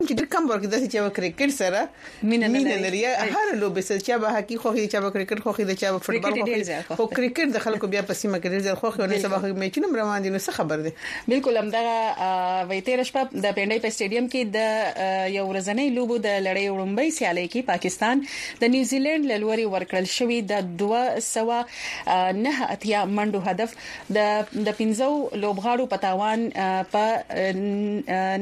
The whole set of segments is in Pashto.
چې د کم ورګ د چې کرکټ سره مینه لري هر لوبه سره چې به حقي خو چې به کرکټ خو چې به فوتبال خو کرکټ د خلکو بیا په سیمه کې ډیر خو نه سبا میچونه روان دي نو څه خبر دي بالکل همدغه وې تیر شپه د پنډای په سټیډیم کې د یو ورځنۍ لوبو د لړۍ وړاندې سیالي کې پاکستان د نیوزیلند لوري ورکړل شوی د 209 اتیا منډو هدف د 15 لوبغاړو په تاوان په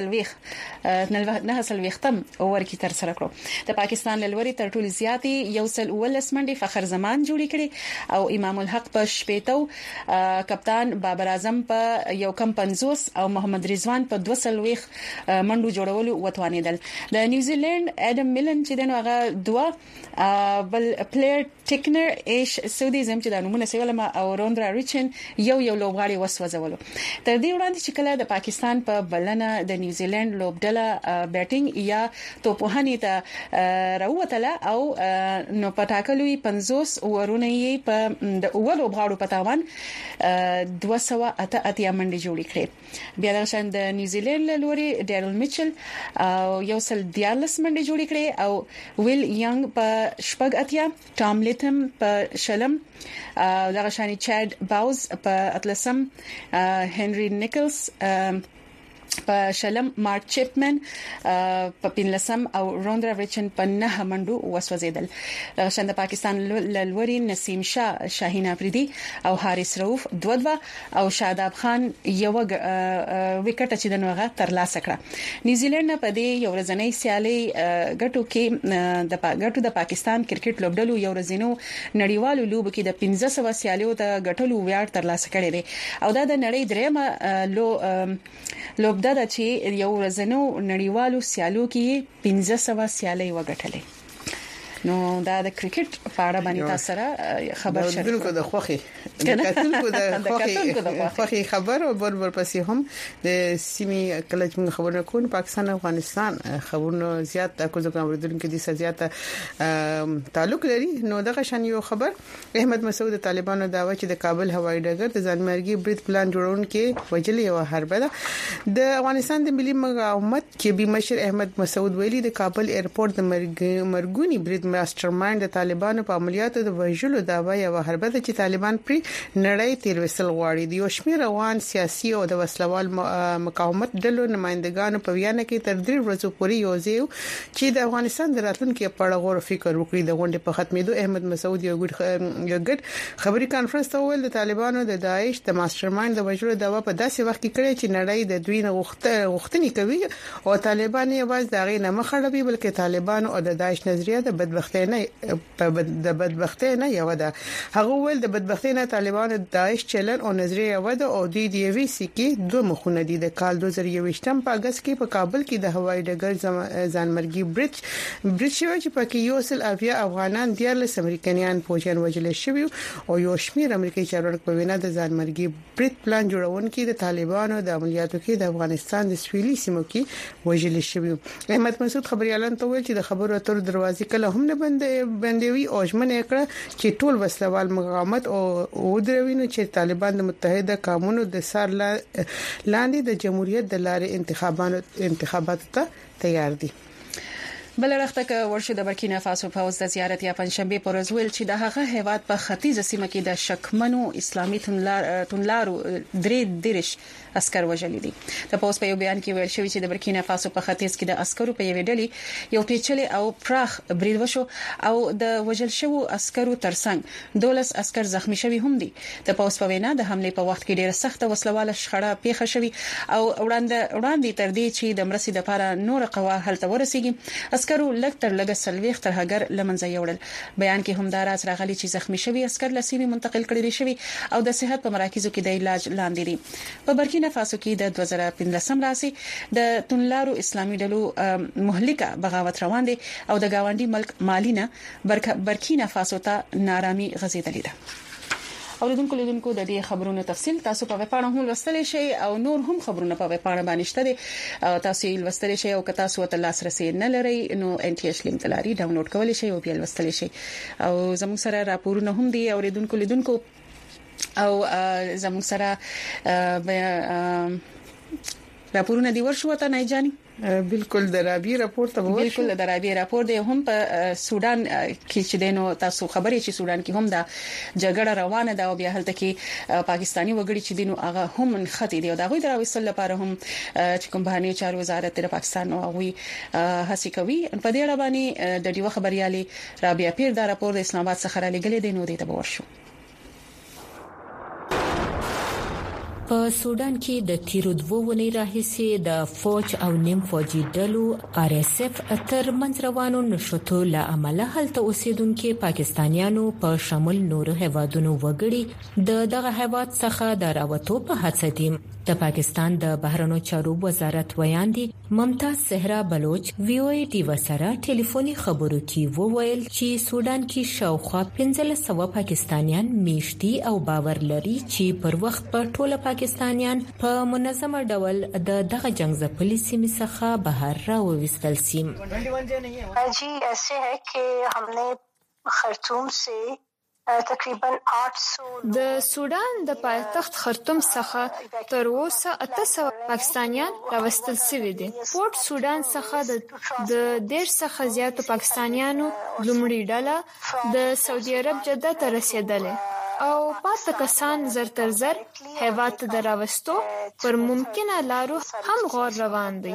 9 سلويختم اور کې تر سره کړو د پاکستان لوري تر ټولو زیاتې یو سل ولس منډي فخر زمان جوړی کړي او امام الحق په شپېتو کپتان بابر اعظم په یو کم 50 او محمد رضوان په 200 منډو جوړولو وتوانیدل د نیوزیلند اډم ملن چې دغه دوا بل پلیئر ټیکنر ایش سعودي زم چې د نمونه سیولما او روندرا ریچن یو لوبغاړي وسوځولو تر دې وړاندې چې کله د پاکستان په بلنه د نیوزیلند لوبډله بیټینګ یا توپوهنې ته راووتله او نو پټاکلوي 50 ورونه یې په د اول لوبغاړو په تاوان 208 منډي جوړې کړې بیا د شان د نیوزیلند لوري ډیرل میچل او یو سل 14 منډي جوړې کړې او ویل ینګ په شپږ اتیا ټام لیتم په شلم دغه شانی چاد باوز په اتلسم هنري نیکلز په شلم مارک چپمن په پینلسم او روندرا ریچن په 9 منډو وسوځیدل د شند پاکستان لوري نسیم شاه شاهین افریدي او حارث رؤف دوه او شاداب خان یو وکټ چې دنوغه تر لاسه کړه نیوزیلند په دې یو ورځنۍ سیالي ګټو کې د پاکستان کرکټ لوبډلو یو ورځینو نړیوالو لوب کې د 1500 سیالیو ته ګټلو ویاړ تر لاسه کړی دی او دا د نړۍ درېمه لوبډله چې یو ورځنو نړیوالو سیالو کې 1500 سیالي وګټلې نو دا د کرکټ په اړه باندې تاسو سره خبر شریک بالکل د خوخي خوخي خبر او بربر پسې هم د سیمي کله خبرونه کوي پاکستان افغانستان خبرونه زیات تاسو کوم ورته کې د زیات تعلق لري نو دغه شان یو خبر احمد مسعود طالبانو داوا چې د کابل هوایي ډګر د ځانمرګي برید پلان جوړونکو وجلې او حربه ده د افغانستان د ملي مقاومت کې به مشر احمد مسعود ویلي د کابل ایرپورټ د مرګونی برید ماسترمایند د طالبانو په عملیاتو د وژلو داوا یو حربه ده چې طالبان پر نړۍ تیر وسل غواړي د یو شمېر روان سیاسي او د وسلوال مقاومت ډلو نمائندګانو په ویانا کې تر 3 ورځې پورې یوځیو چې د افغانستان د راتلونکو په اړه غور فکر وکړي د غونډې په ختمېدو احمد مسعود یو ګډ خبري کانفرنس ته ویل د طالبانو د داعش د ماسترمایند د وژلو داوا په داسې وخت کې کړی چې نړۍ د دوی نه غوښتنې کوي او طالبان یې واز دغه نه مخړوي بلکې طالبان او د داعش نظریه د بدبختۍ نه یو ده هغه ول د بدبختۍ نه طالبان داعش چلن او نظریه یو ده او د وی سی کې دوه مخونه دي د کال 2021 په اگست کې په کابل کې د هوایي ډګر ځانمرګي برج شوی چې پکې یو سل اویا افغانان 14 امریکایان فوجیان وژل شوی او یو شمېر امریکایي چارواکي په وینا د ځانمرګي برج پلان جوړونکو د طالبانو د عملیاتو کې د افغانستان د سویلي سیمو کې وژل شوی احمد مسعود خبريالان ته ویل چې د خبرو اترو دروازې کله هم نه بندوي او ژمنه کړه چې ټول وسلوال مقاومت او ودروینو چې طالبان د متحده قومونو د سر لاندې د جمهوریت د لارې انتخابات ته تیار دي بل رخته ک ورشه د برکینا فاسو پاوز د زیارت یا پنځشنبه پر ورځ ویل چې د هغه هیواد په ختیځ سیمه کې د شکمنو اسلامي تنلارو درې عسكر وژل دي د پاوز په یو بیان کې ویل شوی چې د برکینا فاسو په ختیځ کې د عسکرو په یوې ډلې یو پیچلي او پراخ برید وشو او د وژل شوو عسکرو ترڅنګ 12 عسكر زخمی شوي هم دي د پاوز په وینا د حمله په وخت کې ډیره سخت وسلواله شخړه پیښه شوی او وړاندې تر دې چې د مرسي د لپاره نور قوا هلته ورسیږي عسکرو لکتر لګ سلويخ تر هغر لمنځه یوړل بیان کې هم دا راز راغلي چې زخمی شوی عسكر لسیمه منتقل کړي شوی او د صحت په مراکزو کې د علاج لاندې دي په برکینا فاسو کې د 2015 راسي د تنلارو اسلامي ډلو مهلکه بغاوت روان دي او د گاونډي ملک مالینا برکینا فاسو ته نارامي غزیدلې ده اوریدونکو د دې خبرونو تفصیل تاسو په وپاڼه هم لوستلی شئ او نور هم خبرونه په وپاڼه باندې شته دي تاسو یې لوستلی شئ او که تاسو ته لاسرسي نه لرئ نو ان ټي ایچ لینک لري ډاونلوډ کولی شئ او بیا لوستلی شئ او زموږ سره راپورونه هم دي اوریدونکو او زموږ سره راپورونه دی ورشو ته نه جاني بالکل د رابي راپور ته وایي بالکل د رابي راپور دی هم په سودان کې چې دینو تاسو خبرې چې سودان کې هم دا جګړه روانه ده او بیا هلته کې پاکستانی وګړي چې دینو هغه هم منختی دی او دا غوي دراوستل لپاره هم چې کوم بهرنی چارو وزارت د پاکستان او غوي هڅه کوي په دې اړه باندې د ډیو خبريالي رابیا پیر دا راپور د اسلام آباد څخه را لګلې دی نو دې ته ورشو. په سودان کې د تیرو 2 ونې راهیسې د فوج او نیم فوجي ډلو RSF تر منځ روانو نشټو له عمله هلته اوسیدونکو پاکستانیانو په شمول نورو هیوادونو وګړي دغه هیواد څخه د راوتو په هڅه دي. د پاکستان د بهرنیو چارو وزارت ویاندي ممتاز صحرا بلوچ ویو ټي وسره ټلیفوني خبرو کې وویل چې سودان کې شاوخوا 1500 پاکستانیان میشتي او باور لري چې پر وخت په ټوله پاکستانیان په منظمه ډول دغه جنگ ځپلي سیمې څخه بهر راوويستل سي. जी ऐसे है कि हमने खर्तूम से تقریبا 800 د سودان د پایتخت خرطوم څخه تر اوسه 800 پاکستانیان راوستل شوي دي. پورت سودان څخه د 1.5 څخه زیاتو پاکستانیانو لومړی ډله د سعودي عرب جده ته رسیدلې او پاتې کسان زر تر زر هیواد ته دراوستو پر ممکنه لارو هم غور روان دي.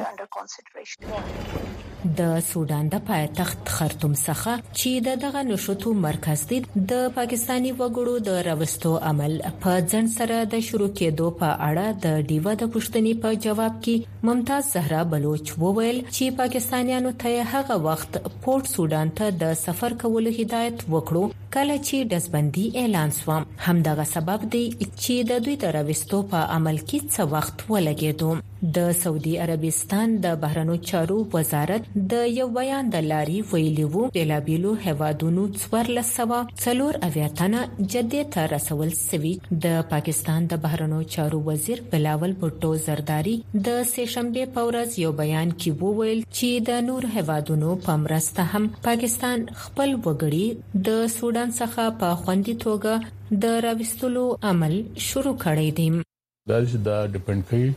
د سودان د پایتخت خرطوم څخه چې دغه نشټو مرکز دی د پاکستانی وګړو د راوستو عمل په ځن سره د شروع کېدو په اړه د ډیوا د پښتنې په جواب کې ممتاز زهرا بلوچ وویل چې پاکستانیانو ته هغه وخت پورت سودان ته د سفر کولو هدایت وکړو کله چې دزبندي اعلان شو. همدغه سبب دی چې د دوی د راوستو په عمل کې څه وخت ولګېدو. د سعودي عربستان د بهرنیو چارو وزارت د یو بیان د لاري ویلي وو بلابیلو هوادونو 1404 اویاتنه جدي ته رسول سوي. د پاکستان د بهرنیو چارو وزیر بلاول بوټو زرداری د سهشنبه په ورځ یو بیان کې وویل چې د نور هوادونو په مرسته هم پاکستان خپل وګړي د سودان څخه په خوندي توګه د راوستلو عمل شروع کړی دی. دا ډیپند کوي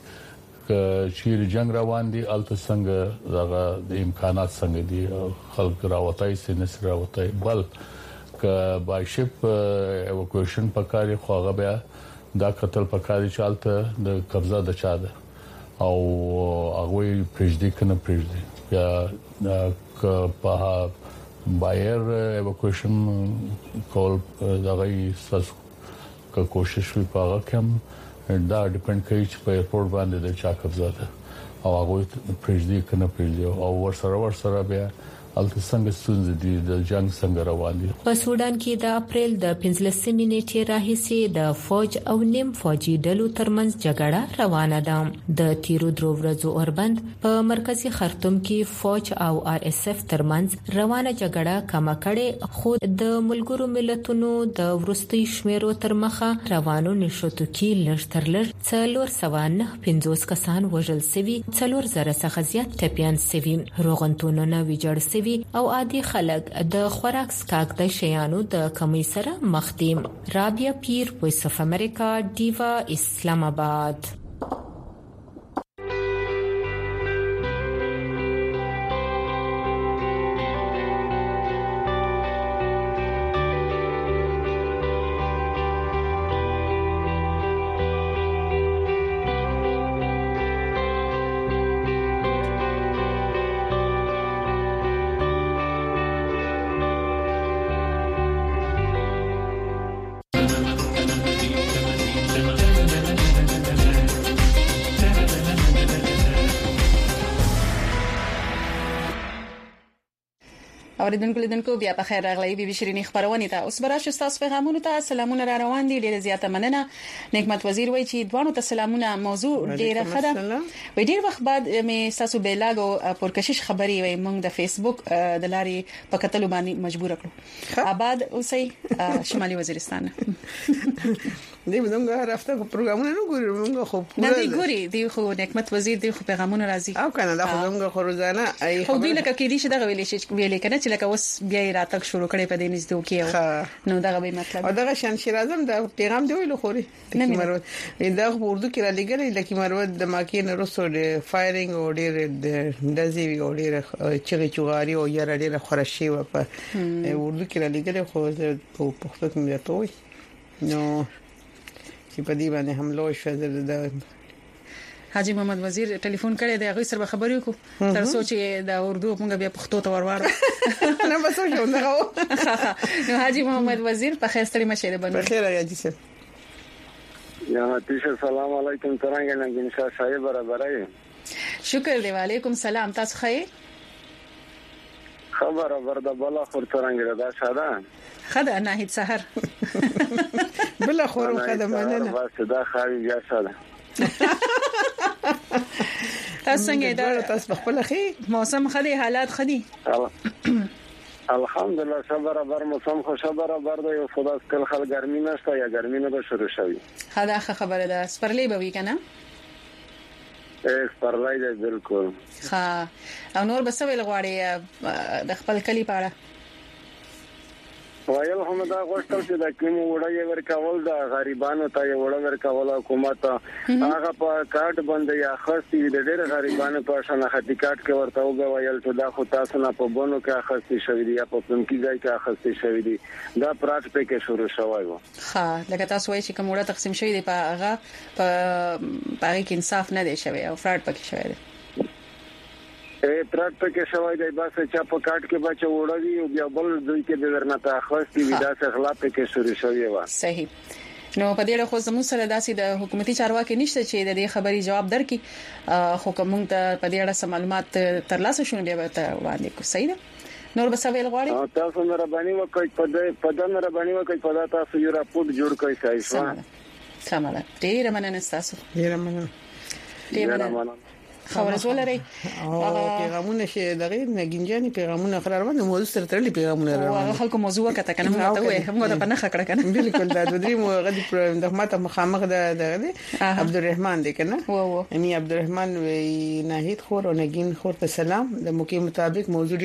چې جنگ روان دي الته څنګه دغه د امکانات څنګه دي خلک راوتای سي نسر راوتای بل ک بایشپ ایوکویشن پکاري خوغه بیا دا قتل پکاري چالته د قبضه د چا ده او هغه پرېږدي کنه پرېږدي یا ک په بایر ایوکویشن کول دغه ساس ک کوشش وی پاغه کم دا ډیپند کوي چې په ایرپورټ باندې د چا قبضه ده او هغه پرېږدي کنه پرېږدي او ورسره بیا الته څنګه ستونزې دي د جنگ څنګه روان دي. په سودان کې د اپریل د 15 نیټې راهیسې د فوج او نیم فوجي ډلو ترمنځ جګړه روانه ده. د تیرو 3 ورځو اوربند په مرکزی خرطوم کې فوج او RSF ترمنځ روانه جګړه کم کړي خو د ملګرو ملتونو د ورستي شمیرو تر مخه روانو نشټو کې لږ تر لږ 450 کسان وژل شوي 4000 څخه زیات ټپيان شوي روغتونونه ویجاړ او عادي خلک د خوراک سکاک د شیانو د کمی سره مخ دي. رابیا پیر وایس اف امریکا ډیوا اسلام آباد. اوریدونکو بیا په خیر راغلی بي بي شيرينې خبرونه ته اوس براشه تاسو پیغامونه ته سلامونه را روان دي ډیره زیاته مننه. نعمت وزیر وایي چې دوانو ته سلامونه موضوع ډیره خده وي ډیر وخت بعد مې تاسو بیلاګو پرکشش خبري وي موږ د فیسبوک د لاري په کتلو باندې مجبور کړو. آباد اوسئ شمالي وزیرستان دې موږ هر هفته پروګرامونه نه ګورو موږ خو نه دی ګوري دی خو نعمت وزیر دی خو پیغامونه راځي او کنه دا خو موږ خو روزانه ای خو دوی لکه کې دي چې دا ویلې کنه چې لکه اوس بیا راتک شروع کړي په دې نږدې کې نو دا به مطلب او دا شان شیرازم دا پیغام دی ویلو خوري مروت دا اردو کې را لګل لکه مروت د ماکین رسو د فایرینګ او ډېر دزي او ډېر چغاري او یاره ډېر خورشي و په اردو کې را لګل خو په پښتو کې مې ته وي نو چې په دې باندې حمله شوه د حاجی محمد وزیر ټلیفون کړی دی هغه سره خبرې وکړو تر څو چې د اردو موږ بیا پښتو ته ورواړو نه بس شو نو حاجی محمد وزیر په خیر ستړي مشه ده په خیر حاجی صاحب یا تاسو سلام علیکم څنګه نه انشاء صاحب برابر شکر دی وعلیکم سلام تاسو ښه خبره ورده بلا خور څنګه ده ساده خدا نه هیڅ سحر بلا خور خدا مننه بس دا خاري بیا ساده تاسو څنګه دا تاسو خپل خي موسم خدي حالات خدي الحمدلله صبر بر موسم خو صبر بر د یو خدای کل خل ګرمي نشته یا ګرمي نه به شروع شوي خدا خبره ده سپرلی به وی کنه سپرلی ده بالکل ها او نور بس ویل غواړي د خپل کلی پاړه وایل هم دا غوښتل چې د کوم وړي ورکول د غریبانو ته یو وړ ورکول حکومت هغه په کارت باندې یا خاصي د ډېر غریبانو په شان خاطی کارت کې ورته وګویل چې دا خو تاسو نه په بونو کې خاصي شوی دی یا په کوم کې ځای کې خاصي شوی دی دا پراټ په کې شروع شوی و ها لکه تاسو وایي چې کوم وړ تقسیم شوی دی په هغه په کې انصاف نه دی شوی او فراډ پکې شوی دی پراټ پکې شوی دی بس چې په کارت کې بچ وړوي او بیا بل دوی کې د ورنه ته خاصي ودا څخه خلاف پکې شروع شوی و صحیح نو په دې اړه خو زموږ سره داسې د حکومتي چارواکي نشته چې د دې خبري جواب درکړي خو کوم ته په دې اړه معلومات ترلاسه شونه دی ته وړاندې کو صحیح ده نور بس ویل غواړي تاسو مهرباني وکړئ په دې مهرباني وکړئ په تاسو یو راپورټ جوړ کړئ صحیح سمه ډیر مننه تاسو ډیر مننه خبر زولري او پیغامونه چې دغه نګینجاني پیغامونه خبرونه موضوع سره تړلې پیغامونه راوړل خلکو موضوع کته کنه موږ ته وې هم دا په نخ کړه کنه بالکل دا د درې مو غدي د ماته مخامخ د عبدالرحمن دی کنه یعنی عبدالرحمن وی ناهید خور او نګین خور ته سلام د موقع مطابق موضوع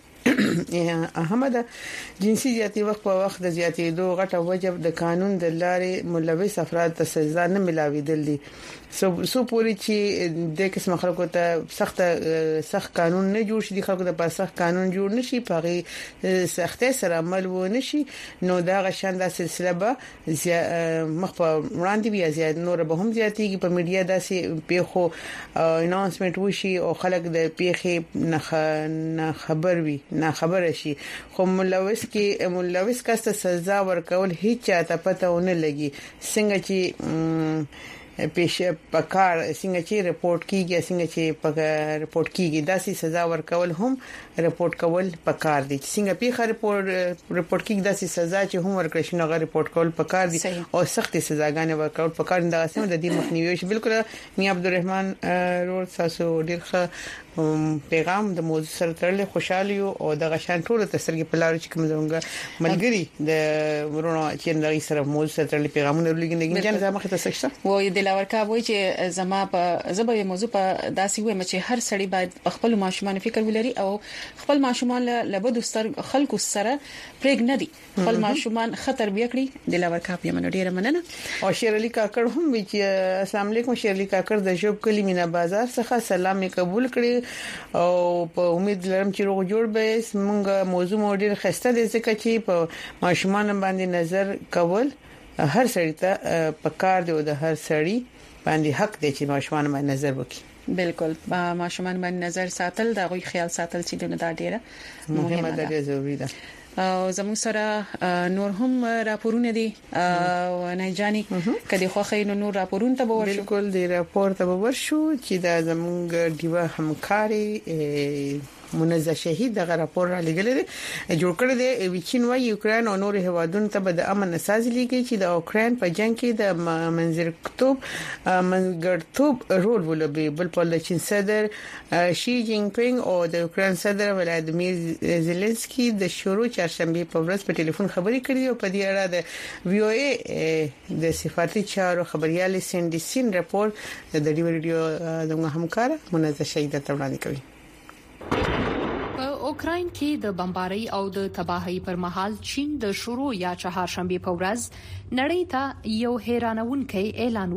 احمد جنسي زیاتی وخت په وخت د زیاتېدو غټه وجب د قانون د لارې ملوث افراد ته سزا نه ملاویدل دي سو پوری چې د قسم خلکو ته سخت قانون نه جوړ شي د خلکو ته په سخت قانون جوړ نشي په سختۍ سره عمل و نشي نو دا غشان د سلسله به مخ په وړاندې بیا زیات نور به هم زیاتېږي په میډیا داسې پیخو اناونسمنت وشي او خلک د پیخي نه خبر وي نه خبر شي خو ملوث کس ته سزا ورکول هیڅ چاته پته ونه لګي څنګه چې پیشه پکار څنګه چې رپورت کیږي څنګه چې رپورت کیږي داسې سزا ورکول هم رپورت کول پکار دي څنګه پیخه رپورت کیږي داسې سزا چې هم ورکړي شنو غیر رپورت کول پکار دي او سخت سزاګانې ورکول پکار دي دا سم د دې مخنیوي شي بالکل می عبدالرحمن رور تاسو ډیر ښه پیغام د موضوع سره تړل خوشاله یو او د غشان ټول تسرګي په لار چې کوم زمونږ ملګری د ورونو چې نړۍ سره موضوع سره تړل پیغامونه لګي نه جن زما خته سکشته وای د لاورکا وای چې زما په زبې موضوع په داسې وای چې هر سړی باید خپل ماشومان فکر ولري او خپل ماشومان له بده ستر خلکو سره پرېګ نه دي خپل ماشومان خطر بیا کړی د لاورکا په من ډیره مننه او شیر علي کاکړ هم وی چې السلام علیکم شیر علي کاکړ د جوب کلی مینا بازار څخه سلام قبول کړی او په امید لرم چې روغ جوړ به موږ موضوع مو ډیر خسته دي ځکه چې په ماشومان باندې نظر کول هر سړی ته پکار دی او د هر سړی باندې حق دی چې ماشومان باندې نظر وکړي بالکل ماشومان باندې نظر ساتل دا غوي خیال ساتل چې دونه دا ډیره مهمه ده ضروري ده او زموږ سره نور هم راپورونه دي او نه جاني کدي خوخه نور راپورونه ته ورشو بالکل دی راپور ته ورشو چې دا زموږ دیوه همکاري منزه شهید دغه راپور را لګل دي جوړ کړی دی ویچین وای یوکرين او نور هوادونو ته به د امن اساس لیږي چې د اوکرين په جنگ کې د منځګړتوب رول ولوبي بل په چین صدر شي جینګ پینګ او د اوکرين صدر ولادیمیر زيلنسکي د شروع چهارشنبه په ورځ په ټلیفون خبري کړې او په دې اړه د وی او ای د سفارتي چارو خبريال سینډي سین راپور د ډیو ریډیو د همکار منزه شهید تړاندې کوي. اوکراین کې د بمبارۍ او د تباہي پر مهال چین د شروع یا چهارشنبه په ورځ نړۍ ته یو حیرانونکی اعلان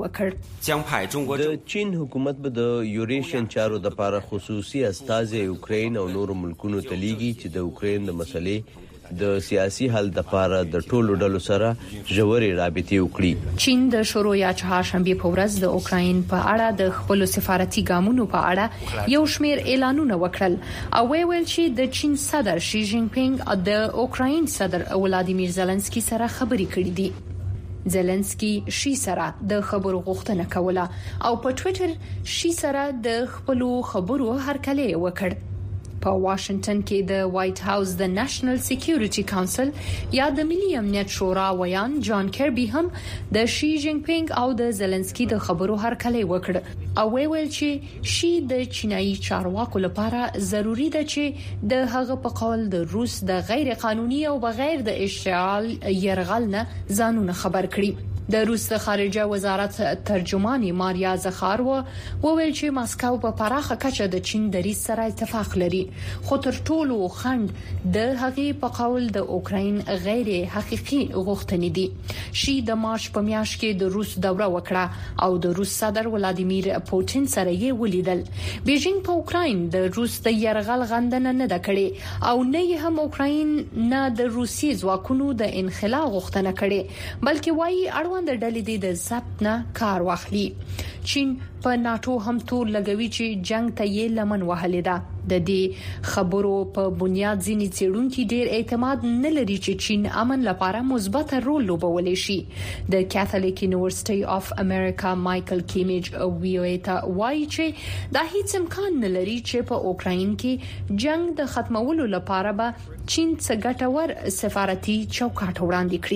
وکړ. د چین حکومت به د یوریشین چارو د لپاره خصوصي استازي اوکراین او نور ملکونو ته لیږي چې د اوکراین د مسلې د سیاسي حل د لپاره د ټولو ډلو سره ژورې رابطې وکړي. چین د شروع یا چهارشنبه په ورځ د اوکراین په اړه د خپل سفارتي ګامونو په اړه یو شمېر اعلانونه وکړل او ویل چې د چین صدر شي جین پینګ د اوکراین صدر ولادیمیر زيلنسکي سره خبرې کړې دي. زيلنسکي شي سره د خبرو غوښتنه کوله او په ټوئیټر شي سره د خپل خبرو هرکلی وکړ. په واشنگټن کې د وایټ هاوس د نېشنل سکیورټي کونسل یا د ملي امنیت شورا ویان جان کربي هم د شي جین پینګ او د زيلنسکي د خبرو هرکلی وکړ او ویل چې شي د چینایي چارواکو لپاره ضروری ده چې د هغه په قول د روس د غیر قانوني او بغیر د اشتعال يرغل نه ځانونه خبر کړي. د روس خارجه وزارت ترجمان ماریا زخارو وویل چې ماسکو په پراخه کچه د چین د ریس سره اتفاق لري خو تر ټولو خند د هغې په قول د اوکراین غیر حقيقي غوښتنې دي. شي د مارچ په میاشت کې د روس دوره وکړه او د روس صدر ولادیمیر پوتین سره یې ولیدل. بیجینګ په اوکراین د روس د يرغل غندنه نه کړې او نه هم اوکراین نه د روسي ځواکونو د انخلا غوښتنه کړې بلکې وايي د ډلې د ضبط نه کار واخلي. چین په ناتو هم تور لګوي چې جنگ ته یې لمن وهلې ده. د دې خبرو په بنیاد ځینې څېړونکو ډېر اعتماد نه لري چې چین امن لپاره مثبت رول لوبولی شي. د کاتولیک یونیورسيټي اف امریکا مایکل کیمیج وی او ای ته وایي چې دا هیڅ امکان نه لري چې په اوکراین کې جنگ د ختمولو لپاره به چین څخه ګټور سفارتي چوکاټ وړاندې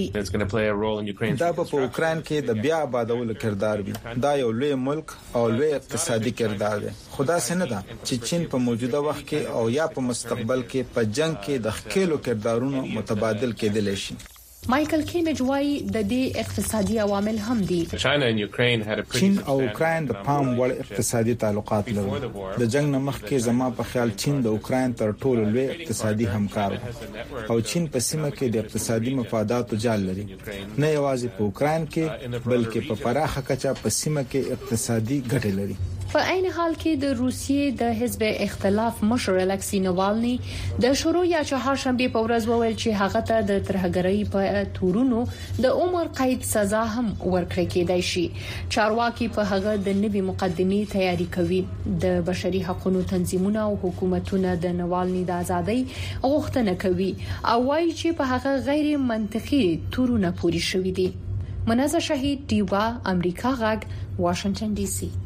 کړي. دا په اوکراین کې د بیا آبادولو کردار وي. دا یو لوی ملک او لوی اقتصادي کردار دی. خدا سينه ده چې چین په موجوده وخت کې او یا په مستقبل کې په جنگ کې د خپل کردارونو متبادل کېدل شي. مایکل کیمیج وايي د دې اقتصادي عوامل هم دي. چین او اوکراین د پام وړ اقتصادي تعلقات لري. د جنگ نه مخکې زما په خیال چین د اوکراین تر ټولو لوی اقتصادي همکار او چین په سیمه کې د اقتصادي مفاداتو جال لري. نه یوازې په اوکراین کې بلکې په پراخه کچه په سیمه کې اقتصادي ګټې لري. په عین حال کې د روسیې د حزب اختلاف مشر الکسی نوالني د شروع یا چهارشنبه په ورځ وویل چې هغه ته د ترهګرۍ په تورونو د عمر قید سزا هم ورکړل کېدای شي. چارواکي په هغه د نوي مقدمې تیاری کوي. د بشري حقوقو تنظیمونه او حکومتونه د نوالني د ازادۍ غوښتنه کوي او وايي چې په هغه غیر منطقي تورونه پوری شوې دي. منزه شهید دیوا امریکا غږ واشنگټن ډي سي.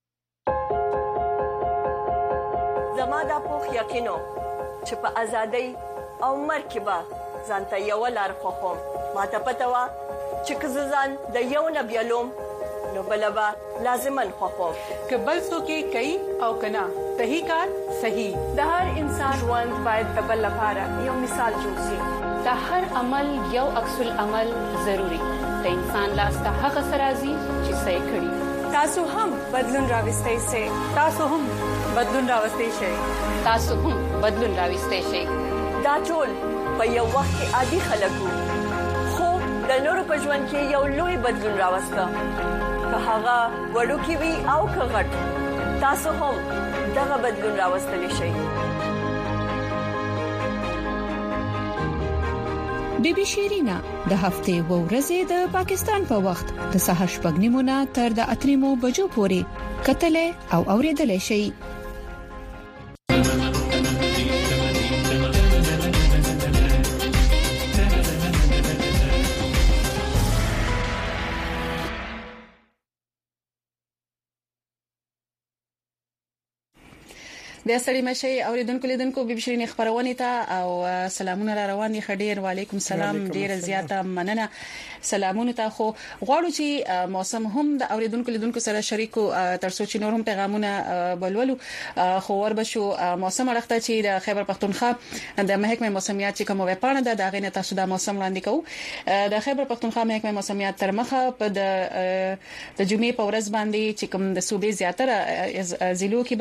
زما دا پوخ یقینو چې په ازادۍ او مرکبه ځانته یو لار خوخم ماته پته وا چې کززان د یو نه بیلوم نو بلبا لازمن خوخم کبل سو کې کوي او کنا صحیح کار صحیح. د هر انسان ژوند باید د بل لپاره یو مثال جوړ شي. د هر عمل یو عکس العمل ضروری. د انسان لاس ته هغه سرازي چې صحیح کړي. تاسو هم بدلون راوستئ شئ. تاسو هم بدلون راوستئ شئ. تاسو هم بدلون راوستئ شئ. دا ټول په یو وخت کې عادي خلکو خو د نورو په ژوند کې یو لوی بدلون راوسته. که هغه وړوکی وي او که غټ تاسو هم دغه بدلون راوستلی شئ. بیبي شیرینا د هفته و ورځې د پاکستان په وخت د سهار 8:30 تر د 8:00 بجو پورې کتلې او اوریدلې شي. بیا ستړي مشي اوریدونکو لیدونکو بي بي شيرين خبرونه ته او سلامونه را روان دي خډير وعليكم سلام ډیر زیاته مننه سلامونه ته خو غواړو چې موسم هم د اوریدونکو لیدونکو سره شریکو تر څو چې نورم پیغامونه بلولو خو وربشو موسم اړخته چې د خیبر پختونخوا د محکمه موسمیات چې کوم وپانه ده د غینه تاسو د موسم وړاندې کوو د خیبر پختونخوا محکمه موسمیات تر مخه په د جمعې په ورځ باندې چې کوم د صوبې زیاتره ضلعو کې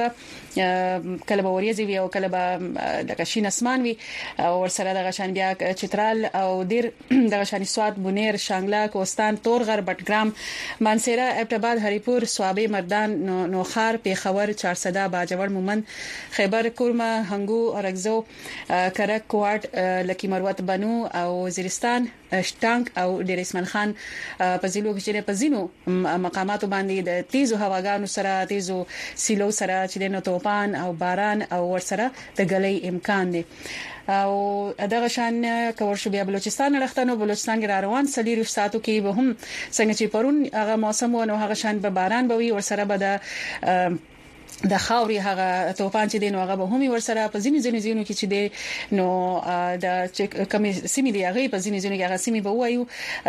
به کله به وریځي وي او کله به د کشین اسمان وي او ورسره د غشان بیا چترال او ډیر د غشان سواد بونیر شانګلا کوستان تورغر بټګرام مانسيره ابټباد هریپور سوابي مردان نوخار پیښور چارسده باجوړ مومند خیبر کورما هنګو اورګزو کرک کوټ لکی مروت بنو او وزیرستان شټانګ او ډیر اسمان خان په ضلعو کې په زینو مقاماتو باندې د تیزو هواګانو سره تیزو سیلو سره چې د توپان او باران او ورسره د غلې امکان دی او دغه شان کور شو بیا بلوچستان رختنو بلوچستان کې روان سلیری ساتو کې به هم څنګه چې پرون هغه موسم و نو هغه شان به باران به وي ورسره به د خاوري هغه توپان چې دین هغه به هم ورسره په ځینې ځینو کې چې دی نو د کمی سیمې دی هغه په ځینې کې هغه سیمې به وایو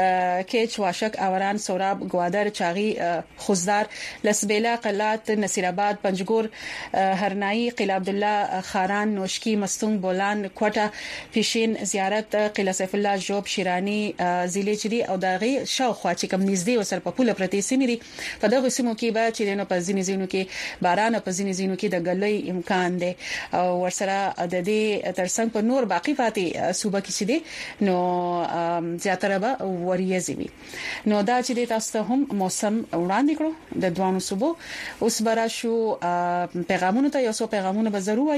کېچ واشک اوران سوراب گوادر چاغي خوزدار لسبیلا قلات نصیر آباد پنجګور هرنائی قلعه عبد الله خاران نوشکی مستونګ بولان کوټه پیشین زیارت قلعه سیف الله جوب شیرانی ضلع چې دی او دغه شاوخوا چې کم نږدې وسر په پوله پرتی سیمې دی په دغه سیمو کې به چې نو په ځینې کې باران په ځینې ځینو کې د غلې امکان دی او ورسره د دې ترڅنګ په نور باقی فاتي صوبه کې چې دی نو زیاتره به وریځي وي نو دا چې د تاسو هم موسم وړاندې کړو د دوانو صوبو اوس برا شو پیغامونه ته یو څو پیغامونه به ضرور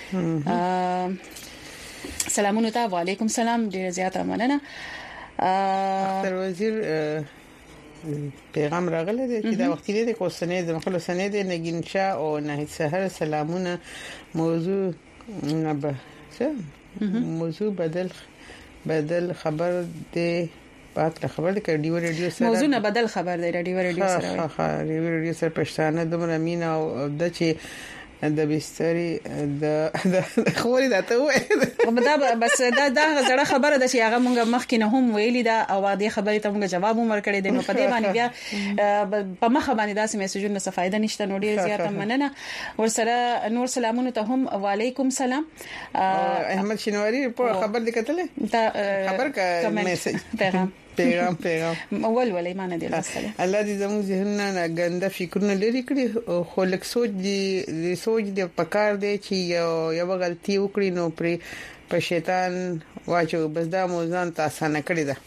وایو سلامونه ته وعلیکم سلام ډیر زیاته مننه اختر وزیر پیغام راغله چې دا وخت لري کوسنه د مخلو سنه د نګینشا او نه سحر سلامونه موضوع بدل خبر دی پات خبر د رادیو سره موضوع نه بدل خبر دی رادیو سره رادیو سره پښتانه دومره مینا او د چې د بستري د خوري دته وې دا بس دا زړه خبره ده چې هغه مونږ مخکې نه هم ویلي دا او د خبرې ته مونږ جواب هم ورکړی دی نو په دې باندې بیا په مخه باندې داسې میسجونه څه فائدہ نشته نو ډیر زیاته مننه ورسره نور سلامونه ته هم وعلیکم سلام احمد شینواری په خبر دې کتله دا خبر کا میسج پیغام اول ایمان دی لاسره الله دې زموږ ذهنونه ګنده فکرونه لري کړی خو لک سوچ دی پکار دی چې یو غلطي وکړي نو پر شیطان واچو بس دا موزان تاسو نه کړی دا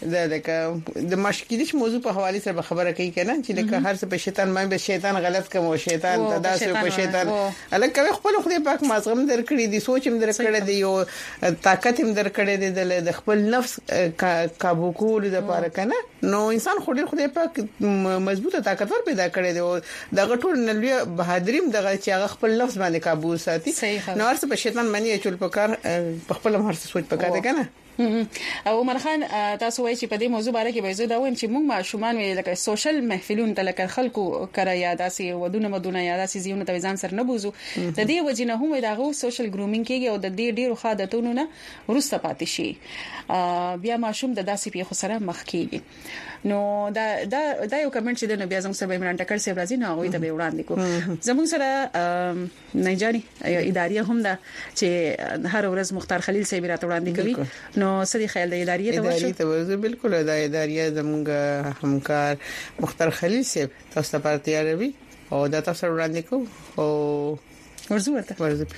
د مشکلیش موضوع په حواله سره خبره کوي کنه چې لکه هر څه په شیطان باندې شیطان غلط کوم او شیطان تداسه په شیطان الکه خپل خدای پاک مازغم درکړي دي سوچ هم درکړي دي او طاقت هم درکړي دي د خپل نفس قابو کول د پاره کنه نو انسان خدای پاک مضبوطه طاقتور پیدا کړي دي او دغه ټول نلوي بهادریم دغه چې هغه خپل نفس باندې قابو ساتي نو هر څه په شیطان باندې چول پکار په خپل هر څه سوچ پکار دی کنه او عمر خان تاسو وایي چې په دې موضوع باره کې به زه دا وایم چې موږ ماشومان وی لکه سوشل محفلون ته لکه خلکو کرا یاداسي ودونه مدونه یاداسي زیونه ته ځان سره نه بوزو د دې وجنه هم دغه سوشل ګرومینګ کېږي او د دې ډیرو خادتونو نه ورسته پاتې شي بیا ماشوم د داسې پیښو سره مخ کېږي نو دا یو کمنټ چې د بیا زموږ سره عمران ټکر سی راځي نو هغه ته به وړاندې کو زموږ سره نه جاني ادارې هم دا چې هر ورځ مختار خلیل سی راته وړاندې کوي نو سړي خیال د ادارې ته ورته بالکل د ادارې زموږ همکار مختار خلیل سی تاسو ته تیاروي او دا تاسو وړاندې کو او ورته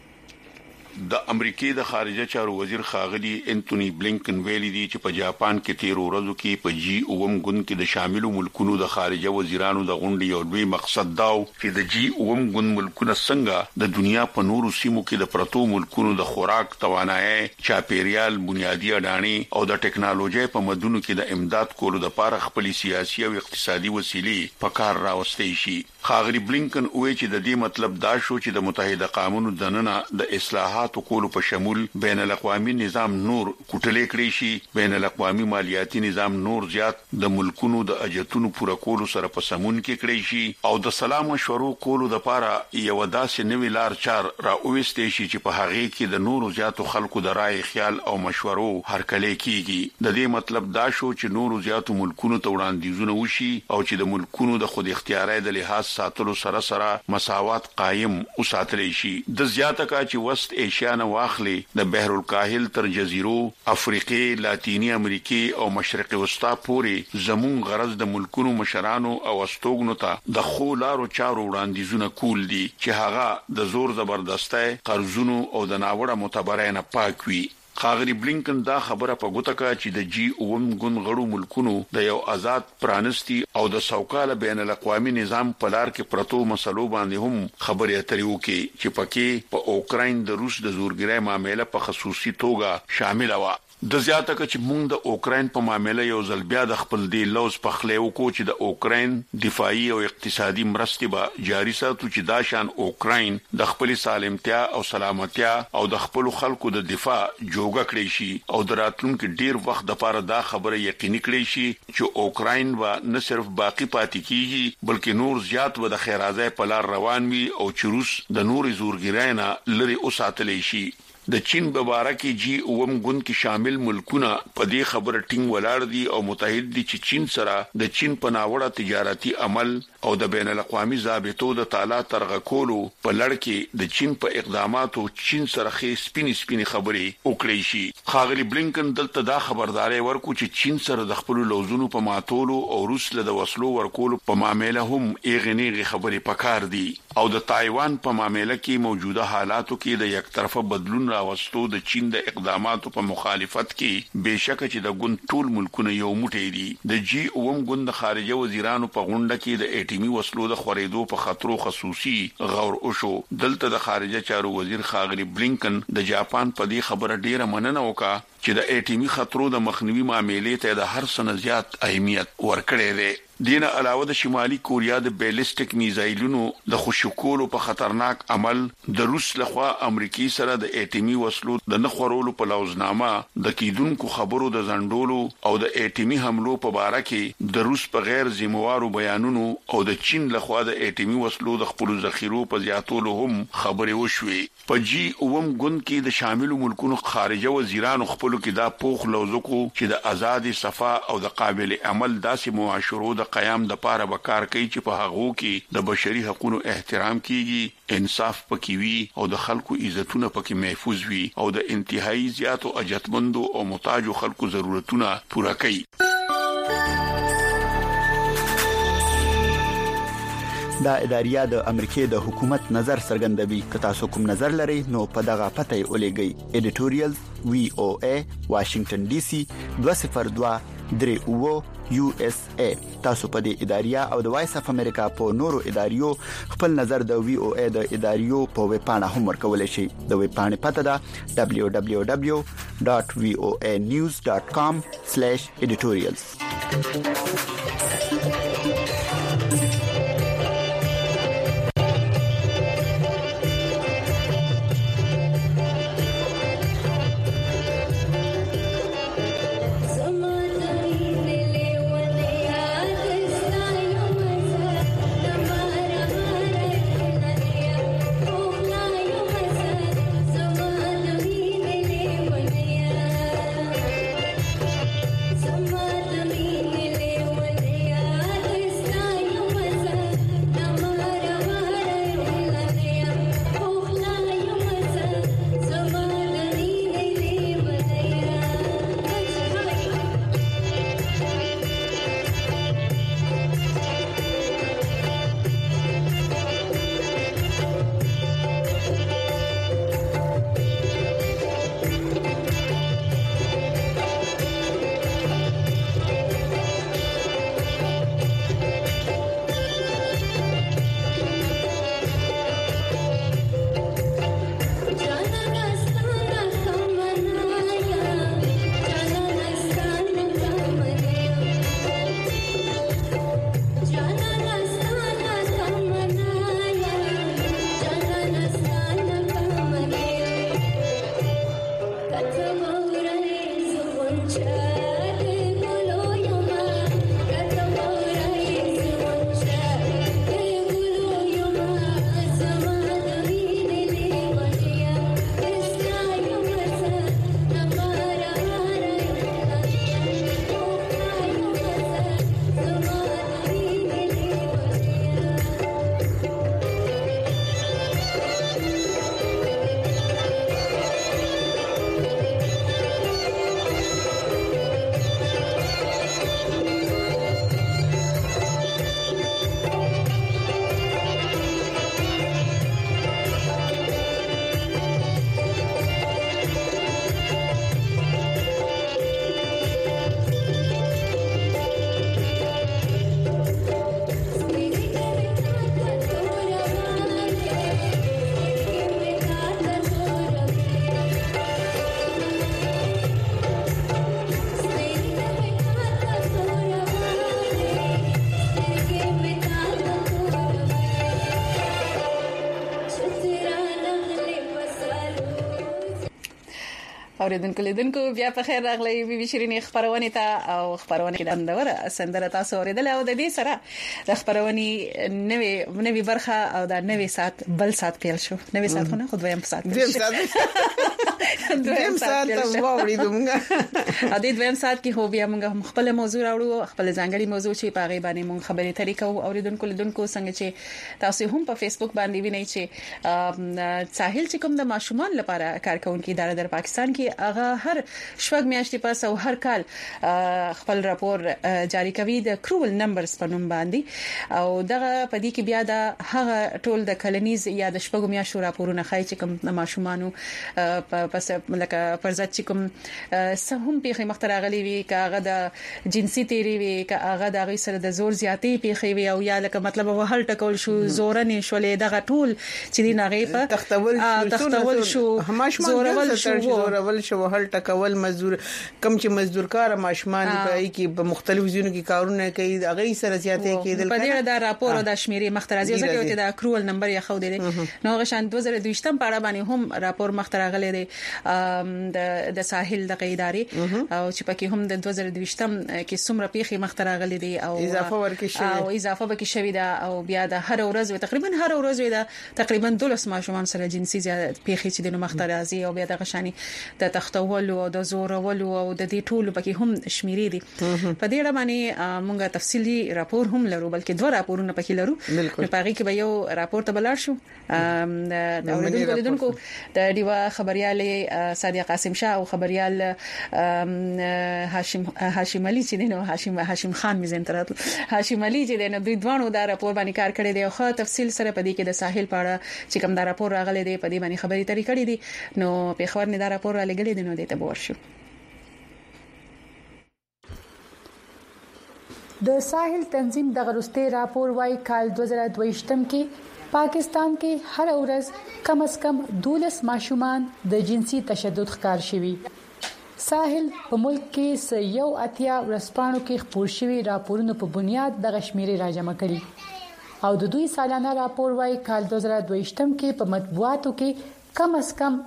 د امریکای د خارجه چارو وزیر خاغلی انټونی بلینکن ویلي دی چې په جاپان کې 13 ورځو کې په جی اوم ګوند کې د شاملو ملکونو د خارجه وزیرانو د غونډې یو لوی مقصد داو چې د جی اوم ګوند ملکونه څنګه د دنیا په نورو سیمو کې د پرتو ملکونو د خوراک توانایي چاپیریال بنیادی اډانی او د ټکنالوژي په مدونو کې د امداد کولو لپاره خپل سیاسي او اقتصادي وسیلې په کار راوستي شي خاغلی بلینکن وایي چې د دې مطلب دا شو چې د متحده قومونو دننه د اصلاحات مساوات کولو په شمول بین الاقوامي نظام نور کوټلې کړی شي بین الاقوامي مالیاتي نظام نور زیات د ملکونو د اجتونو پوره کولو سره په سمون کې کړی شي او د سلام مشورو کولو د لپاره یو داسې نوی لار چار را اوستې شي چې په هغه کې د نورو زیاتو خلکو د رائے خیال او مشورو هرکلې کیږي د دې مطلب دا شو چې نورو زیاتو ملکونو ته وړاندیزونه وشي او چې د ملکونو د خود اختیاري د لحاظ ساتلو سره مساوات قائم وساتل شي د زیاته کا چې وست ایشیا نه واخلي د بحر الکاهل تر جزیرو افریقې لاتینی امریکای او مشرق وسطا پورې زمون غرض د ملکونو مشرانو او استوګنو ته د خولارو چارو وړاندیزونه کول دي چې هغه د زور زبردستی قرضونو او د ناوړه متبرینه پاک وي خاغری بلینکن دا خبره په ګوته کا چې د جی اوم ګون غړو ملکونو د یو آزاد پرانستی او د سوکاله بین الاقوامي نظام په لار کې پرتو مسلو باندې هم خبرې اترې وکړي چې پکې په اوکراین د روس د زورګرۍ معاملې په خصوصي توګه شامل و د زیاته چې مونږ د اوکراین په معاملې یو ځل بیا د خپل دی لوز په خلیو کو چې د اوکراین دفاعي او اقتصادي مرستې به جاری ساتو چې دا شان اوکراین د خپل سالمتیا او سلامتیا او د خپل خلکو د دفاع جوګه کړی شي او د راتلونکو ډیر وخت د لپاره دا خبره یقیني کړی شي چې اوکراین و نه صرف باقی پاتې کیږي بلکې نور زیات و د خیرازه په لار روان وي او چې روس د نور زورګرای نه لري اوساتلی شي د چین مبارکي جی اوم ګوند کې شامل ملکونه په دې خبره ټینګ ولاړ دي او متحد دي چې چین سره د چین په ناوړه تجارتي عمل او د بین الاقوامي ضابطو د تعالی ترغه کولو په لړ کې د چین په اقداماتو چین سره خې سپینې خبرې وکړي شي خاغلی بلینکن دلته دا خبرداري ورکو چې چین سره د خپل لوزونو په ماتولو او روس له د وسلو ورکولو په معاملې هم ایغنیغي خبرې پکار دي او د تایوان په معاملې کې موجوده حالاتو کې د یک طرفه بدلون راوستو د چین د اقداماتو په مخالفت کې بهشکه چې د ګوند ټول ملکونه یو موټی دي د جی اوم ګوند خارجه وزیرانو په غونډه کې د ایټمی وسلو د خورېدو په خطرو خصوصي غور وشو دلته د خارجه چارو وزیر خاغلی بلینکن د جاپان په دې خبره ډیره مننه وکړه چې د ایټمی خطرو د مخنیوي معاملې ته د هر څه زیات اهمیت ورکړی دی دینه علاوه د شمالي کوریا د بیلستیک میزایلونو د خوشکولو په خطرناک عمل د روس لخوا امریکای سره د ایټمی وسلو د نخورولو په لوزنامه د کیدونکو خبرو د زندولو او د ایټمی حملو په اړه کې د روس په غیر ذمہوارو بیانونو او د چین لخوا د ایټمی وسلو د خپل ذخیرو په زیاتولو هم خبرې وشوي په جی اوم ګوند کې د شامل ملکونو خارجه وزیرانو خپل کې دا پوخ لوزکو چې د آزادي صفا او د قابل عمل داسې معاشرو د قیام د پاره وکړ کوي چې په هغه کې د بشري حقوقو احترام کیږي انصاف پکې وي او د خلکو عزتونه پکې محفوظ وي او د انتهایی زیاتو اجتمندو او محتاجو خلکو ضرورتونه پوره کوي دا اداریه د امریکای د حکومت نظر څرګندوي که تاسو کوم نظر لرئ نو په دغه پته ولېږئ editorials VOA Washington DC 202 USA تاسو په دې اداریه او د وایس اف امریکا په نورو اداریو خپل نظر د VOA د اداریو په ویب پاڼه هم ورکولای شئ د ویب پاڼې پته ده www.voanews.com/editorials اوریدونکو لیدونکو بیا په خیر راغلی بي بي شيرين خبرونه ته او خبرونه کې اندوره سندره تاسو اوریدل او د دې سره د خبرونه نوې برخه او د نوې سات بل سات پیل شو نوې سات خو نه خو دویم سات دویم سات واوریدمغه ا دې دویم سات کې هو بیا موږ خپل موضوع راوړو خپل ځانګړي موضوع چې پاغي باندې موږ خبرې ترې کوو اوریدونکو لیدونکو څنګه چې تاسو هم په فیسبوک باندې وینئ چې ساحل چې کوم د ماشومان لپاره کارکونکو اداره در پاکستان کې هغه هر شپږ میاشتې پس او هر کال خپل راپور جاری کوي د کرول نمبرز په نوم باندې او دغه په دې کې بیا د هغه ټول د کلنیز یا د شپږ میاشتو راپورونه خای چې کوم د ماشومانو پس لکه پرځت چې کوم سهم پیخي مختراغلي وي کاغه د جنسي تیری وي کاغه د غي سره د زور زیاتې پیخي وي او یا لکه مطلب وهل ټکول شو زورنې شولې دغه ټول چې دی نغې په تختول شو زورول شو وهل ټکول مزدور کم چې مزدور کار ماشومان پای کې په مختلفو ځینو کې کارونه کوي هغه سره زیاتې کېدل په دې د راپور او د شمیرې مخترازي ځکه چې د کرول نمبر یې خو دی نو غشان 2022 په اړه باندې هم راپور مختراغلي دی د ساحل د قیداري او چې پکې هم د 2022 کې څومره پیخي مختراغلي دی او اضافه وکړي شوی دا او بیا د هر ورځ تقریبا هر ورځ دا تقریبا 12 ماشومان سره جنسي زیات پیخي چې د مخترازي او بیا د غشاني د تختول او د زورول او د دې ټولو پکې هم شمیرې دي په دې اړه باندې موږ تفصیلی راپور هم لرو بلکې دوه راپورونه پکې لرو په پاره کې به یو راپور ته بلار شو د اوریدونکو د دیوا خبريال صادق قاسم شاه او خبريال هاشم علي چې دینو هاشم خان مزنترات هاشم علي چې دینو دوی دوانو دا راپور باندې کار کړی دی خو تفصیل سره په دې کې د ساحل پاړه چې کوم دا راپور راغلی دی په دې باندې خبرې ترې کړې دي نو په خبر نه دا راپور را لګلې دي نو دې ته ورشو د ساحل تنظیم د غرسته راپور وايي کال 2022 کې پاکستان کې هر ورځ کم از کم 12 ماشومان د جنسي تشدد ښکار شوي ساحل په ملک کې یو اتیا ورسپانو کې خپور شوي راپورونو په بنیاد د غشمیري راجمع کړي او د دوی سالانه راپور وايي کال 2022 کې په مطبوعاتو کې کم از کم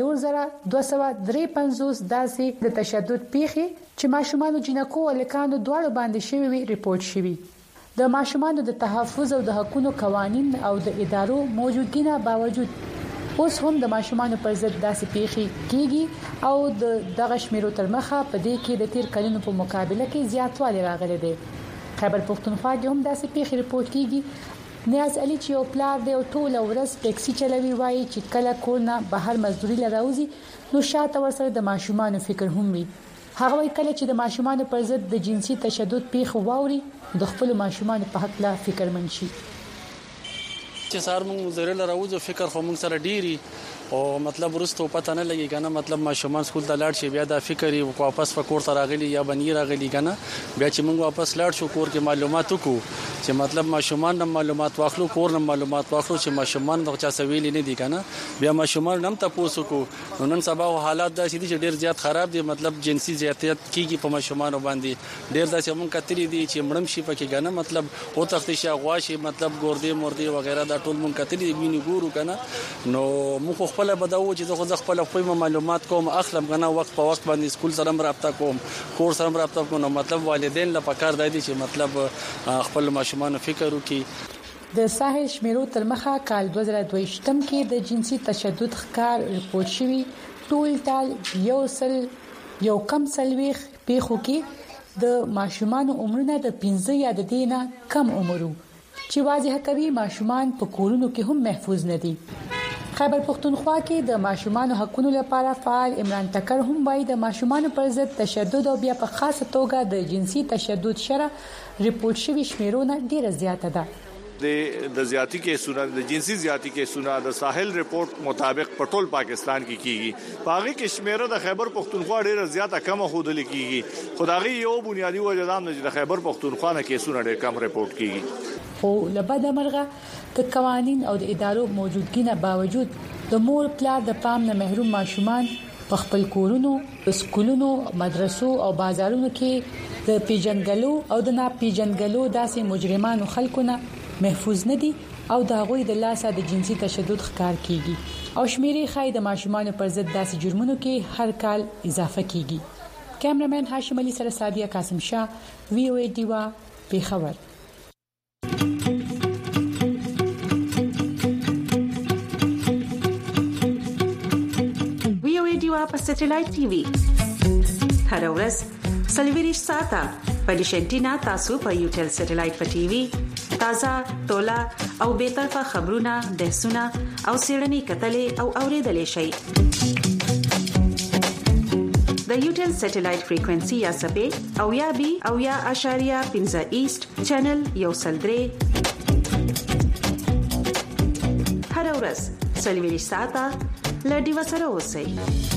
3253 داسې د تشدد پیخي چې ماشومان جنکو او لکانو دواړو باندې شوی وي ریپورت شوی د ماشومان د تحفظ او د حقوقو قوانين او د ادارو موجودګۍ باوجود اوس هم د ماشومان پر ضد داسې پیخي کیږي او د غشمیرو تر مخه په دې کې د تیر کلونو په مقابله کې زیاتوالی راغلی دی خیبر پختونخوا کې هم داسې پیخي ریپورت کیږي نیاز علي چې یو پلار دی او ټول ورځ ټیکسي چلوي وایي چې کله کول نه بهر مزدوري لراوځي نو شاته ورسره د ماشومان فکر هم وي هغه وایي کله چې د ماشومان پر ضد د جنسي تشدد پیښ واوري د خپل ماشومان په حق لا فکر منشي چې سار موږ زره لراوځو فکر خو موږ سره ډيري او مطلب ورستو پته نه لګي کنه مطلب ماشومان سکول ته لاړ شي بیا دا فکر یې واپس فکر ته راغلي یا بنی راغلي کنه بیا چې موږ واپس لاړ شو کور کې معلومات وکړو چې مطلب ماشومان نم معلومات واخلو کور نم معلومات واخلو چې ماشومان د چا سویل نه دي کنه بیا ماشومان نم تاسو کو نن سبا حالات دا چې ډیر زیات خراب دي مطلب جنسي زیاتیت کیږي په ماشومان باندې ډیر دا چې موږ کتري دي چې مړم شي پکې کنه مطلب او تختې شاغوا شي مطلب ګوردې موردې وغیرہ دا ټول موږ کتري دي ویني ګورو کنه نو موږ خپل بدو چې زه خپل خپل معلومات کوم اخلم غنا وخت په وخت باندې سکول سره رابطه کوم کور سره رابطه کوم مطلب والدین له پکار دی چې مطلب خپل ماشومان فکر وکړي. د ساحل شمیرو تر مخه کال 2022 کې د جنسي تشدد ښکار ریپورت شوی ټول ټال یو کم سلويخ پیښو کې د ماشومان عمرونه د 15 یا د دینه کم عمرو چې واضح کوي ماشومان په کورونو کې هم محفوظ نه دي. خیبر پختونخوا کې د ماشومان حقوقو لپاره فعال عمران ټکر هم وايي د ماشومان پر ضد تشدد او بیا په خاصه توګه د جنسي تشدد شره ریپورت شوی شمیرونه ډیره زیاته ده. د زیاتی کیسونه د جنسي زیاتی کیسونه د ساحل ریپورت مطابق پټول پاکستان کې کیږي باغی کې شمیره د خیبر پختونخوا ډیره زیاته کم خودل کیږي خدایي یو بنیادی وجه دا د خیبر پختونخوا نه کیسونه ډیر کم ریپورت کیږي. خو لبد مرغه د قوانين او د ادارو موجودګۍ نه باوجود د مور پلار د پام نه محروم ماشومان په خپل کورونو سکولونو مدرسو او بازارونو کې د پیجنګلو او د ناپیجنګلو داسې مجرمانو خلکونه محفوظ نه دي او د غوي د لاسه د جنسي تشدد ښکار کیږي او شمیرې خای د ماشومان پر ضد داسې جرمونو کې هر کال اضافه کیږي. کیمرامن هاشم علي سره سادیه قاسم شاه وی او ای دیوا پیښور. وی او ای دیوا په سټلایټ ټي وي هر ورځ سلویریش ساته په ډیشنټینا تاسو په یوټل سټلایټ په ټي وي تازه تولا او به طرفه خبرونه بحثونه او سیړنی کتلې او اوریدلې شي. د یوټل سټلایټ فریکوئنسي یا سبې او یا بي او یا اشاریه 15 ایست چینل یو سلدري هر ورځ سلویریش ساته لډي وسره اوسئ.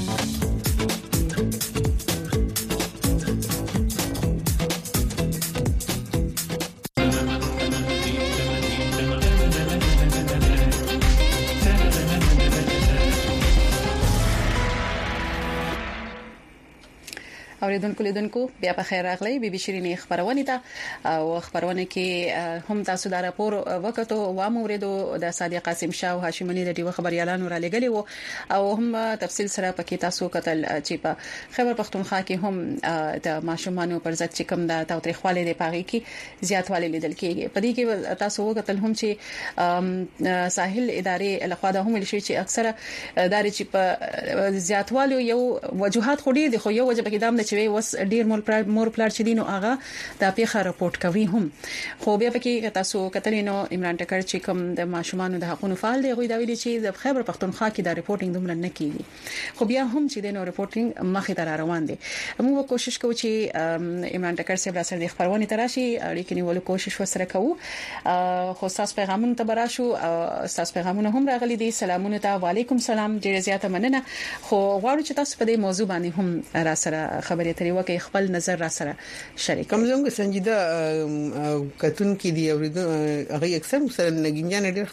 اوریدونکو لیدونکو بیا په خیر راغلی بي بي شيرين خبرونه ده او خبرونه کې هم تاسو دا راپور وکړو و موریدو د صادق قاسم شاه او هاشم علي د ډیو خبريالانو را لګلې وو او هم تفصیل سره پکې تاسو کتل چې په خیبر پختونخوا کې هم د ماشومانو پر ضد چې کوم د تاوتریخوالي د پاغي کې زیاتوالی لیدل کېږي په دې کې تاسو وکتل هم چې ساحل ادارې لخوا د هم لشي چې اکثره ادارې چې په زیاتوالي یو وجوهات خوري دي خو یو وجه پکې دام چې وس ډیر مور پلار چې دینو هغه د پیخه راپورټ کوي هم خو بیا پکې تاسو کتلینو عمران ټکر چې کوم د ماشومانو د حقوقو فعال دی غوي دا ویلي چې د خیبر پختونخوا کې د ریپورټینګ دومره نه کیږي خو بیا هم چې د نو ریپورټینګ مخې ته روان دي موږ کوشش کوو چې عمران ټکر سره سره د خبرونه تراشي اړیکې نیولو کوشش وسره کوو خو تاسو پیغامونه ته براشو تاسو پیغامونه هم راغلي دي سلامونه ته وعليكم السلام ډیر زیاته مننه خو غواړو چې تاسو په دې موضوع باندې هم را سره خبرې ترې وکړي خپل نظر را سره شریک کوم زموږ سنجیده کتون کې دی اوریدو هغه اکثر سره نګینجان ډېر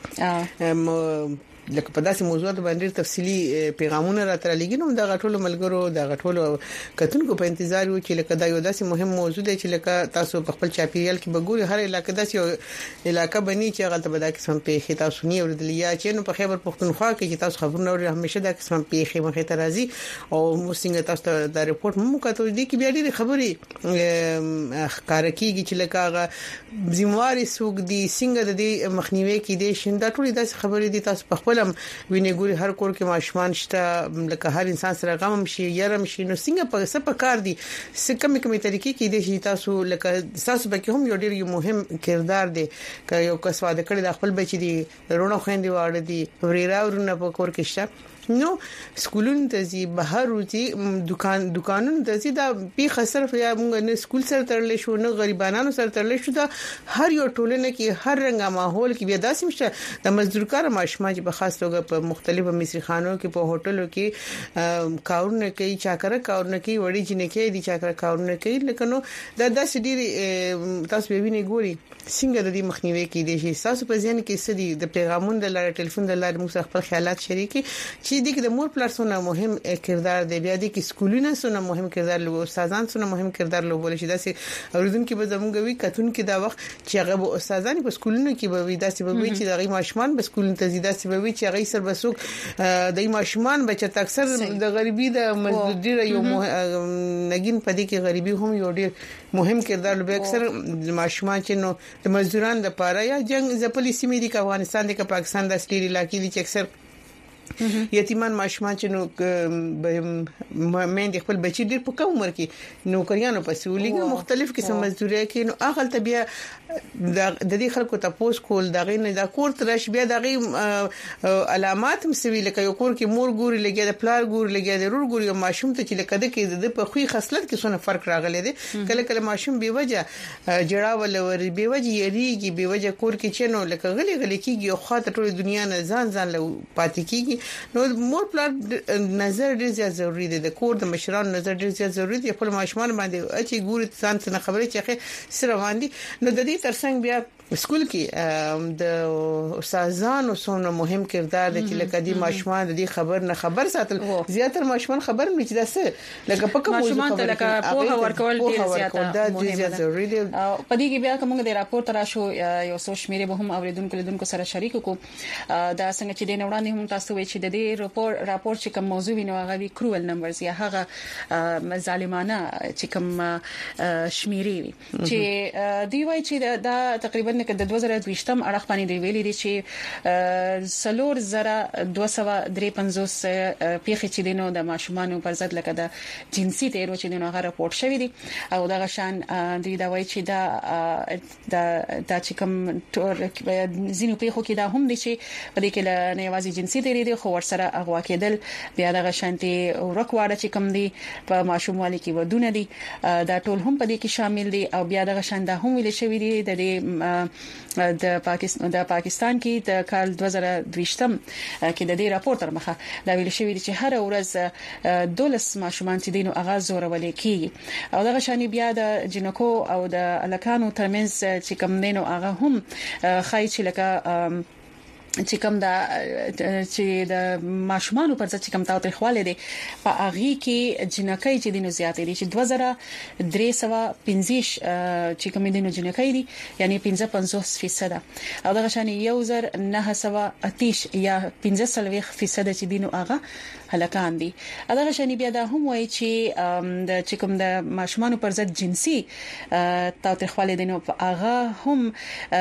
خوخه لکه په داسې موضوعات باندې تفصيلي پیغامونه راته لګینو د غټولو ملګرو د غټولو کتونکو په انتظار و چې لکه دا یو داسې مهم موضوع دی چې لکه تاسو په خپل چاپیریال کې بګوري هر علاقې داسې یو علاقې بني چې هغه ته به دا قسم پیښې تاسو نه اوریدلیا چې نو په خیبر پختونخوا کې چې تاسو خبرونه اوري همیشه دا قسم پیښې مخې ته راځي او موږ تاسو د ریپورت مو کتو دي کې بیا ډېری خبرې ښکار کیږي چې لکه هغه ذمہواری سوق دي څنګه د دې مخنیوي کې دي شنده ټولې داسې خبرې دي تاسو په خپل ویني ګوري هر کور کې ماشومان شته لکه هر انسان سره غم شي يرم شي نو څنګه په څه په کار دي څه کمی طریقې کې دي چې تاسو لکه تاسو به هم یو ډیر مهم کردار دی که یو کس واده کړی د خپل بچی دی رونو خويندې واړه دي وريرا ورونه په کور کې شته نو سکولونو ته زی بهر وتی دکانونو ته زی دا پیخه صرف یا موږ نه سکول سره ترلې شو نه غریبانو سره ترلې شو دا هر یو ټولنه کې هر رنګه ماحول کې بیا داسې مشته د مزدورکار ماشومان چې په خاص توګه په مختلفو مصریخانو کې په هوټلو کې کارونه کوي چاکره کارونه کوي وړي جنې کوي دي چاکره کارونه کوي لکه نو دا داسې ډېری تاسو به ویني ګوري څنګه د دې مخنیوي کې دي چې تاسو په ځین کې سدي د پیغامونو د لارې ټلیفون د لارې موږ خپل خیالات شریکي چې چې د مور پلارسونه مهم کردار دی بیا د سکولونو سونه مهم کردار لري استادان سونه مهم کردار لري چې داسې اوریدونکو به زموږ وی کتون کې دا وخت چې هغه استادان په سکولونو کې به وي داسې به وي چې دغه ماشومان په سکولونو ته زیاده سی به وي چې هغه سر بسوک د ماشومان بچت اکثر د غریبي د مزدوري یو نګین پدې کې غریبي هم یو ډیر مهم کردار لري اکثر ماشومان چې نو د مزدوران د پاره یا جنگ ځپلې سیمې د افغانستان د پاکستان د ستړي علاقې دي چې اکثر یتیمان ماشومان چې نو مېند خپل بچی ډیر په کم عمر کې نوکریانو په سولېږي مختلف قسم مزدوري کوي نو هغه ته بیا د دې خلکو ته پوس کول دغه نه د کور ترش بیا دغه علامات مسوي لکه یو کور کې مور ګوري لګي د پلار ګوري لګي د رور ګوري ماشوم ته چې لکه د کې د په خوې خصلت کې څونه فرق راغلی دی کله کله ماشوم به وجه جړا ول به وجه یریږي به وجه کور کې چنو لکه غلي کېږي او خاطر ټول دنیا نه ځان له پاتې کېږي نو مور پلار نظر ډیر زیات ضروری دی د کور د مشرانو نظر ډیر زیات ضروری دی خپل ماشومان باندې چې ګوري ځان څخه خبرې چې سره باندې نو د دې ترڅنګ بیا سکول کې د استادانو سونه مهم کردار دی چې لکه دي ماشومان د دې خبر نه خبر ساتل زیاتره ماشومان خبر نه چې داسه لکه په کوم ماشومان ته لکه پوهه ورکول ډیر زیات ضروری دی په دې کې بیا کومه د راپور تر شو یو څو شمیرې به هم اوریدونکو سره شریک کو دا څنګه چې د نوړاندې هم تاسو وایي چې د دې راپور چې کوم موضوع وینو هغه وی کروول نمبرز یا هغه ظالمانه چې کوم شمیرې وي چې دی وایي چې دا تقریبا د 2023م اړه باندې دی ویلي دي چې سلور زره 253 پیښې چې دینو د ماشومان پر ضد لکه د جنسي تیرو چې دینو هغه راپورټ شوی دي او دا غشان دی دا وایي چې دا چې کوم زینو پیښو کې دا هم دي چې په دې کې نه یوازې جنسي تیری دي خو ورسره اغوا کېدل بیا د غشانتي ورکواړه چې کوم دي په ماشوموالي کې ودونه دي دا ټول هم په دې کې شامل دي او بیا د غشان دا هم ویل شوی دي د پاکستان کې د کال 2023م کې د دې راپور تر مخه دا ویل شوی چې هر ورځ 12 ماشومان چې دینو اغاز زورول کیږي او دغه شانی بیا د جنکو او د الکانو ترمنځ چې کوم دینو هغه هم خای چې لکه چې کوم دا چې د ماشومان پر ځای چې کوم تاوتریخواله دي په اغي کې جنکۍ چې دینو زیاتې دي چې 2315 چې کوم دینو جنکۍ دي یعنی 55% او دغه شان 1930 یا 15% چې دینو هغه هلکان دي دغه شان بیا دا هم وایي چې د چې کوم د ماشومان پر ضد جنسي تاوتریخواله دي نو هغه هم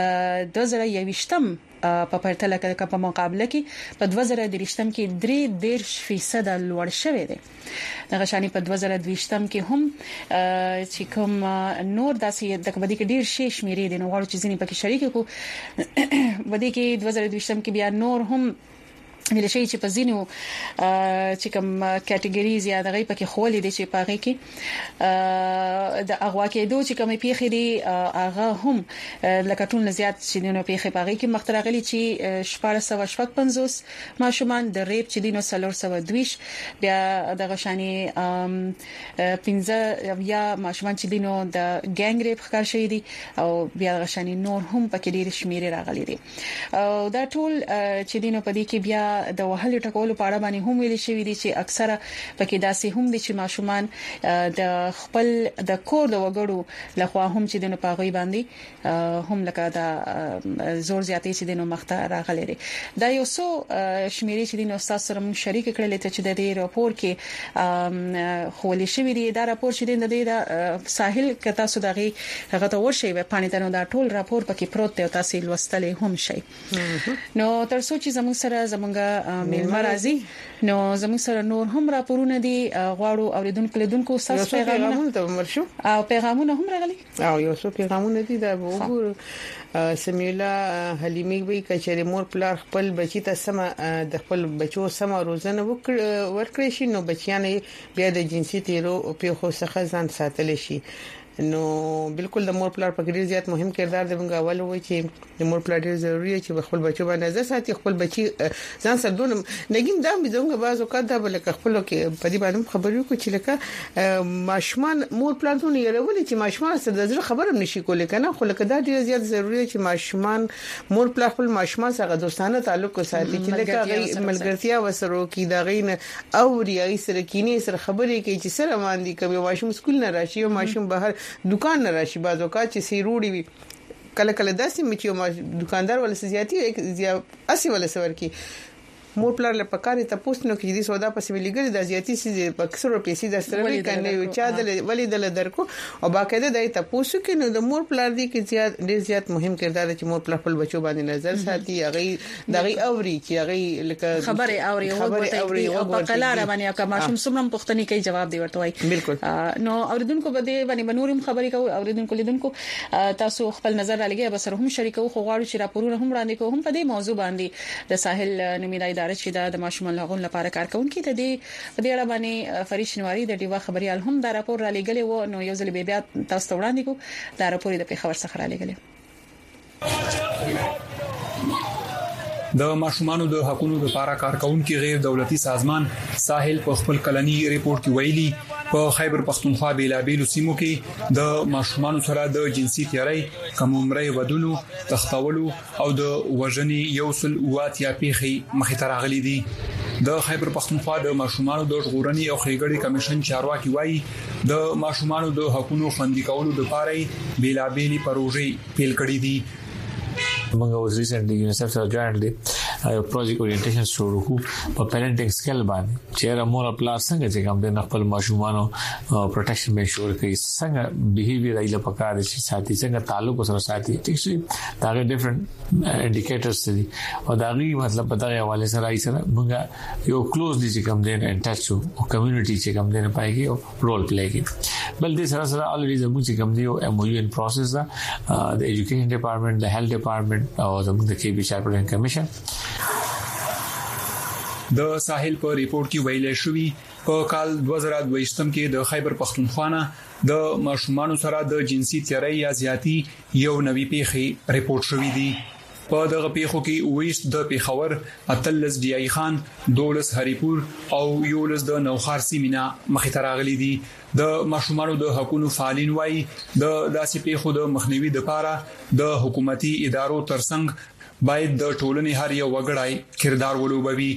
2021م په پرتله کې په مقابله کې په 2023م کې 3% لوړ شوی دی دغه شانی په 2023م کې هم چې کوم نور داسې د کبدي کې ډیر شي شمیرې دي نو غواړو چې ځینې پکې شریک کو بده کې 2023م کې بیا نور هم ویل شي چې په زینو چې کوم کټګوریز یا دغه پکې خولې دي چې پاره کې د اغوا کېدو چې کومې پیخې دي هغه هم لکه ټول زیات چې دینو پیخې پاره کې مخترغلي چې 1455 ماشومان د ریپ چې دینو 322 بیا دغه شانی 15 یا ماشومان چې دینو د ګنګ ریپ ښکار شوی دي او بیا دغه شانی نور هم پکې ډیر شمیرې راغلي دي او دا ټول چې دینو په دې کې بیا د وهلو ټکولو په اړه باندې هم ویل شوی دي چې اکثره پکې داسې هم دي چې ماشومان د خپل د کور د وګړو لخوا هم چې د پاغوي باندې هم لکه دا زور زیاتې چې د مخته راغلي دي دا یو څو شمیرې چې د استاد سره مون شریک کړل چې د دې راپور کې خولي شوی دي دا راپور چې د ساحل کتا سوداغي هغه ته ورشي په پانی ته نو دا ټول راپور پکې پروت دی او تاسو لوستلې هم شي نو تر څو چې زموږ سره زموږ میلمه راځي نو زموږ سره نور هم راپورونه دي غواړو اوریدونکو تاسو پیغامونه ته مرشو او پیغامونه هم راغلي او یو څو پیغامونه دي دا وګور سمیلا حلیمی وی کچری مور پلار خپل بچی ته سم د خپل بچو سم روزنه ورکړي شي نو بچیان بیا د جنسي تیرو په خو څخه ځان ساتل شي نو بالکل د مور پلار په ډیر زیات مهم کردار دی. موږ اول وایي چې د مور پلار ډیر ضروری چې خپل بچو باندې نظر ساتي، خپل بچي ځان سره دونه نګیم دا زموږ بعض اوقات دا بل خپل کې په دې باندې خبرې کو چې لکه ماشومان مور پلار ته نه یې ولې چې ماشومان سره د ځل خبرم نشي کولای کنه، خو لکه دا ډیر زیات ضروری چې ماشومان مور پلار خپل ماشومان سره دوستانه تعلق وساتي، چې لکه ملګرتیا وسره کې دا غین او ریاي سره کینی سره خبرې کوي چې سره باندې کوي ماشوم سکول نه راشي او ماشوم بهر دکان نه راشي، بعض اوقات چې سیروړي وي کله کله داسې مچو دکاندار ول زیاتی اسی ول سور کی مور پلار له پکاري تاسو نو کې دي سودا پسې ویلګل د زیاتی سي په کسر پیسې د سترلې کنه یو چا د ولیدل درکو او باقاعده د تاسو کې نو د مور پلار دي کې ډیر زیات مهم کردار چې مور پلار خپل بچو باندې نظر ساتي، هغه دغه اوري چې هغه لکه خبره اوري او په قلاره باندې کا ماشوم سمرم پښتني کوي جواب دی ورته وای. بالکل نو اوریدونکو بده باندې بنورم خبرې کوي، اوریدونکو لیدونکو تاسو خپل نظر لګي به سره هم شریکو خو غواړو چې راپورونه هم وړاندې کوو هم په دې موضوع باندې د ساحل نمیدای چې د ماشومان لغون لپاره کارکونکو ته د دې اړه باندې فرید شنواری د ډیوا خبريال هم دا راپور را لګلې و. نو یو ځل بیا تاسو وړاندې کو دا راپور د پیښور څخه را لګلې. د ماشومانو د حقوقو لپاره کارکونکو غیر دولتي سازمان ساحل په خپل کلنی ریپورت کې ویلي په خیبر پختونخوا بیلابیلو سیمو کې د ماشومانو سره د جنسي تیاری، کم عمري ودونو، تختولو او د وژنې یو سل واتیا پیخي مخې ته راغلي دي. د خیبر پختونخوا د ماشومانو د ژغورنې او ښېګړې کمیشن چارواکي وایي د ماشومانو د حقوقو خوندي کولو لپاره بیلابیلي پروژې پیل کړې دي. موږ اوس ریسنټلی یونیسف سره جوائنټ دي یو پروژیکټ اورینټیشن شروع وکړو په پیرنټینګ سکیل باندې چې مور خپل څنګه چې کوم د خپل ماشومانو پروټیکشن به شور کوي، څنګه بیهیویر ایله پکاره چې ساتي، څنګه تعلق سره ساتي. ټیک شي دا ډیفرنٹ انډیکیټرز دي او دا غي مطلب په دغه حواله سره موږ یو کلوزلی چې کوم دین ان ټچ او کمیونټي چې کوم دین پایږي او رول پلی کوي. بل دې سره سره الریډي زموږ چې کوم دی او ام او یو ان پروسس دا د ایجوکیشن ډپارټمنټ، د هیلث ډپارټمنټ او زموږ د کې بي چارپرن کمیشن د ساحل په ریپورت کې ویل شوی په کال 2022 کې د خیبر پختونخوا د ماشومانو سره د جنسي تیاری یا زیاتی یو نوی پیښه ریپورت شوې دي. په دغه پیښو کې وېست د پیښور، اتلس ډی ای خان، دولس هریپور او یولس د نوخار سیمینا مخې ته راغلي دي. د ماشومانو د حقوقو فعالین وایي د داسې پیښو د مخنیوي لپاره د حکومتي ادارو ترڅنګ باید د ټولنې هر یو وګړی کردار ولوبوي.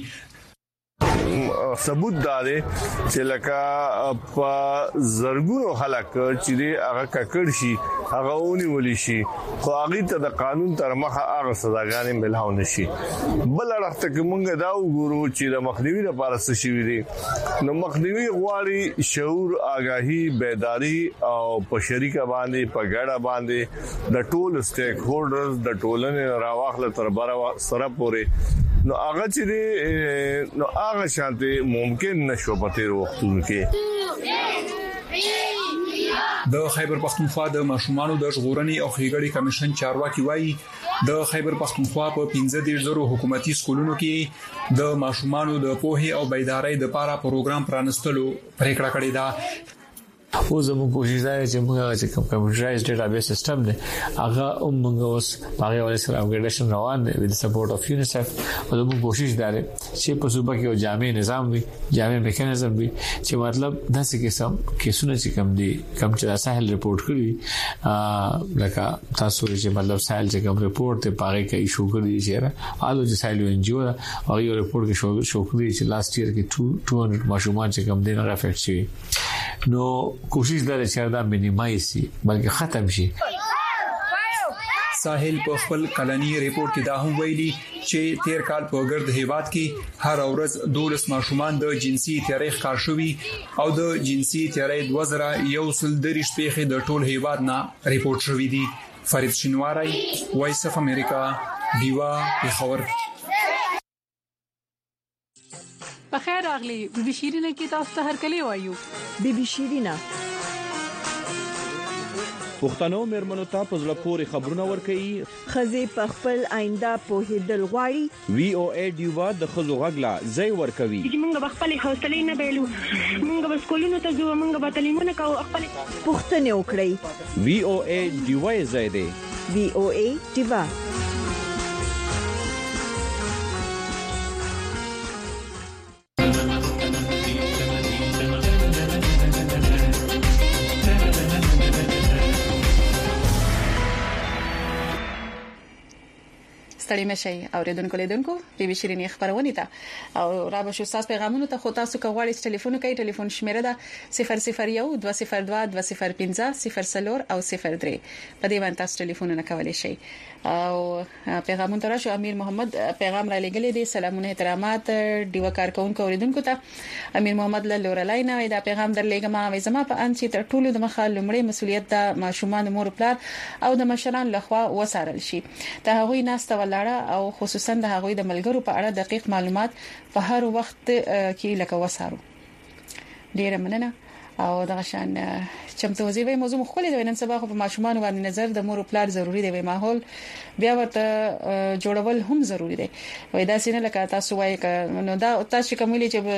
ثبوت داده چې لکه په زرګونو خلک چې هغه ککړ شي هغه ونیول شي خو هغه ته د قانون تر مخه هغه سزاګانې ملهاو نشي. بل اړخته کې مونږ دا وګورو چې د مخنیوي لپاره څه شي وي نو مخنیوي غواړي شعور، آگاهي، بیداری او په شریکه باندې په ګډه باندې د ټول سټیک هولډرز د ټولنې راواخله تر بار سره پورې نو هغه چې نو هغه شانته ممکن نشو په تیر وختونو کې. د خیبر پختونخوا د ماشومانو د ژغورنې او ښېګړې کمیشن چارواکي وایي د خیبر پختونخوا په 15,000 حکومتي سکولونو کې د ماشومانو د پوهې او بیدارۍ لپاره پروګرام پرانستلو پریکړه کړې ده. او زموږ کوشش دا چې موږ چې کمپیوټرایز ډیټابیس سیستم دی هغه موږ اوس هغه ولې سره اپګریډیشن روان دی with the support of UNICEF. او زموږ کوشش دا دی چې په صوبه کې یو جامع نظام وي، جامع میکانیزم وي چې مطلب داسې قسم کیسونه چې کم دي کم چې ساحل ریپورت کړی لکه تاسو چې مطلب ساحل چې کم ریپورت ته پاره کې ایشو کړی چې آلو چې ساحل ان جی او او یو ریپورت کې شو کړی چې لاست ایئر کې 200 ماشومان چې کم دي نه افیکټ شي. نو کوشش دا چې دا مینیمایز شي بلکې ختم شي. ساحل په خپل کلنی ریپورت کې دا هم ویلي چې تیر کال په ګرد هیواد کې هر ورځ 12 ماشومان د جنسي تیاری ښکار شوي او د جنسي تیاری 2013 پیښې د ټول هیواد نه ریپورت شوې دي. فرید شنواری، وایس اف امریکا، دیوا، پیښور. بخیر راغلی بي بي شيرینه کې تاسو ته هر کله وایو. بي بي شيرینه پښتنو مېرمنو ته په ځل پورې خبرونه ورکړي خزي په خپل آینده په هیدل غواړي وی او ای ډیوا د خزو غغلا ځای ورکوي چې موږ خپل حوصله نه بیلو موږ به سکولونو ته ځو موږ به تعلیمونه کوو خپل پښتنه وکړي وی او ای ډیوا ځای دی وی او ای ډیوا ستړي مشي اوریدونکو لیدونکو بي بي شيرینې خبرونه ته او را به شو تاسو پیغامونو ته خو تاسو کوړی ټلیفون کوي ټلیفون شمیره ده 001 202 205 0 او 03 په دې باندې تاسو ټلیفونونه کولای شئ او پیغامونه تر شو امیر محمد پیغام را لګلې دي سلامونه احترامات دیو کارکونکو اوریدونکو ته امیر محمد له لورلاینه دا پیغام درلېګم او زما په ان چې تر ټولو د مخه لمړی مسولیت د ماشومان مور پلار او د مشران لخوا وسارل شي ته هغوی ناسته او خصوصا د هغوی د ملګرو په اړه دقیق معلومات په هر وخت کې لکه وسارو ډیره مننه او دغه شان چمتو وزیوي موضوع مخکلي دی نن سبا خو په ماشومان باندې نظر د مور او پلار ضروری دی ماحول بیا ورته جوړول هم ضروری دی وای دا سینه لکه تاسو وایي نو دا تاسو کوملی چې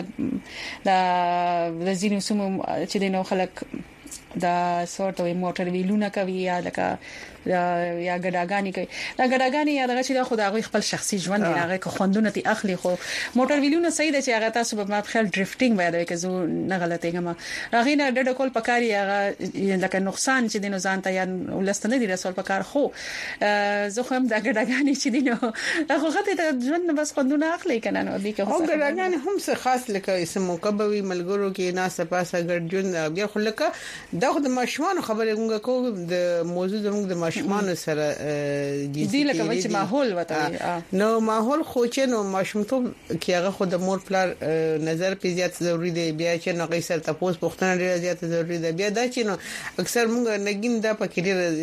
د زینو سمو چې دینو خلک دا سورت وي موټر ویلونه کوي یا لکه یا ګډاګانی کوي دا ګډاګانی یا دغه چې دا خدای خپل شخصي ژوند دی هغه کو خوندونه تی اخلي خو موټر ویلونه صحیح دی چې هغه تاسو په ما خیال ډریفټینګ وایي دا که زه نه غلطه یم هغه نه ډډ کول پکاري هغه لکه نقصان چې دینو ځان ته یا ولستنه دي رسول پکار خو زه هم دا ګډاګانی چې دینو هغه خته ته ژوند بس خوندونه اخلي کنه نو دي که او ګډاګانی هم څه خاص لکه اسمو کبوي ملګرو کې ناسه پاسه ګډجن بیا خو لکه دا خو د ماشومان خبره غونګه کو د موضوع زموږ د ماشومان سره دي لکه چې ماحول وته نو ماحول خو چې نو ماشومتوب کې هغه خو د مور پلار نظر په زیات ضروری دی بیا چې نو غیسر تاسو پوښتنه ډیره زیات ضروری ده بیا دا چې نو اکثر موږ نګین دا پکې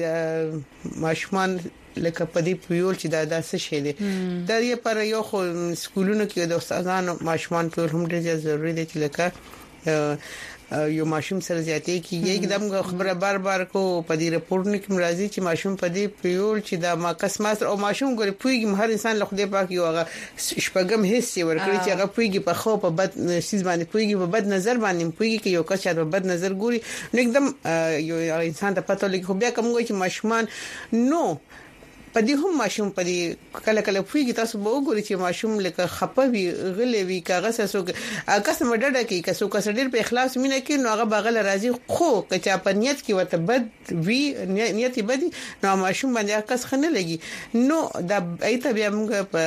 ماشومان لکه پدې پیول چې دا څه شي دي دا یې پر یو خو سکولونو کې د استادانو ماشومان ټول هم ډیره ضروری دي چې لکه یو ماشوم سره زیاتې کیږي एकदम خبره بار کو په دې رپورټ کې مرضی چې ماشوم په دې پیول چې دا ماکس ماستر او ماشوم ګوري پویږي هر انسان له خدای پاک یو هغه شپږم حصے ورکړي چې هغه پویږي په خو په بد سیس باندې پویږي په بد نظر باندې پویږي چې یو کس چې په بد نظر ګوري نو एकदम یو انسان ته پته لګي خو بیا کوم چې ماشومان نو پدې هم ماشوم پدې کله کله پویږي تاسو به وګورئ چې ماشوم لکه خپوي غلې وی کاغذ اسو قسم ډډه کې کسو کس ډېر په اخلاص مینه کې نو هغه بغل راضي خو کچا په نیت کې وته بد وی نیت بدی نو ماشوم باندې کس خنه لګي نو دا ایته بیا موږ په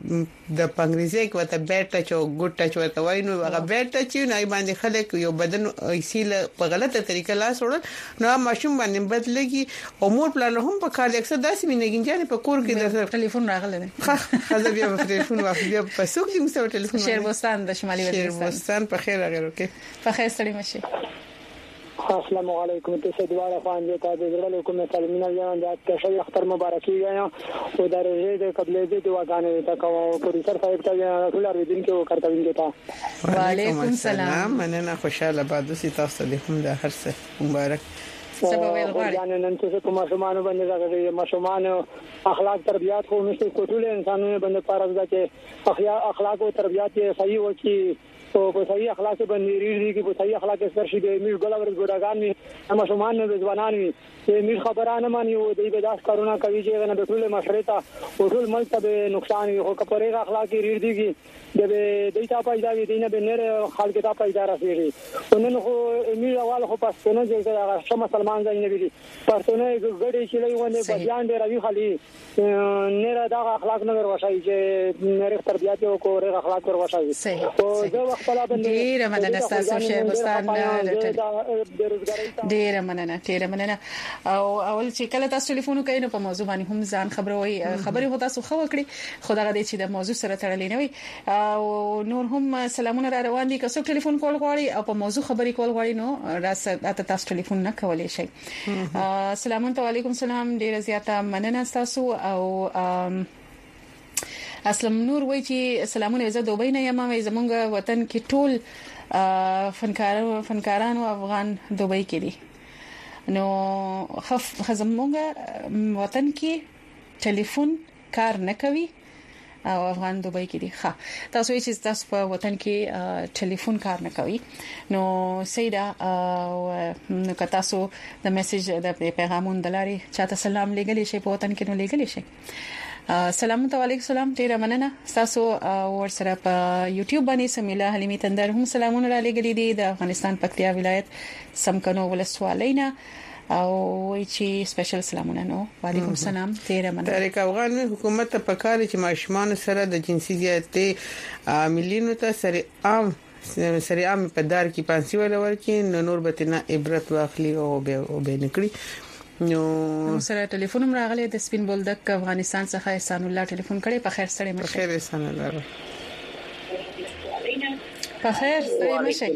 د پنګریزي کې وته بیټ ټچ او ګډ ټچ وته وای نو هغه بیټ ټچ نه باندې خلک یو بدن ایسیل په غلطه طریقه لاس وړل نو ماشوم باندې بد لګي او مور پلان هم په کار اکثر داسې مینګین په کور کې د ټلیفون راغلی دی خزه بیا په ټلیفون واخلي بیا په سوق کې مستو ټلیفون شیربستان د شمالي شیربستان په خیر راغلو کې په خیر ستړي مشي السلام علیکم ته دواره خوان دې ته د زړه کوم سلامونه یم د تاسو اختر مبارکي یم او درجه د قبلې دې دعاګانې ته کوم پروډوسر صاحب ته ټول اوریدونکو ورکوي ته وعلیکم السلام مننه خوشاله باد سي تاسو ته هم د هر څه مبارک سبب ویل غواړي نن څه کوم ماشومان باندې راغلي ماشومان اخلاق تربيات خو نشي کوټول انسانونه باندې فرض ده چې اخلاق او تربيات صحیح وکي او په صحیح اخلاق باندې ریږي کې په صحیح اخلاق سره شي د میږ ګلور ګډاګان می ماشومان نه ځوانان می میږ خبرانه مانی او د دې داس کارونه کوي چې نه ټول مشرتا او ټول ملک ته نقصان وي خو کپره اخلاق ریږي د دې ته پیدا وي دینه به نره خلک ته پیدا راځي نن خو میږ اول خو پښتون چې شمه سلمان ځای نه ویلي پښتون ګډي چې لوي بجان ډیر وی خالي نره دا اخلاق نه وروشي چې نره تربيات او کو اخلاق وروشي او زه خپل باندې ډیر مننه تاسو شیربستان ډیر مننه او اول چې کله تاسو ټلیفون کوئ نو په موضوع باندې هم ځان خبروي خبري هو تاسو خو وکړي خدای دې چې د موضوع سره تړلې نه وي او نور هم سلامونه را روان دي که څوک ټلیفون کول غواړي او په موضوع خبري کول غواړي نو راته تاسو ټلیفون نه کولای شي السلام علیکم سلام ډیر زیاته مننه تاسو او اسلام نور وای چې سلامونه زه دوبۍ نه یم زمونږ وطن کې ټول فنکارانو افغان دوبۍ کې دي نو خزمونګه وطن کې ټلیفون کار نه کوي او افغان دوبۍ کې دي. ها تاسو چې تاسو په وطن کې ټلیفون کار نه کوي نو سیدا نو که تاسو د میسج د پیغامون دلاري چاته سلام لګلی شي په وطن کې نو لګلی شي. سلام علیکم. سلام ډیر مننه تاسو ور سره په یوټیوب باندې سمیلا حلیمی تندر هم سلامونه را لګلی دي د افغانستان پکتیا ولایت سمکنو ولسوالینا او چې سپیشل سلامونه نو وعلیکم السلام. ډیر مننه. تاریخ افغان حکومت ته پکاره چې ماشومان سره د جنسي زیاتې عاملینو ته سره عام په دار کې پانسي ولور کې نور به نه عبرت واخلي او به نکړي. نو سره ټلیفون راغلی د سپین بولدک افغانستان څخه احسان الله ټلیفون کړي. په خیر سره مشه. خیر احسان الله. په خیر سره مشه.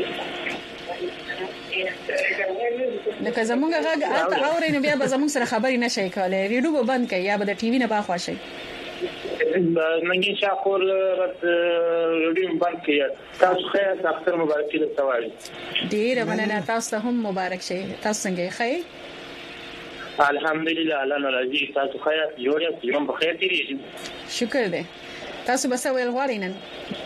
لکه زمونږ غږ اته اورې نو بیا به زمونږ سره خبرې نشي کولای. ریډیو به بند کړئ یا به د ټي وي نه باخوا شي. منګي شاکور رات ریډیو بند کړئ. تاسو خیر اختر مبارک دې سوال. ډیر مننه. تاسو هم مبارک شي. تاسو څنګه خیر؟ الحمدلله الله ناراضي. تاسو خیر جوړه یوم بخیر دي. شکر دې. تاسو بس ویل غواړئ نن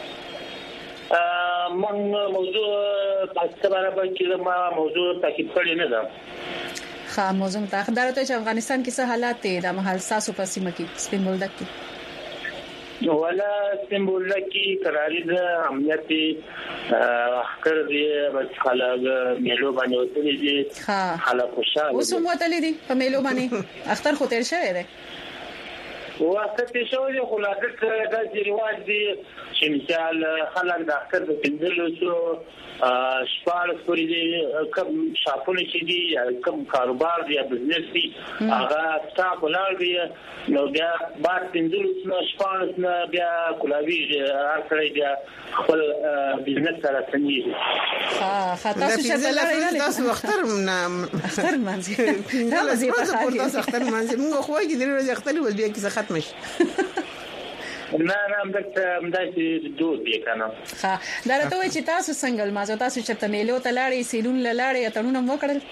من موضوع تاسو برابر کې ما موضوع تاکید کړی نه ده. خا موضوع ته درته چې افغانستان کې څه حالات دي د محل ساسو په سیمه کې سپین بولدک کې ولا سپین بولدک کې قراري د امنیتي اخر دی بس خلک میلو باندې وتلي دي. خلک خوشاله اوس هم وتلي دي په میلو باندې. اختر خو تیر شوی دی وخت شوی دی. خلاصه د ریواج دی چې مثال خلک د اختر په پندلو شو شپږ پورې دي کوم شاپونه چې دي کوم کاروبار دی یا بزنس دی هغه سټاپ ولر دی نو بیا بعد پندلو شپږ نه بیا کولاوی هر کله بیا خپل بزنس سره څنګه تاسو چې دلته تاسو اختر منځي دا وظیفه تاسو اختر منځي موږ خو یې د ورځې اختر ول بیا کې ختم شي. نه مدته دود دی کنه. ها درته وای چې تاسو څنګه مازه تاسو چې تمیلو تلاړې سیلون لاړې اتنونه مو کړل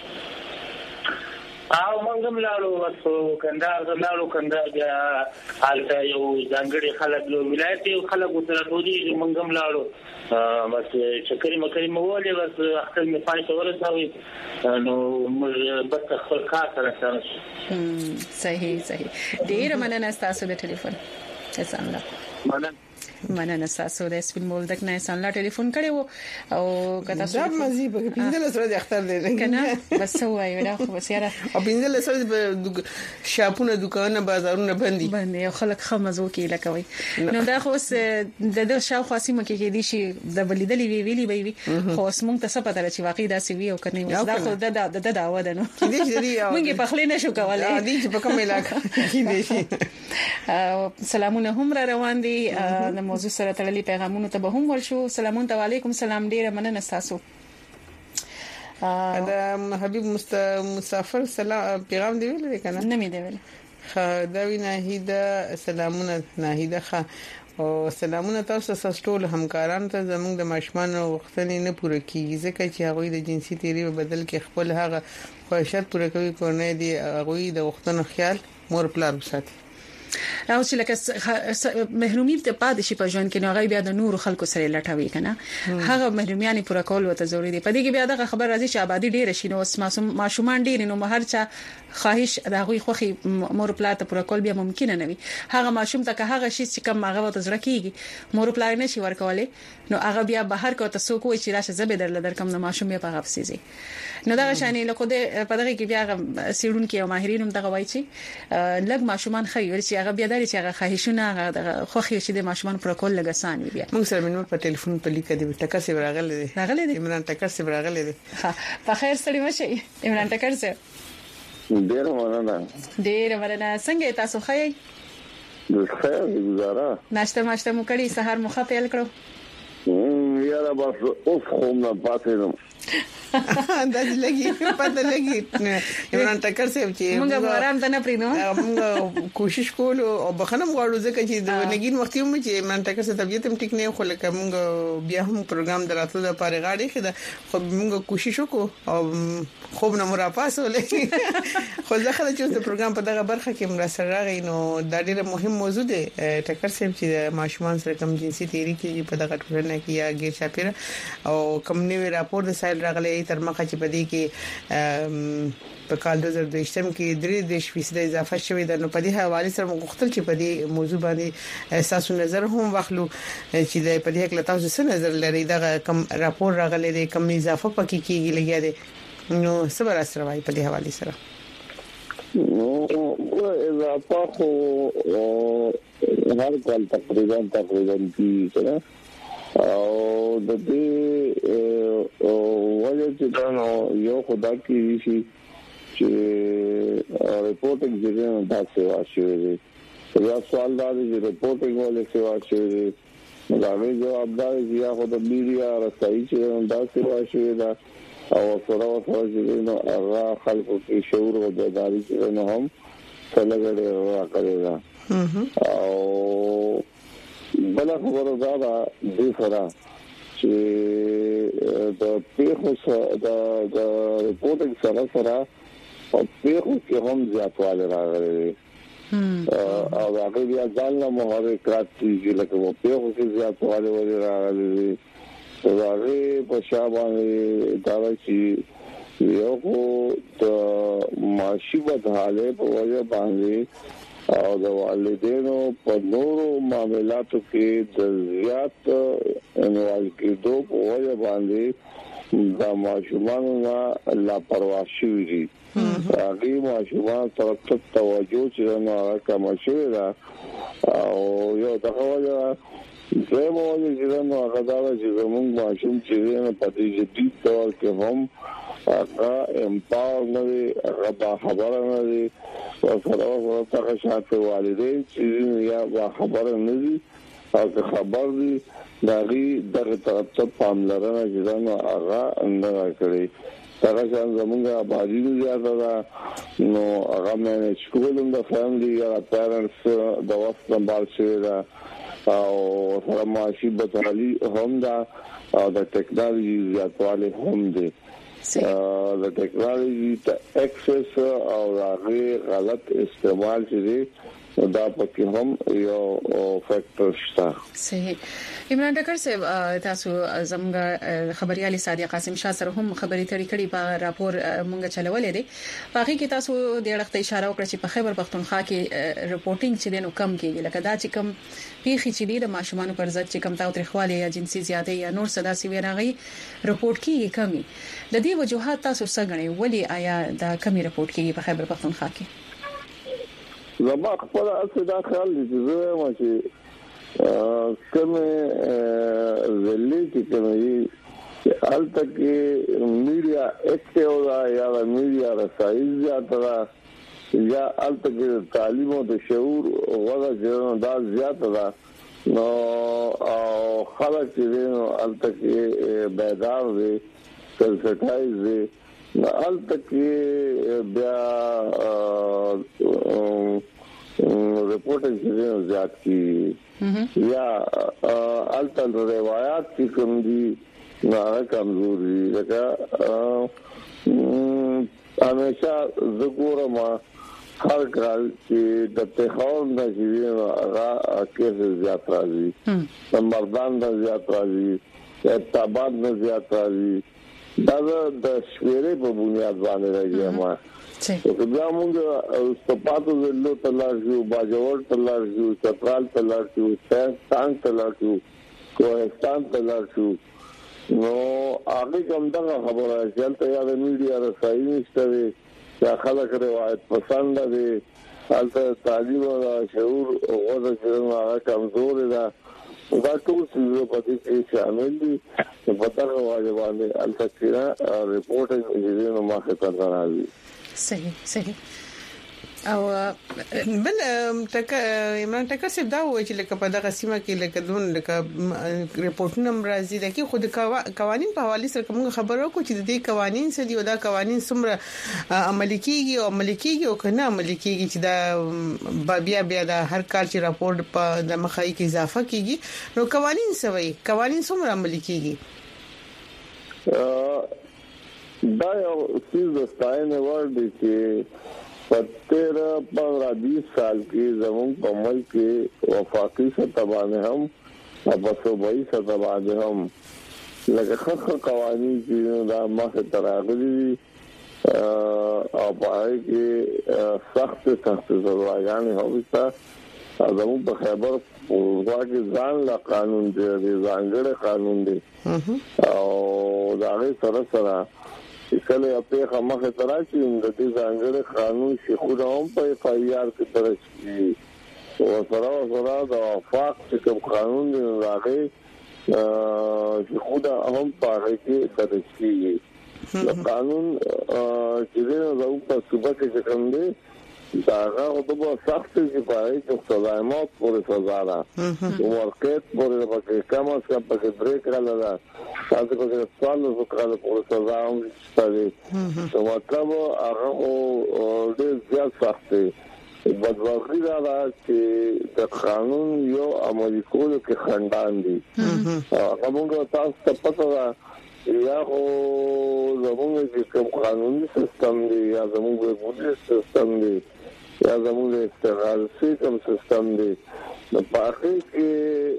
او منګم لاړو وسو کندهار بیا حالته یو ځانګړي خلک له ولایت یو خلک سره ټولې منګم لاړو بس چکرې مکرې مولې بس اختر می پای ورساوي نو بس خپل کار سره صحیح. ډیر مننه تاسو د ټلیفون. احسان الله مننه تاسو د سپین بولدک نه احسان الله ټلیفون کړو او کته دا مزي په پینځل سره د اختر دی کنه بس وایو دا خو بسیاره او پینځل سره شاپونه دکانونه بازارونه باندې یو خلک خمزو کې لکوي نو دا خو د شاو خاصمه کې دي شي د بلیدلې ویلي وي خو اوس مونږ ته څه پته چې واقعي دا سی وی او کنه دا خو د داوا ده نو مونږ په خلینه شو کولای دي چې په کوم علاقه کې دي سلامونه هم را روان دي د موضوع سره تړلي پیغامونه ته به هم ورشو. سلامون ته وعلیکم سلام. ډیره مننه تاسو. دا حبیب مسافر سلام پیغام دی ویل کنه نه می دی ویل. دا وینا هیدا سلامونه ناهیده ښه او سلامونه تاسو ټول همکارانو ته زموږ د ماشومان وختنې نه پوره کیږي ځکه چې هغه د جنسي تیری په بدل کې خپل هغه خواهشات پوره کوي کورنۍ دی هغه د وختونو خیال مور پلار وساتي او چې لکه محرومي ته پاتې شي په ژوند کې نو هغه بیا د نور خلکو سره لټوي کنه هغه محرومیان پوره کول وته ضروری دی. په دې کې بیا د خبر راځي چې آبادی ډیر شي نو ماشومان ډیر نو هر چا خواهش د هغه خوخي مور پلار ته پوره کول بیا ممکن نه وي. هغه ماشوم ته که هغه شي چې کوم هغه وته زړه کیږي مور پلار نه شي ورکولای نو هغه بیا بهر کو ته سوق وي چې راشه زبې در کوم نو ماشوم یې په غفسيزي نو دا شانې لکه د په دغه کې بیا سیرون کې او ماهرین هم دغه وایي چې لګ ماشومان خیر چې هغه بیا د چې خواهشونه هغه خوخي چې د ماشومان پر کول لګسان وي. بیا موږ سره منو په ټلیفون په لیکه دی ټکر سی راغلی دی عمران ټکر سی راغلی دی. ها په خیر سړی مشي عمران ټکر سی ډیر مننه څنګه تاسو خیر د خیر گزاره ناشته مو کړی سحر مخه پیل کړو یاره بس اوس خو نه پاتې انداز لګي پته لګي عمران ټکر صاحب چې موږ آرام ته نه پریدو موږ کوشش کوو او بخنم غواړو ځکه چې د نګین وخت یو چې عمران ټکر صاحب طبيعت هم ټیک نه خو لکه موږ بیا هم پروګرام دراتلو لپاره غاړي خې خو موږ کوشش وکړو او خوب نه مرافاس ولې خو ځکه چې د پروګرام په دغه برخه کې موږ سره راغی نو دا ډیره مهم موضوع ده ټکر صاحب چې ماشومان سره کم جنسي تیری کې په دغه ټولنه کې یا غیر شاپیره او کم نیو راپور د سایل راغلی تر مخه چې پدې کې په کال 2023 کې 3% اضافه شوې ده نو په دې حواله سره مغختل چې په دې موضوع باندې اساس نظر هم واخلو چې د په دې کې تاسو څه نظر لري دا کم راپور راغلی دی کم اضافه پکې کېږي لګیا دی نو صبر سره وای په دې حواله سره نو اضافه خو هر کال تقریبا کی او د دې وجه چې دا نو یو خدا کې شي چې ریپورټینګ ځینې دا څه واشي دا سوال دا دی چې ریپورټینګ ولې څه واشي دا وی جواب دا دی یا خو د میډیا راځي چې دا څه واشي دا او سره چې نو هغه خلکو کې شعور او بیداری چې نو هم څلګړې راکړي او بل خبره دا دی سره چې د پیښو د ریپورټینګ سره او پیښو کې هم زیاتوالی راغلی او هغه بیا ځان له محرکات چې لکه پیښو کې زیاتوالی راغلی دا هغه په شابه دا چې یو د معاشي بدحاله په وجه باندې او د والدینو په نورو معاملاتو کې د زیات انوال کېدو په وجه باندې د ماشومانو نه لاپرواهي شوې دي هغه ماشومان ته توجه چې نه راکمه شوې ده او یو دغه وجه زموږ چې نو هغه دا چې زموږ ماشوم چې نه پدې جدي تور کې هم هغه امپاور نه وي هغه خبره نه وي او سره شاته والدین چې یا خبره نه دي او خبر دي دغه دغه طرف ته پاملرنه چې نو هغه نه کړی څنګه چې زمونږه باندې زیاته نو هغه مې سکولم د فیملی یا پیرنټس د وخت نمبر شوی او سره معاشي بدحالي هم دا او د ټیکنالوژي زیاتوالی هم دی د ټیکنالوژي ته اکسس او هغه غلط استعمال چې دا پکې هم یو فیکټر شته. صحیح. عمران ټکر صاحب تاسو زموږ خبريالي صادق قاسم شاه سره هم خبري کړي په راپور مونږ چلولې دي. باقي کې تاسو د اړخته اشاره وکړه چې په خیبر پختونخوا کې ریپورټینګ چې دنو کم کېږي لکه دا چې کم پیخي چې د ماشومان پر ضد چې کم تاوتریخواله یا جنسي زیاتې یا نور صدا سی ویراغي ریپورټ کیږي کمی د دې وجوهات تاسو څنګه غنئ ولی آیا دا کمی ریپورټ کیږي په خیبر پختونخوا کې؟ زما خپل اصل دا خیال دي چې زه ماشي کومه زلي چې کومه الته کې میډیا اکټیو دا یا میډیا رسایي زیاته یا الته کې تعلیم او د شعور وغه جوړه دا زیاته ده نو او خلک چې نو الته کې بیدار دي سنسټایز دي الته کې بیا ریپورټینګ زیات کی یا الته روایت کی کوم دي نه کمزوري لکه همیشه ذکر ما هر کال چې د پیښور د ژوند هغه کې زیات راځي مردان د زیات راځي اتاباد د زیات راځي دا د شمیرې په بنیاد باندې راځي ما چې بیا موږ استپاتو زلو تلاشو باجوړ تلاشو چترال تلاشو څنګه تلاشو کوهستان تلاشو نو هغه کوم دا خبره چې تل یا د میډیا رسایي نشته یا خلک روایت پسند دي البته تعلیم او شعور او غوښتنه کمزور ده دا ټول څه په دې کې شامل دي په تاسو باندې التکرا ریپورټینګ دې نو ماخه تر راځي. صحیح او بل عمران ټکر صاحب دا وایي چې لکه په دغه سیمه کې لکه دون لکه ریپورتونه مرزي د کې خود قوانين په حواله سره کوم خبرو کو چې د دې قوانين څه دي او دا قوانين څومره عملي کیږي او کنه عملي کیږي چې دا بیا د هر کال چې راپورټ په د مخای کې اضافه کیږي نو قوانين څه وایي قوانين څومره عملي کیږي دا یو څه ستاینه ورډي چې 15-20 साल की जमीन पर मल के वफाकी सतबाने हम और बसोबई सतबाने हम लगे खख कवानी की दामा से तरागली और पाए के सख्त सजाने होता जमीन पर खैबर के जान ला कानून दे जानगड़े कानून दे और दागे सरा کله په خامخه تراشي د دې ځانګړي قانون شیخونه هم په FIR کې درج کړي او سره د وفاق کوم قانون دی راغی شیخونه هم په هغه کې درج کړي د قانون چې د په صوبه کې کوم دی دا هغه په سخت کې پای کې سزايمات پورې سزا ده ورکټ پورې په کم از کم په بریک راځي تاسو په سوال وکړل په سزا هم ستاسو نو مطلب هغه ډېر زیات سخت دی بدواخی دا چې د قانون یو عملي کول کې خندان دي هغه موږ تاسو ته پته ده یا خو زموږ چې کوم قانوني سیستم دی یا زموږ د پولیس سیستم دی یا زموږ د استغاثې کوم سیستم دی نو پاکي کې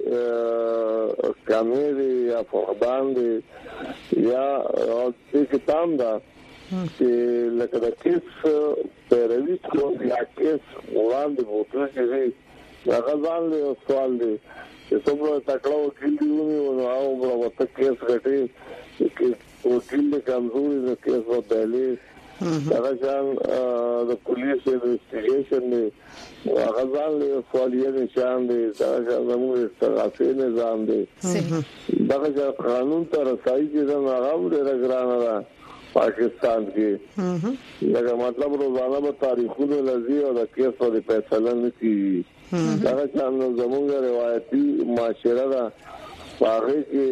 کامیری یا فقدان دی یا د کتاب دا چې لکه د کیس پیروي کو یا کیس وړاندې وته چې هغه ځان له سوال دی چې څومره تکړه کیندونی او هغه ورته کیس غټي چې وکیل کمزوري د کیس په دلی هغه ځان د پولیس انویسټیګیشن دی هغه ځان له سوالیه نشان دی هغه زموږ استغاثې نظام دی دغه قانون ته رسایي چې هغه ډېر ګرانه ده پاکستان کې لکه مطلب روزانه به تاریخونه لذي او د کیس په فیصله نه کیږي هغه څنګه زموږ روایتي معاشره ده هغه کې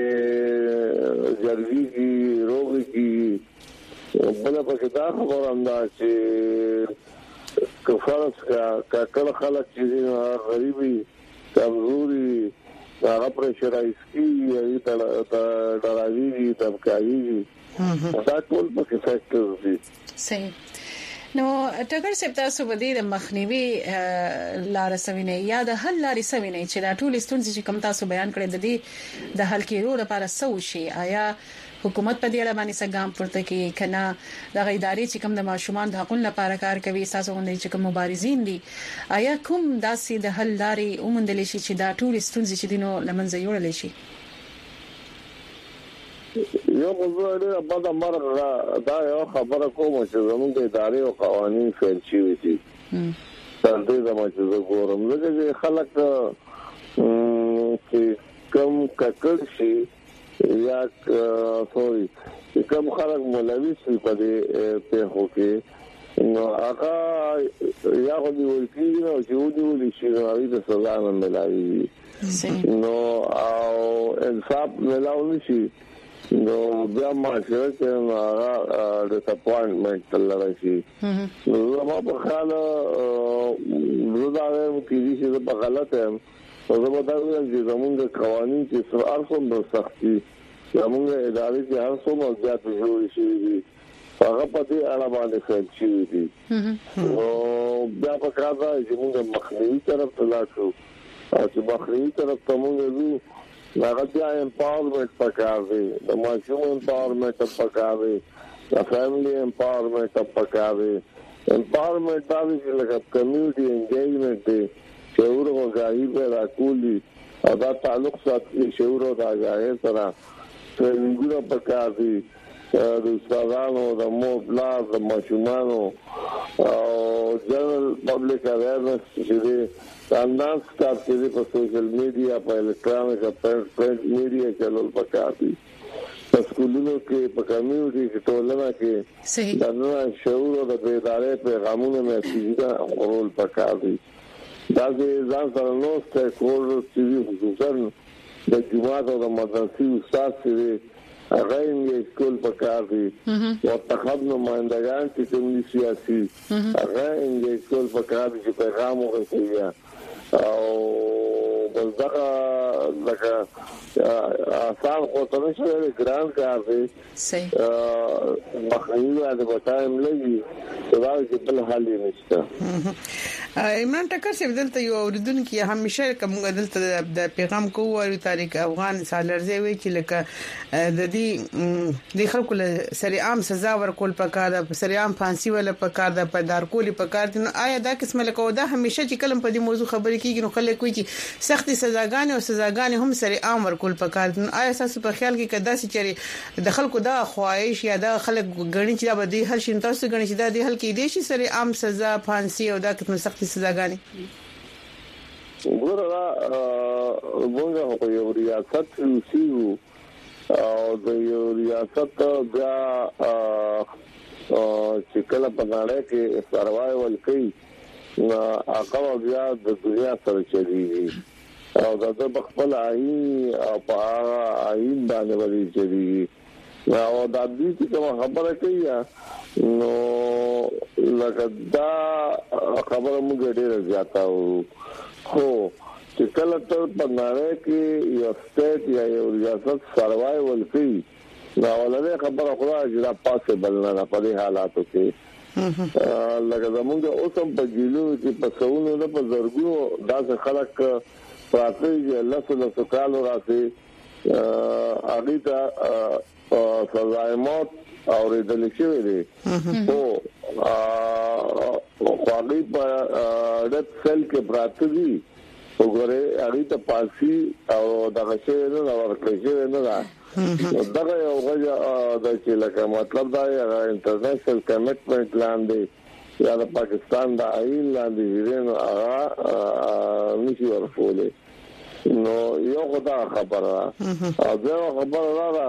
جرګي کی روغي کی بل په کې دا خبر انده چې کفارس کا کله خلک چې غریبي کمزوري هغه پرشرایز کی یی تراوی طبقاوی دا ټول په کې فیکټرز دي صحیح نو ټاګر صاحب تاسو به د مخنیوي لار سوینه یا د حل لار سوینه چې دا ټول ستونزې چې کوم تاسو بیان کړل د دې د حل کېدو لپاره څه وشي آیا حکومت په دې اړه باندې څه ګام پورته کوي کنه د ادارې چې کوم د ماشومان د حقوقو لپاره کار کوي تاسو غوښتنه چې کوم مبارزین دي آیا کوم داسې د حل لارې اومندل شي چې دا ټول ستونزې چې دینو لمنځه یوړل شي یو موضوع ډېر په امر دا یو خبره کوم چې زموږ د ادارې او قوانين فعال شي دي تر دې زموږ چې ګورم لکه خلک چې کم ککړ شي یا سوري کوم خلک مولوي شي په دې په هو کې نو هغه یا خو دی ورکی نو چې ودی ولې شي نو د سزا نه ملایي نو او انصاف ملاوي نشي نو بیا ماشره چې هغه د اپوینټمنټ تلل شي نو ما په خاله روزانه کې چې په غلطه زه به دا وایم چې زموږ قوانين چې سره څومره سختي زموږ ادارې چې هر څومره زیات جوړ شي هغه په دې اړه باندې فعال شي دي او بیا په کار دا چې موږ مخنیوي طرف ته لاړو او چې مخنیوي طرف ته موږ وي هغه بیا امپاورمنټ پکار دی د ماشوم امپاورمنټ پکار دی د فیملی امپاورمنټ پکار دی امپاورمنټ دا چې لکه کمیونټي انګیجمنټ دی شعور او غاهي پیدا کولی او دا تعلق ساتي شعور او غاهي سره څنګه پکار دی د استادانو د موبلار د ماشومانو او جنرال پبلک اویرنس چې دی انداز کارته په سوشل میډیا په الکترونیک او پرنٹ میډیا چلول پکار دي سکولونو کې په کمیونټي کې ټولنه کې صحیح د نن شعور او د بیدارۍ پیغامونه مې خورول پکار دي دا ځان سره نو څه کول چې خصوصا د جماعت او د مدرسې استاد سره هغه یې سکول پکار دي او تخصص نمائندگان چې کومي سیاسي هغه یې سکول پکار دي چې پیغام ورکوي او بلځه لکه آسان خو ته نشي ګران کار دی صحیح مخنیوي د ټایم لګي دا چې بل حل نشته عمران ټکر چې دلته یو اوریدونکو همیشه کوم دلته د پیغام کوو تاریخ افغان سالرزه وی چې لکه د دې خلکو له سری عام سزا ورکول پکار ده سری عام فانسی ولا پکار ده په دار کولی پکار دي آیا دا قسمه لکه دا همیشه چې کلم په دې موضوع خبرې کیږي نو خلک کوي چې سختي سزاګانې او سزاګانې هم سری عام ورکول پکار دي آیا تاسو په خیال کې کدا چې چری د خلکو دا خواهش یا دا خلک غني چې دا به د هر شي تاسو غني چې دا د حل کې دي چې سری عام سزا فانسی او دا قسمه سختي سزاګانې وګوره موږ په یو ریاست سیو او د یو ریاست بیا چې کله په نړۍ کې سروایول کوي هغه بیا د دنیا سره چلیږي او د خپل آئین او په آئین باندې وري چلیږي او د دې چې کوم خبره کوي نو لکه دا خبره موږ ډیره زیاته خو چې کله ته په نړۍ کې یو سټیټ یا یو ریاست سروایول کوي دا ولله خبره خدای چې دا پاسبل نه په دې حالاتو کې لکه زمونږ اوسم په جیلو چې په څونو نه په زرګونو داسې خلک پراته دي لاسو کالو راځي هغه ته سزای موت او ردل شوی دی او خواږي په د سل کې پراته دي وګوره هغه ته پاسي او دغه شی نه ورکړي نه دا دغه یو غوږه د چې لکه مطلب دا یو انټرنیشنل کمیټمنټ لاندې یا د پاکستان د آئین لاندې نو هغه نشي ورکولې نو یو خدای خبره او دا خبره را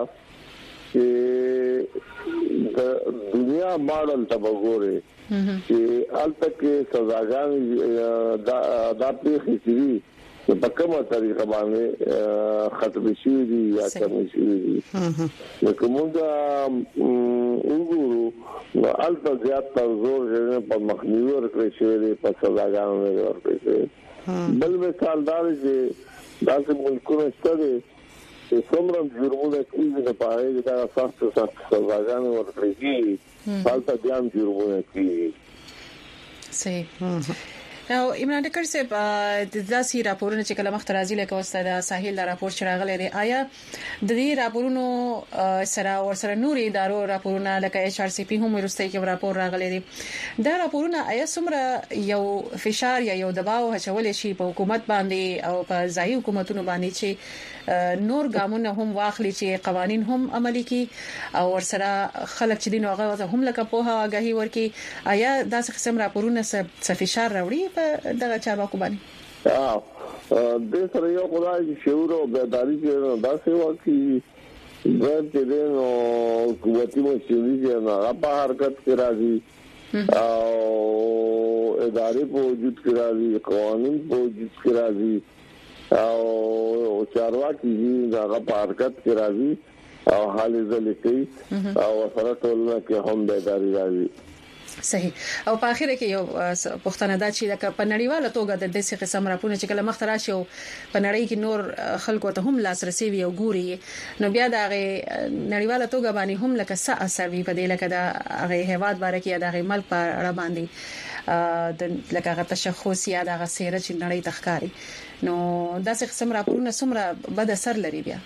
چې د دنیا ماډل تبګوري چې البته سزاګان دا پیښې دي په کومه طریقه باندې ختم شي دي یا کم شي دي نو کومه وګورو نو البته زیات زور په مخنیوي ورکړي شي په سزاګانو ورکړي شي بل مثال دا چې داسې ملکونه ستاسو څومره جرمونه کوي د پاره دا سخت سزاګانو ورکړي شي حالت ځان جرمونه کوي صحیح نو عمران ټکر صاحب د داسې راپورونو چې کله مخترازي لکه واستاد ساحل دا راپور چې راغلی دی آیا د دې راپورونو سره ورسره نوري ادارو راپورونه لکه ایچ ار سی پی هم ورسته کې راپور راغلی دی دا راپورونه آیا څومره یو فشار یا یو دباو هچول شي په حکومت باندې او په ځایي حکومتونو باندې چې نور ګامونه هم واخلي چې قوانين هم عملي کی او ورسره خلک چې دین هغه هم لکه په هغه ورکی آیا داسې قسم راپورونه څه فشار راوړي په دغه چارواکو باندې د سره یو خدای شعور او بیداری چې دا سیوا کی چې نو حکومتي مسؤلیت چې نه په حرکت کې راځي او ادارې په وجود کې راځي قوانين په وجود کې راځي او چارواکي دا په حرکت کې راځي او حال ځل کوي او سره ټول کې هم بیداری راځي صحیح او په اخر کې یو پښتنه دا چې د په نړیواله توګه د دې قسم راپورونه چې کله مخ راشي په نړۍ کې نور خلکو ته هم لاسرسي وي او ګوري نو بیا د نړیواله توګه باندې هم لکه څه اثر وي په دې لکه د هغه هیواد باره کې د ملک په اړه باندې د لکه هغه تشخص یا د هغه سیره چې نړۍ تخکاری نو داسې قسم راپورونه څومره بد اثر لري بیا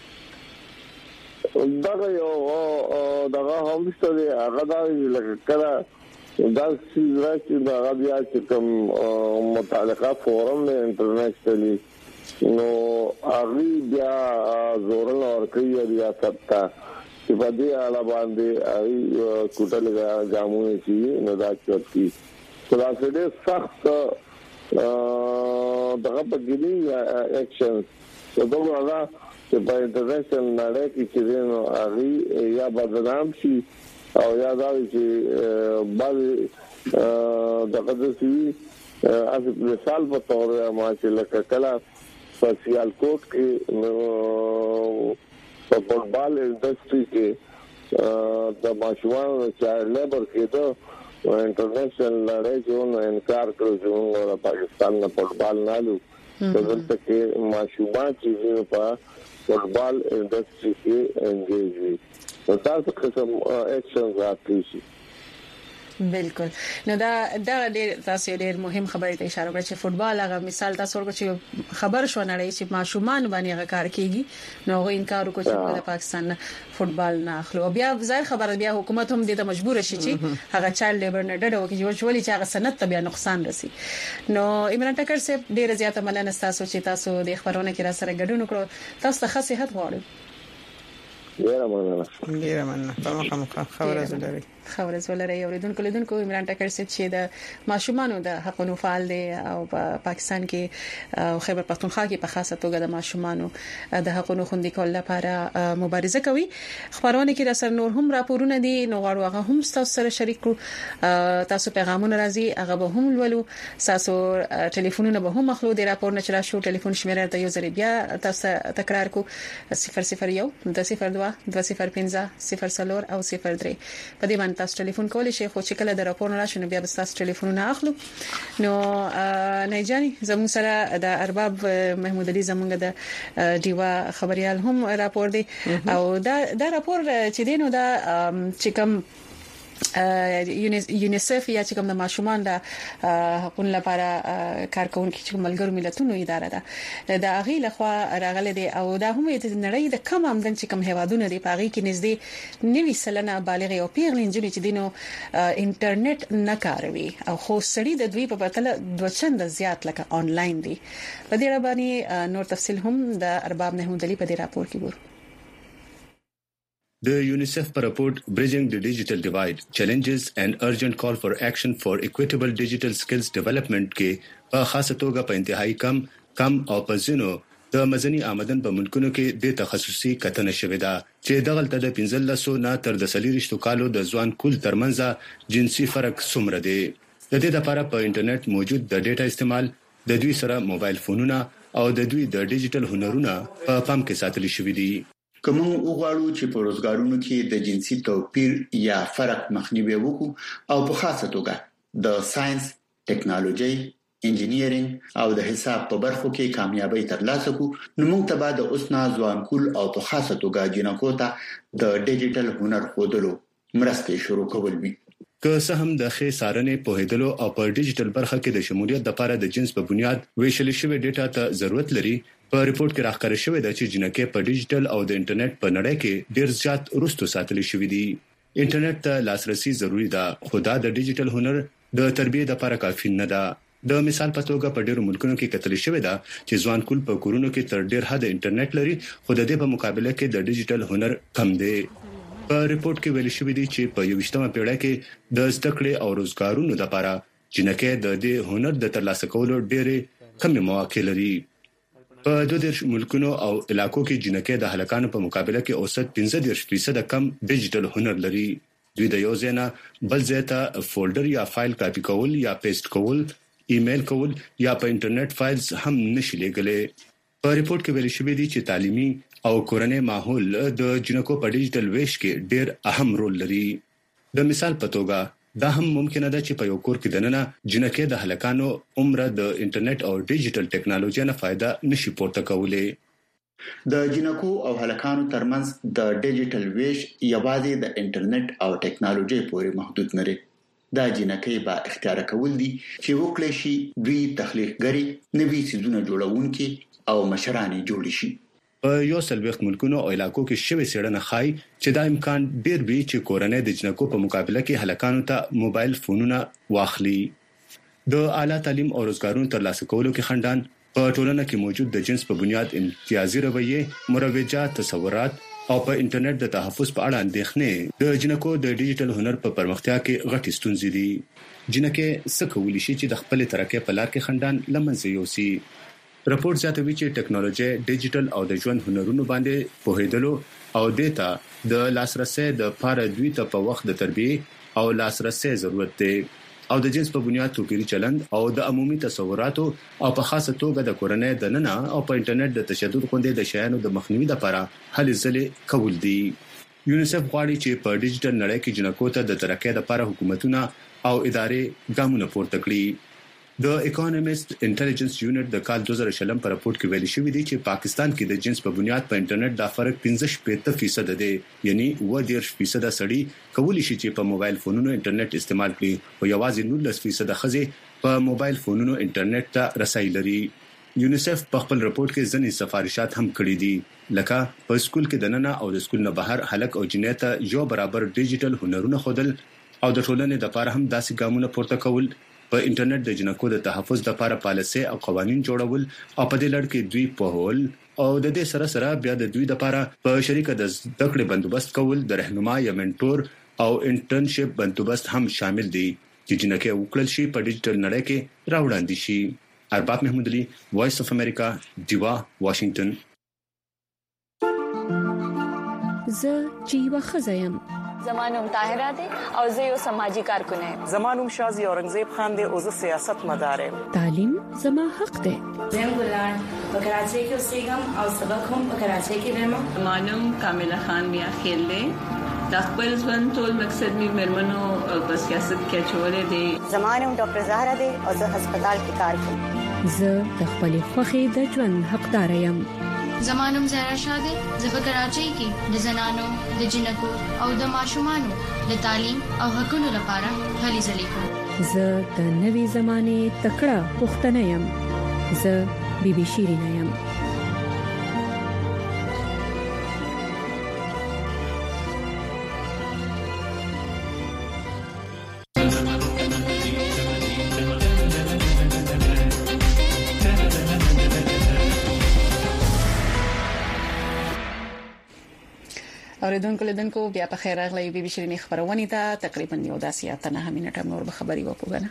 دا یو دغه هم ستاسو هغه دا لکه کله دا چې دا غوډیا چې کوم متعلقه فورم نه انټرنیشنلی نو هغه بیا زورل اور کوي ریاست ته چې په دې اړه باندې ای کوټل جامونه شي نو دا چوتي دا څه سخت دغه په ګډي اکشن دغه چې په انټرنیشنل نړۍ کې چې نو اغي یا بدنام شي او یا دا چې بعض دغه د مثال په تور ما چې لکه کلا په سیالکوټ کې په فوټبال انډستری کې د ماشومان چایلډ لیبر کې دا انټرنیشنل لړۍ چې نو انکار کړو چې موږ پاکستان نه فوټبال نه لو دلته کې ماشومان چې په فوټبال انډستری کې انګیج وي تاسو قسم اکشن راځي. بالکل نو دا تاسو ډېر مهم خبرې ته اشاره وکړه چې فوټبال هغه مثال تاسو ورکړئ چې خبر شو نړۍ چې ماشومان باندې هغه کار کوي نو هغه انکار وکړي چې د پاکستان فوټبال نه اخلو بیا ظاهر خبره بیا حکومت هم دې ته مجبور شي چې هغه چایلډ لیبر نه ډډه وکړي چې هغه سند ته بیا نقصان رسي. نو عمران ټکر صاحب ډېر زیاته مننه تاسو چې تاسو د خبرونه کې را سره ګډون وکړو. تاسو ته ښه صحت غواړم. ډیر مننه په مخه خبره زولري اوریدونکو لیدونکو عمران ټکر صاحب چې د ماشومانو د حقوقو فعال دی او په پاکستان کې خیبر پختونخوا کې په خاصه توګه د ماشومانو د حقوقو خوندي کول لپاره مبارزه کوي. خبرونه کې را سره نور هم راپورونه دي نو غواړو هغه هم تاسو سره شریک کړو. تاسو پیغامونه راځي هغه به هم ولولو. تاسو ټلیفونونه به هم اخلو د راپور نه چلا شو ټلیفون شمیره ته یو ځل بیا تاسو تکرار کو 001 202 205 04 او 03 په دې باندې تاسو ټلیفون کولای شئ خو چې کله د راپور نه راشي نو بیا تاسو ټلیفونونه اخلو. نو نه جاني زموږ سره د ارباب محمود علي زموږ د دیوا خبريال هم راپور دی او دا راپور چې دینو دا چې کوم یونیسف یا چې کوم د ماشومان د حقوقو لپاره کارکونکو چې ملګرو ملتونو اداره ده د اغي لخوا راغله دي او دا هم د نړۍ د کم آمدن چې کوم هیوادونه دي پاغي کې نږدې 90% بالغ او پیغلین جوړي چې دینو انټرنیټ نه کاروي او خو سړي د دوی په بدله دوچند زیات لکه آنلاین دي. په دې اړه باندې نور تفصيل هم د ارباب محمود علي په دې راپور کې ګورو. The UNICEF report Bridging the Digital Divide Challenges and Urgent Call for Action for Equitable Digital Skills Development کې په خاصه توګه په انتهایی کم او په زینو د مزنی آمدن په ملکونو کې د تخصصي کتنه شوې ده چې دغلته د 1500 نه تر 40 کالو د ځوان کول ترمنځ جنسي فرق څومره دی. د دې لپاره په انټرنیټ موجود د ډیټا استعمال د دوی سره موبایل فونونه او د دوی د ډیجیټل هنرونه په پام کې ساتل شوې دي. کوم وګړو چې په روزګارونو کې د جنسي توپیر یا فرق مخنیوي وکړو او په خاصه توګه د ساينس، ټیکنالوژي، انجینیرینګ او د حساب په برخو کې کامیابی ترلاسه کړو نو موږ ته به د اوسنا ځوان کول او په خاصه توګه جنکو ته د ډیجیټل هنر خودلو مرسته شروع کول وي. که څه هم د ښه سارنې په هدلو او په ډیجیټل برخه کې د شمولیت لپاره د جنس په بنیاد ویشل شوی ډیټا ته ضرورت لري. په ریپورت کې راښکاره شوی دی چې جنکې په ډیجیټل او د انټرنیټ په نړۍ کې ډیر زیات وروسته ساتل شوی دي. انټرنیټ ته لاسرسي ضروری ده خو دا د ډیجیټل هنر د تربیه لپاره کافي نه ده. د مثال په توګه په ډیرو ملکونو کې کتل شوی ده چې ځوان کول په کورونو کې تر ډیر حد انټرنیټ لري خو د دې په مقابله کې د ډیجیټل هنر کم دی. په ریپورت کې ویل شوی دی چې په 21مه پیړۍ کې د زده کړې او روزګارونو لپاره جنکې د دې هنر د ترلاسه کولو ډېرې کم مواقع لري. په 22 ملکونو او علاقو کې جنکې د هلکانو په مقابله کې اوسط 15% کم ډیجیټل هنر لري. دوی د یو ځای نه بل ځای ته فولډر یا فایل کاپی کول یا پیسټ کول، ایمیل کول یا په انټرنیټ فایلز هم نشي لګلې. په ریپورت کې ویل شوی دی چې تعلیمي او کورنۍ ماحول د جنکو په ډیجیټل ویش کې ډېر اهم رول لري. د مثال په توګه دا هم ممکنه ده چې په یو کور کې دننه جنکې د هلکانو عمر د انټرنیټ او ډیجیټل ټیکنالوژي نه فائدہ نشي پورته کولای. د جنکو او هلکانو ترمنځ د ډیجیټل ویش یوازې د انټرنیټ او ټیکنالوژي پورې محدود نه لري. دا جنکې با اختیار کول دي چې وکړي شي دوی تخلیقګری نوي سيزونه جوړونکي او مشرانې جوړ شي. په یو سلويخ ملکونو او علاقو کې شوی سړنه خای چې دا امکان ډیر وی چې کورنۍ د جنکو په مقابله کې هلکانو ته موبایل فونونه واخلي. د اعلی تعلیم او روزګارونو ترلاسه کولو کې خندان په ټولنه کې موجود د جنس په بنیاد امتیازي رویه، مروجه تصورات او په انټرنیټ د تحفظ په اړه اندېښنې د جنکو د ډیجیټل هنر په پرمختیا کې غټې ستونزې دي. جنکې څه کولی شي چې د خپل ترقې په لار کې خندان لمنځه یوسي. راپور زیاتوي چې ټکنالوژي ډیجیټل او د ژوند هنرونو باندې پوهیدلو او دیتا د لاسرسي د لپاره دوی ته په وخت د تربیه او لاسرسي ضرورت دی او د جنس په بنیاد توګه چلند او د عمومي تصوراتو او په خاصه توګه د کورنۍ د ننه او په انټرنیټ د تشدد غونډې د شیانو د مخنیوي لپاره هلې ځلې کول دي. یونیسف غواړي چې په ډیجیټل نړۍ کې جنکو ته د ترقۍ لپاره حکومتونه او ادارې ګامونه پورته کړي. د اکونومیست انټيليجنس یونټ د کال 2020 په راپور کې ویل شوی دی چې پاکستان کې د جنس په بنیاد په انټرنیټ دا فرق 15% دی، یعنی 10% سړي کولی شي چې په موبایل فونونو انټرنیټ استعمال کړي او یوازې 19% ښځې په موبایل فونونو انټرنیټ ته رسایي لري. یونیسف په خپل راپور کې ځینې سفارشات هم کړې دي، لکه په سکول کې د ننه او د سکول نه بهر هلک او جنۍ ته یو برابر ډیجیټل هنرونه خودل او د ټولنې لپاره هم داسې ګامونه پورته کول، په انټرنیټ د جنکو د تحفظ لپاره پالیسي او قوانين جوړول او په دې لړ کې دوی په هول او د دې سره سره بیا د دوی لپاره په شریکه د زده کړې بندوبست کول، د رهنما یا منټور او انټرنشپ بندوبست هم شامل دي چې جنکه وکړل شي په ډیجیټل نړۍ کې راوړاندې شي. ارباب محمود علي، وایس اف امریکا، دیوا، واشنگټن. زه جیوا خزایم. زمانوم طاهره ده او زه یو سماجی کارکون یم. زمانوم شازی اورنګزیب خان ده او زه سیاست مدار یم. تعلیم زما حق ده. زم ګلان په کراچۍ کې اوسېږم او سبق هم په کراچۍ کې وایم. زمانوم کامله خان بیا خیل ده. د خپل ژوند ټول مقصد می مرمنو په سیاست کې چولې دي. زمانوم ډاکټر زهرا ده او زه هسپتال کې کار کوم. زه د خپل خوخي د ژوند حقدار یم. زمانوم زهرا شاده زه په کراچۍ کې د زنانو، د جنکو او د ماشومانو د تعلیم او حقوقو لپاره هلې ځلې کوم. زه د نوي زمانه تکړه پښتنه یم. زه بیبي شیرینه یم. اوریدونکو لیدونکو بیا په خیر راغلی بیبي شیرینې خبرونه ته تقریبا یو داسې اتنه همینټه نور به خبري وکړو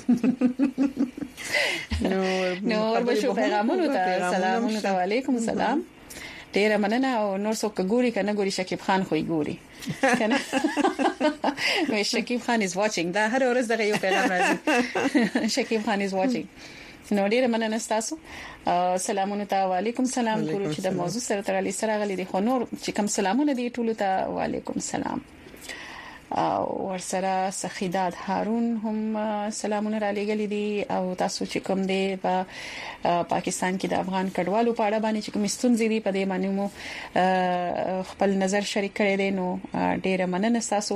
نور بشو پیغامونو ته سلامونه علیکم السلام. ډیر مننه او نور څوک ګوري کنه ګوري شکیب خان خو ګوري کنه نو شکیب خان is watching دا هر ورځ دغه یو پیغام راځي شکیب خان is watching. نو ډیر مننه تاسو. سلامونه ته وعلیکم سلام ګورو چې د موضوع سره تړلې سره غلي دي خو نور چې کوم سلامونه دي ټول ته وعلیکم سلام. او ورسره سخیدات هارون هم سلامونه را لګلې دي او تاسو چې کوم دي په پاکستان کې د افغان کډوالو په اړه باندې چې کوم ستونزې دي په دې باندې مو خپل نظر شریک کړی دي نو ډیر مننه تاسو.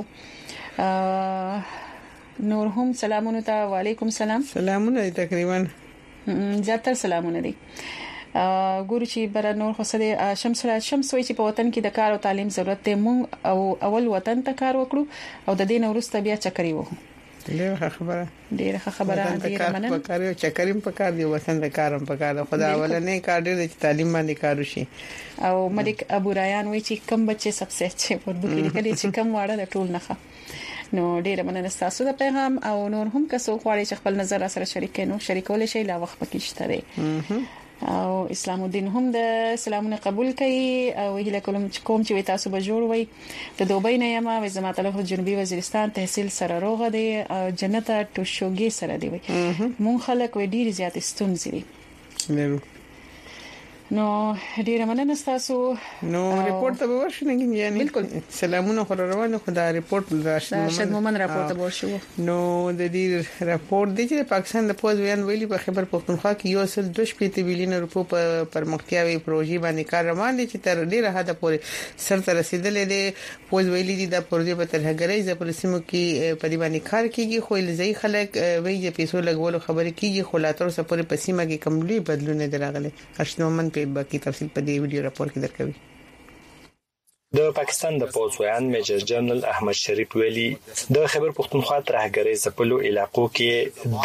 نور هم سلامونه ته وعلیکم سلام. سلامونه تقریبا زیاتره سلامونه دي. ګورو چې بر نور خصه شمس وای چې په وطن کې د کار او تعلیم ضرورت دی مونږ او اول وطن ته کار وکړو او د دین ورسته بیا چکرې وو. ډیره خبره ډیره مننه. په کار یو چکریم په کار دی وطن د کارم په کار خدا اولنې کار دی چې تعلیم باندې کار وشي. او ملک ابو ریان وای چې کم بچي سبسه اچھے اردو کې لیکلي چې کم واړه د ټول نه. نو ډیره مننه تاسو د پیغام او نور هم که څوک غواړي چې خپل نظر سره شریک کړي شریکول شي لا وخت پکې شته دی. او اسلام الدین هم د سلامونه قبول کړي او هیله کوم چې تاسو به جوړ وي. د دوبۍ نه یم او زما تعلق جنوبي وزیرستان تحصیل سره روغه دی جنت ټوشوګي سره دی. مون خلک و ډیر زیات ستونزې دي. نو ډیره مننه تاسو. نو ریپورت ته ورشنګ یعنی بالکل سلامونه خو روانه خدای ریپورت راشد مومن راپورټ ته ورشو. نو د دې راپورټ د چې پاکستان د پوز ویان ویلي په خبر پښتونخوا کې یو سل 2 بلین روپو په پرمختیاوي پروژې باندې کار روان دي چې تر ډیره حد پورې سر ته رسیدلې دي. پوز ویلي دي د پروژې په ترهګرۍ ځپل سیمو کې په دې باندې کار کیږي خو لږی خلک وایي چې پیسو لګولو خبرې کیږي خو لا تر اوسه پورې په سیمه کې کملي بدلون نه دراغلي. اشنومن په باقي تفصیل په دې ویډیو راپور کې درکوي. د پاکستان د پوځویان میجر جنرال احمد شریف ویلي د خیبر پختونخوا ترهګرۍ ځپلو علاقو کې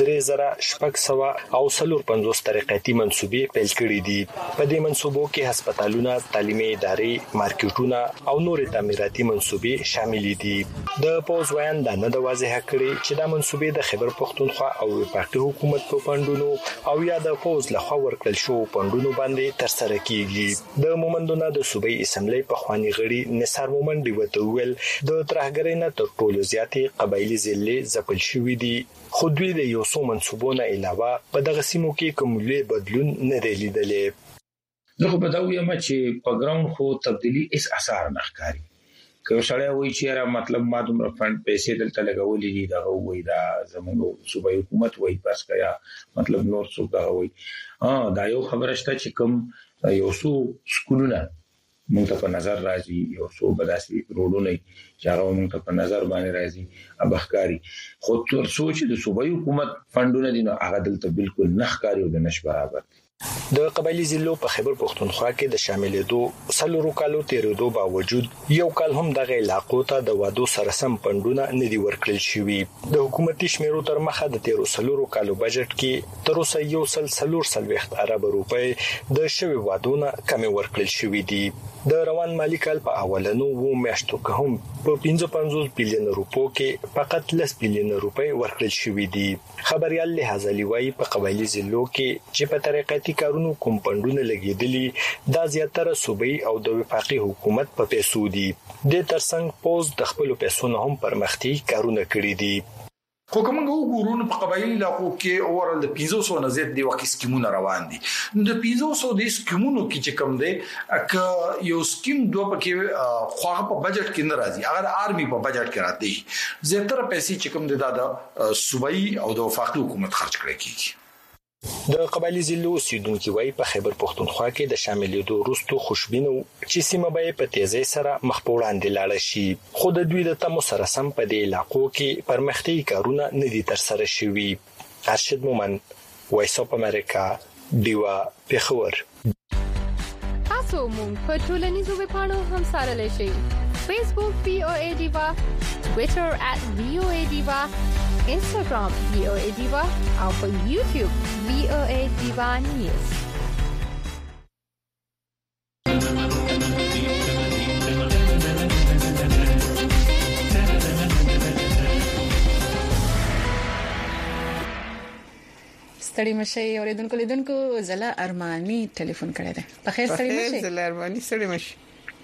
3600 او 450 طریقتي منسوبې پیل کړې دي. په دې منسوبو کې هسپتالونه، تعلیمي ادارې، مارکیټونه او نور تعمیراتي منسوبې شامل دي. د پوځویان د نه د واضح کړي چې دا منسوبې د خیبر پختونخوا او وفاقي حکومت په فندونو او یا د پوز لخوا ورکړل شو فندونو باندې تر سره کیږي. د مومندونو د صوبې اسمبلی په خواني غړي نثار مومند وته ویل د ترهګرۍ نه تر ټولو زیاتې قبایلی ضلع ځپل شوې دي، خو دوی د یو څو منسوبونو علاوه په دغه سیمو کې کوم لوی بدلون نه دی لیدلې. زه په دا وایم چې په ګراوند خو تبدیلی اس اثر نه ښکاري. که سړی وایي چې را مطلب ما دومره فند پیسې دلته لګولې دي دا وایي دا زموږ صوبایي حکومت وایي بس کیا مطلب نور څوک دا وایي دا یو خبره شته چې کوم یو څو سکولونه موږ ته په نظر راځي، یو څو بداسي روډونه چې هغه موږ ته په نظر باندې راځي ابخکاری، خو تر سوچ د صوبایي حکومت فندونه دي نو هغه دلته بالکل نه ښکاري او د نش برابر. د قبایلی ضلعو په خیبر پختونخوا کې د شاملېدو سلورو کالو تیرېدو باوجود یو کال هم دغه علاقو ته د وادو سره سم فندونه نه دي ورکړل شوي. د حکومتي شمیرو تر مخه د تیرو سلورو کالو بجټ کې تر اوسه 140 ارب روپۍ د شوي وادونه کم ورکړل شوي دي. د روان مالی کال په اولنو و میاشتو کې هم په 55 بلین روپو کې فقط 10 بلین روپۍ ورکړل شوي دي. خبريال لحاظلی وایي په قبایلی ضلعو کې چې په طریقتي کارونو کوم فندونه لګیدلي دا زیاتره صوبایي او د وفاقي حکومت په پیسو دي. د ترڅنګ پوز د خپل پیسو نه هم پرمختي کارونه کړی دي. خو کومه وګورو په قبایلی علاقو کې اورل د 500 نه زیات دی وکه سکیمونه روان دي. د 500 د سکیمونو کې چې کم دی ک یو سکیم دوه پکې خواغه په بجټ کې نه راځي، هغه د آرمي په بجټ کې راځي. زیاتره پیسې چې کم دی د صوبایي او د وفاقي حکومت خرج کړي کیږي. د قبایلی ضلعو اوسیدونکو وايي په خیبر پختونخوا کې د شاملېدو وروسته خوشبینه چې سیمه به په تیزی سره مخ په وړاندې لاړ شي، خو د دوی د تمو سره سم په دې علاقو کې پرمختي کارونه نه دي تر سره شوي. ارشد مومند، وایس اف امریکا، دیوا پیښور. تاسو مونږ په ټولنیزو ویبپاڼو هم سره لشي. فیسبوک VOA دیوا، ټوئیټر @VOA دیوا، Instagram VOA Diva او په YouTube VOA Diva News. ستړي مشي اوریدونکو لیدونکو زلا ارمانی ټلیفون کړی دی. په خیر ستړي مشي. زلا ارمانی ستړي مشي.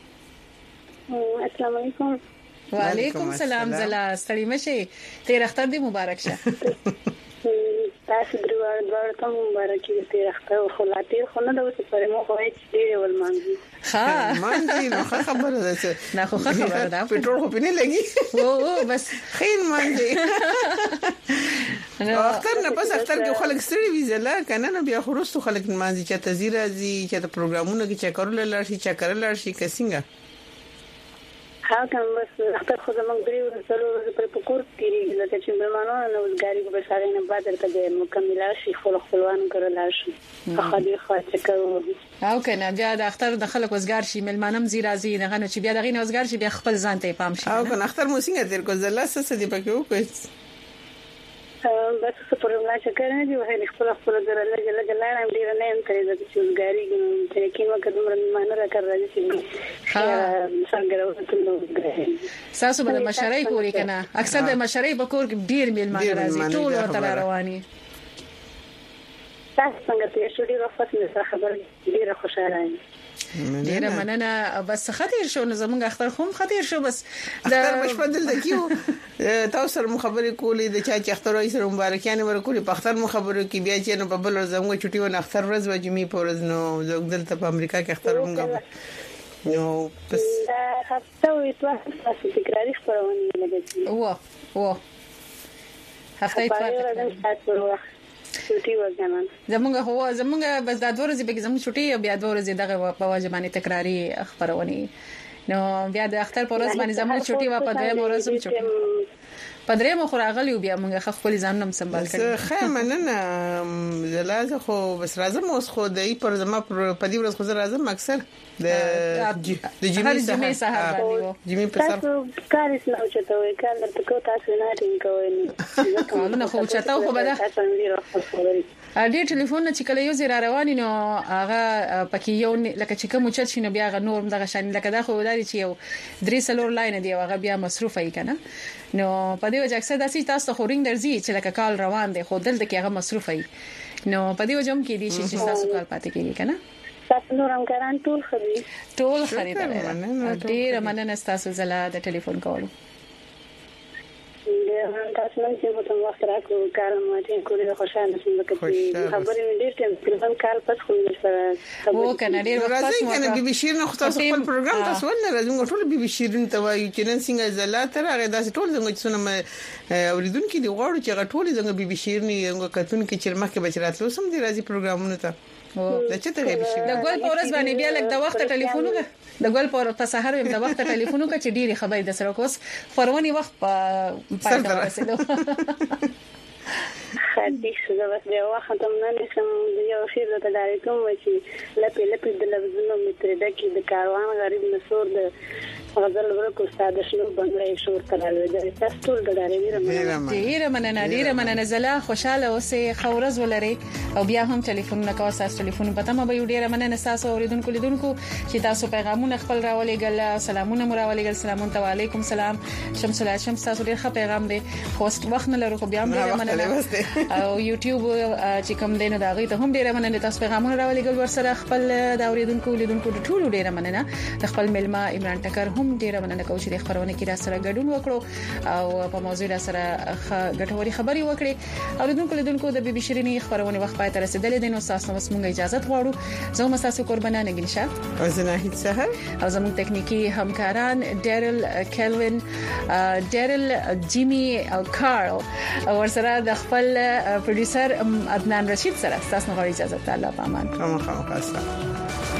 السلام علیکم. وعلیکم السلام زلا ستړي مشي. تیر اختر دی مبارک شه. تاسو دروازه ته مبارک دي. تیر اختر خلاطیر خو نه دوی پرې مو خوای چې ډیر ول مانځي. ها مانځي نو خبره ده. نه خو خبره ده. پټرول خو پینې لګي. او بس خیر مانځي. اختر نه پس اختر کې خلک ستړي وي زلا کنه نو بیا خروستو خلک مانځي چې تزیره زی چې پروګرامونه کې چکرول لار شي چکر لار شي کسینګه. ها کوم بس اختر خو زموږ درې ورځې پر پکور کېږي لکه چې مېلمانو نه وزګاری په بشاره نه بعد ته مکمل شي خپلوان کړل شي خو دې خاطر کوو او کنه بیا د اختر د خلک وزګار شي مېلمانم زی راځي نه غنه چې بیا دغه نه وزګار شي بیا خپل ځان ته پام شي او کنه اختر مو څنګه تیر کو زلا سس دې پکې وکړ بس څه پرملا چې کړنه دی وه خپل درله جلګلاره ډیر نه هم کړی د چوزګاری چې کیمه کدم رمانه را کړی چې څنګه ساسو به مشرای پوری کنه اکثر د مشرای په کور کې ډیر میلمانه راځي ټول ورته رواني. تاسو څنګه ته شو ډیر وخت نه خبر ډیر خوشاله یم. ډیره مننه. بس خطر شو نو زمونږ اختر خوم خطر شو بس د بشپدل د کیو تاسو سره مخابره کولې د چا چې اختر وایي سره مبارکیان ورکولې په اختر مخابره کې بیا چې نو په بل ورځ زموږ چټي ونه اختر ورځ و جمعې په ورځ نو زه دلته په امریکا کې اختر مونږ نو بس هفته وي تاسو تکراری خبرونه لګیږي و هفته اتوار چټي وګڼل زمونږ بس د 2 ورځې به زمونږ چټي بیا 2 ورځې دغه په واجبانه تکراری خبرونه نو بیا د اختر پروز باندې زموږ چټي و په دې مورز هم چټي پدری مو خراغلی بیا موږ خپل ځانم سمبال کړی خیر مننه زلازه خو بس راځم اوس خو د پر زما په دې ورځ خو راځم اکثر د جمی سهار باندې جمی په سر کار اسلام چته وي کار د کو تاسو نه ټینګ کوئ نو خو چته خو بده ډېر ټلیفون چې کله یو زیرا رواني نو هغه پکې یو لکه چې کوم چت شنو بیا غ نور دغه شان لکه دا خو ولادي چې یو درې سلور لاین دی هغه بیا مصروف ای کنه نو په دې وجه اکثر داسې تاسو خو رینګ درځي چې لکه کال روان دی خو دلته کې هغه مصروف ای نو په دې وجه هم کې دي چې تاسو کال پاتې کیږي کنه تاسو نور هم کاران ټول خرید ډېر مننه تاسو زلا د ټلیفون کولو تاسو نن چې په وخت راکو کارم ماته کولی خوشاله شم چې خبرې مې ډېر ټیم تلفن کال پس خو مې سره وو کنه ډېر وخت راځي کنه بي بي شیرین خو تاسو خپل پروګرام تاسو ولنه راځو ټول بي بي شیرین ته وایي چې نن څنګه زلاتر هغه داسې ټول څنګه چې سونه اوریدونکو دی غواړو چې ټول څنګه بي بي شیرین څنګه کتون کې چرمه کې بچراتلو سم دی راځي پروګرامونه ته د چته بي بي شیرین د ګل پورس باندې بیا لک د وخت ټلیفونونه د ګل پر په سحر هم د وخت ټلیفونونه چې ډيري خبرې د سره کوس فرونی وخت په پاتې رسیدو حدیث دا بس دی وخت هم نه نشم یو شی د تداریکم و چې لپی د لفظونو متر د کې د کاروان غریب نسور د غزل ورکو استاد شنو بنگلې شور کړل د تاسو ټول د ډېر مننه زلا خوشاله اوسې خورز ولري او بیا هم ټلیفون نکاو تاسو ټلیفون پته ما به ډېر مننه تاسو اوریدونکو لیدونکو چې تاسو پیغامونه خپل راولې ګل سلامونه مراولې ګل سلامون علیکم سلام شمس العشم تاسو ډېر ښه پیغام دی خوست وخت نه لرو خو بیا هم ډېر مننه او یوټیوب چې کوم دینه دا غي ته هم ډېر مننه تاسو پیغامونه راولې ګل ورسره خپل د اوریدونکو لیدونکو ټول ډېر مننه د خپل ملما عمران ټکر هم ډیره مننه کوم چې د خبرونه کې را سره ګډون وکړو او په موضوع را سره ګټوري خبري وکړي او لیدونکو د بي بي شيريني خبرونه وخت پای ته رسیدلې دي نو تاسو نو موږ اجازه غواړو زه هم تاسو قربانه نګینشا او زناهید سهر او زموږ تکنیکی همکاران ډیرل کیلوین ډیرل جیمی او کارل او ورسره د خپل پروډوسر عدنان رشید سره تاسو نو اجازه تعالی په امان خامخا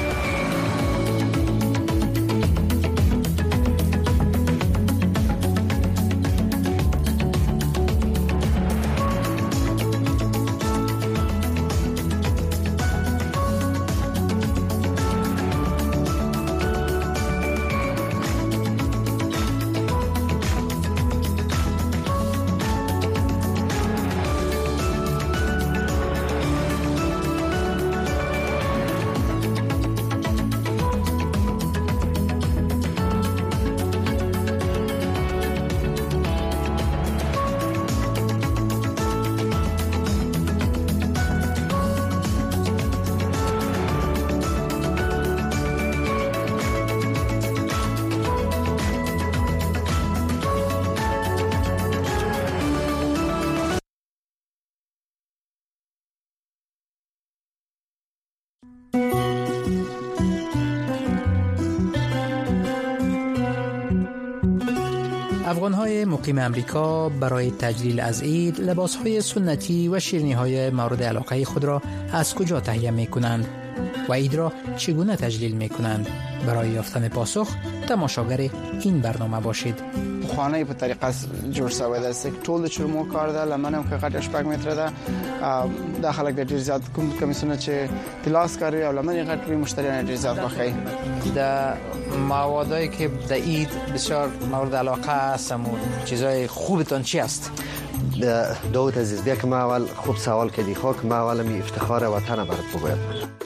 افغان‌های مقیم امریکا برای تجلیل از عید لباس‌های سنتی و شیرینی‌های مورد علاقه خود را از کجا تهیه می‌کنند و عید را چگونه تجلیل می‌کنند؟ برای یافتن پاسخ تماشاگر این برنامه باشید. خانه په طریقه جوړ شوی دی چې ټول د چرمو کار ده لمن هم که غټ شپږ متره ده د خلک د ډیر زیات کمیسونه چې پلاس کاری او لمن غټ وي مشتریان ډیر زیات بخای د موادایی که د عید بسیار مورد علاقه است و چیزای خوبتون چی است؟ داود عزیز بیا که ما اول خوب سوال کردی خاک ما اول می افتخار وطن برات بگویم.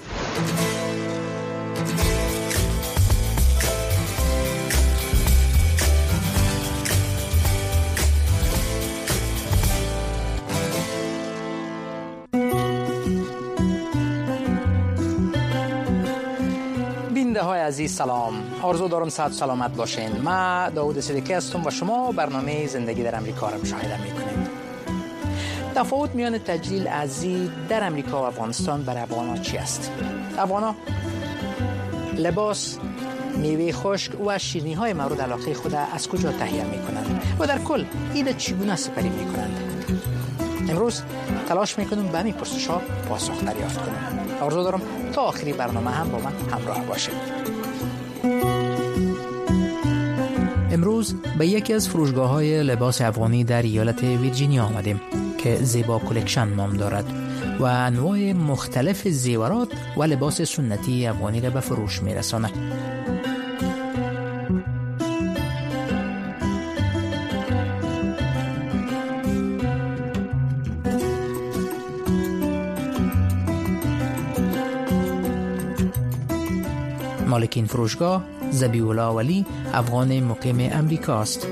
های عزیز سلام، آرزو دارم صحت سلامت باشین. من داود صدیقی هستم و شما برنامه زندگی در امریکا را مشاهده میکنید. تفاوت میان تجلیل از عید در امریکا و افغانستان برای افغان‌ها چی است؟ افغان‌ها لباس، میوه خشک و شیرینی های مورد علاقه خود از کجا تهیه میکنند و در کل عید چگونه سپری میکنند؟ امروز تلاش میکنم به همین پرسش‌ها پاسخ دریافت کنم. آرزو دارم تا آخری برنامه هم با من همراه باشید. امروز به یکی از فروشگاه‌های لباس افغانی در ایالت ویرجینیا آمدیم که زیبا کلکشن نام دارد و انواع مختلف زیورات و لباس سنتی افغانی را به فروش می‌رساند. مالک این فروشگاه ذبیح الله ولی افغان مقیم امریکا است.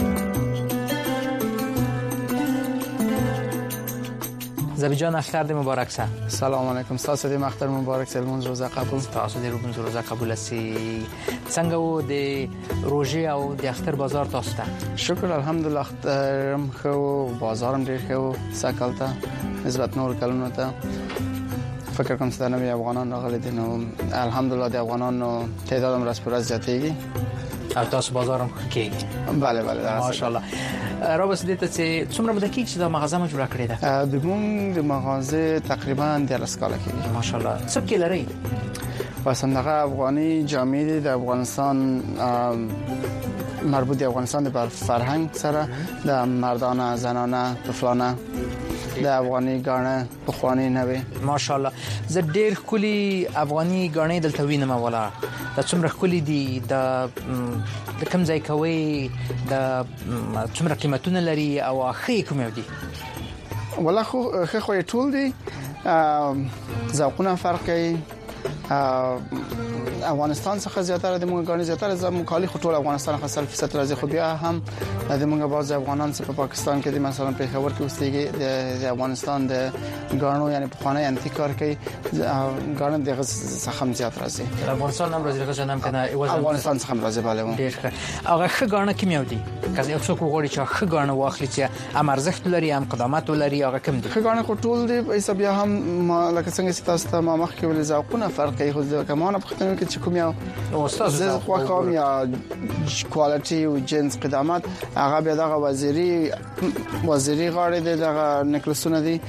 ذبیح جان اختر دی مبارک سه. سلام علیکم. تاسو دې مختر مبارک سلمون روزه قبول. تاسو دې روزه قبول سی. څنګه و د روزه او د اختر بازار تاسو ته؟ شکر الحمدلله اخترم خو بازارم ډیر خو ساکلته نسبت نور کلونو ته. فکر کوم چې نوی افغانان راغلي دي نو الحمدلله د افغانانو تعدادم ورځ پر ورځ زیاتېږي او تاسو بازارم کېږي. بله بله ماشاءالله. را بس دې ته چې څومره مده کېږي چې دا مغازه مو جوړه کړې ده؟ د مونږ د مغازه تقریبا 13 کال کېږي. ماشاءالله. څه کې لري؟ واسندغه افغاني جامې د افغانستان مربوط د افغانستان د فرهنګ سره د مردانه زنانه طفلانه د افغاني غاڼه پخوانی نه وي. ماشاءالله. زه ډېر کلی افغاني غاڼې دلته وینم ولا د څومره کلی دي د کوم ځای کوي د څومره قیمتونه لري او اخی کوم دي؟ ولا خو ټول دي ذوقونه فرق کوي. افغانستان څخه زیاتره د موږ غاڼې زیاتره زموږ کالی ټول افغانستان خاص 100% راځي خو بیا هم د موږ بعض افغانان چې په پاکستان کې د مثلا پیښور کې اوسېږي د افغانستان د غاڼو یعنی په خانه انتیک کار کوي غاڼې د څخه زیات راځي. افغانستان هم راځي لکه څنګه کنه افغانستان څخه راځي بله. ډېر ښه. هغه ښه غاڼه کوم یو دي؟ که یو څوک وغواړي چې ښه غاڼه واخلي چې هم ارزښت لري هم قدامت لري هغه کوم دي؟ ښه غاڼه خو ټول دي ایسه بیا هم لکه څنګه چې تاسو ته ما مخکې ولې ذوقونه فرق کوي خو کمانه پختنو کې چې کوم یو استاد زه خو کوم یا کوالټي او جنس قدامت هغه بیا دغه وزیری غاړې دغه نکلسونه دي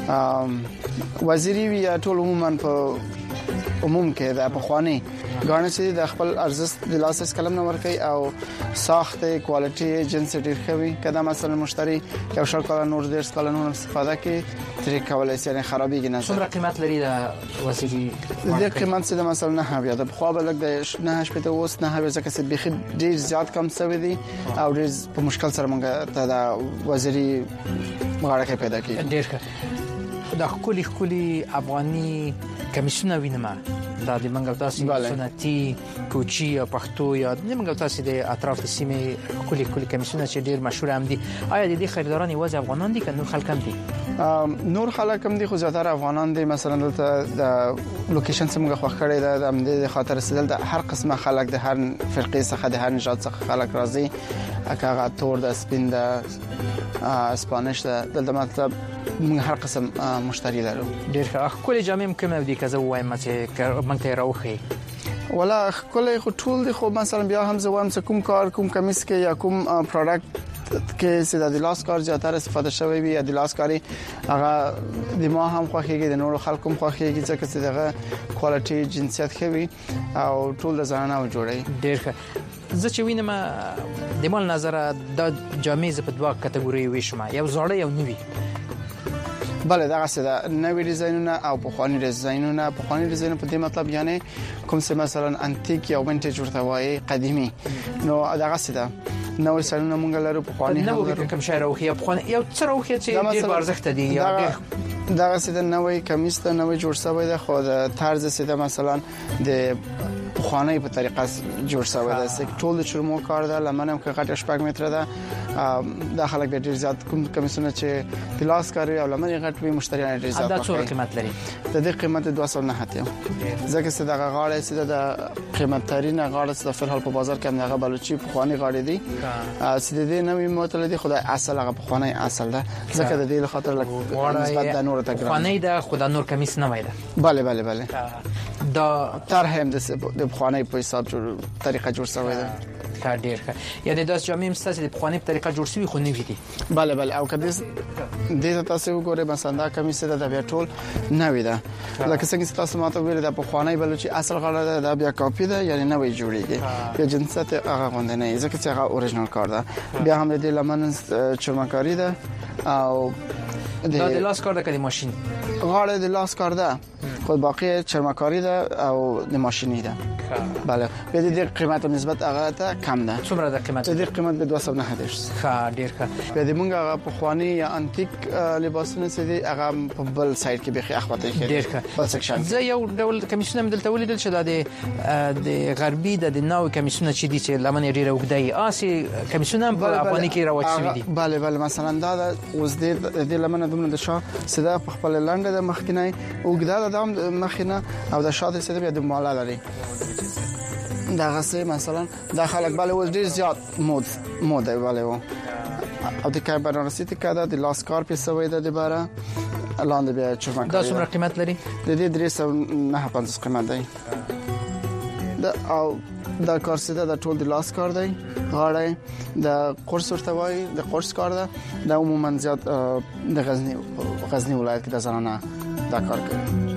وزیری یا ټول عموما په عموم کې د پخوانی غاڼه چې د خپل ارزښت د لاس کلم نه ورکي او ساخته کوالټي جنس ډیر خوي کله مثلا مشتری یو شل کال نور ډیر کال نور استفاده کوي ترې کولای شي خرابېږي نه. څومره قیمت لري د وسیلې؟ د قیمت څه د مثلا نه بیا د خو به لګ نه شپته اوس نه به ځکه چې بيخي ډیر زیات کم شوی دی او ډیر په مشکل سره مونږ ته د وزیری مغاړه کې پیدا کیږي. ډیر ښه. د خولي افغاني کمیسونه وینم دا د منګل تاسو سنتي کوچي او پښتو یا د منګل تاسو د اطراف سیمې خولي کمیسونه چې ډیر مشهور هم دي. آیا د دې خریداران یوازې افغانان دي که نور خلک هم دي؟ نور خلک هم دي خو زیاتره افغانان دي. مثلا دلته د لوکیشن څخه خوښ کړي دا د خاطر سدل د هر قسمه خلک د هر فرقې څخه د هر نژاد څخه خلک راځي اکه تور د سپین د اسپانیش د مطلب موږ هر قسم مشتری لرو. ډیر ښه. کله جامې کوم دي که زه وایم چې مونږ ته راوخی ولا کله خو ټول دي خو مثلا بیا هم زه وایم چې کوم کار کوم کمیس کې یا کوم پروډکټ کې چې د لاس کار زیاتره استفاده شوی وي د لاس کاری هغه د ما هم خوښیږي د نورو خلکو هم خوښیږي ځکه چې دغه کوالټي جنسیت خوي او ټول د ځانانه جوړي. ډیر ښه. زه چې وینم د مال نظر د جامې په دوه کټګوري ویشم یو زړه یو نوی. بله دغه څه د نوې ډیزاینونه او پخوانی ډیزاینونه. پخوانی ډیزاین په دې مطلب یعنی کوم څه مثلا انتیک یا وینټیج ورته وایي قدیمی نو دغه څه ده نوې سلونه مونږ لرو پخوانی نو کوم شی راوخی پخوانی یو څه راوخی چې ډیر ارزښت دی یا دغه څه د نوې کمیس ته نوې جوړ شوی ده خو د طرز څه ده مثلا د پخوانی په طریقه جوړ شوی ده چې ټول د چرمو کار ده لمنم کې غټ شپږ متره ده د خلک ډیر زیات کوم کمیسونه چې پلاس کوي او لمنې غټ وي مشتریان ډیر زیات. دا څو قیمت لري؟ د دې قیمت 200 نه هته ځکه چې دغه غاړه چې د قیمت ترين غاړه چې په حال په بازار کې هغه بلوچي پخوانی غاړه دي چې د دې نوې موټر دي خدای اصل هغه پخوانی اصل ده ځکه د دې خاطر نسبت د نور ته پخوانی ده خدای نور کمیس نه وای ده. bale دا طرح هم د پخوانی په حساب جوړ طریقه جوړ شوی ده. ښه ډیر ښه. یعنی داس جامې مستاسې د پخوانی په طریقه جوړ شوی خو نه وي دي. بله او کله دې تاسو وګورئ مثلا دا کمیس د بیا ټول نه وي ده لکه څنګه چې تاسو ماته ویل د پخوانی بلوچي اصل غړه ده بیا کاپی ده یعنی نه وي جوړیږي بیا جنسات هغه غونډه نه ځکه چې هغه اوریجنال کار ده. بیا هم د لمن چرمکاری ده او د لاس کار ده که د ماشین غاړه د لاس کار ده خو باقی چرمکاری ده او د ماشینی ده. بله به دې قیمت نسبت هغه ته کم ده. څومره د قیمت؟ د قیمت به 290 ښه ډیر ښه. به د مونږ هغه پخوانی یا انتیک لباسونه چې دي هغه په بل سایت کې به اخواته کې ډیر ښه بل سیکشن. زه یو ډول کمیسونه مدلته ولیدل چې د غربي د ناو کمیسونه چې دي چې لمن ډیره وګدای آسی کمیسونه په افغاني کې راوځي شوی دي. بله مثلا دا اوس د لمن دومره د شا سده په خپل لاندې د مخکنی وګدا د مخینه او د شاته سده بیا د مالا لري. دا غسه مثلا د خلک بل اوس ډیر زیات مود بل او د کاربرانسیت کده د لاس کار په سوي د باره لاندې بیا چرمکاری. دا څومره قیمت لري؟ د دې 350 قیمت دی. او دا کار سده د ټول د لاس کار دی. غاړه د قرص ورته وای د قرص کار ده. د عموما زیات د غزنی ولایت کې د زنانه دا کار کوي.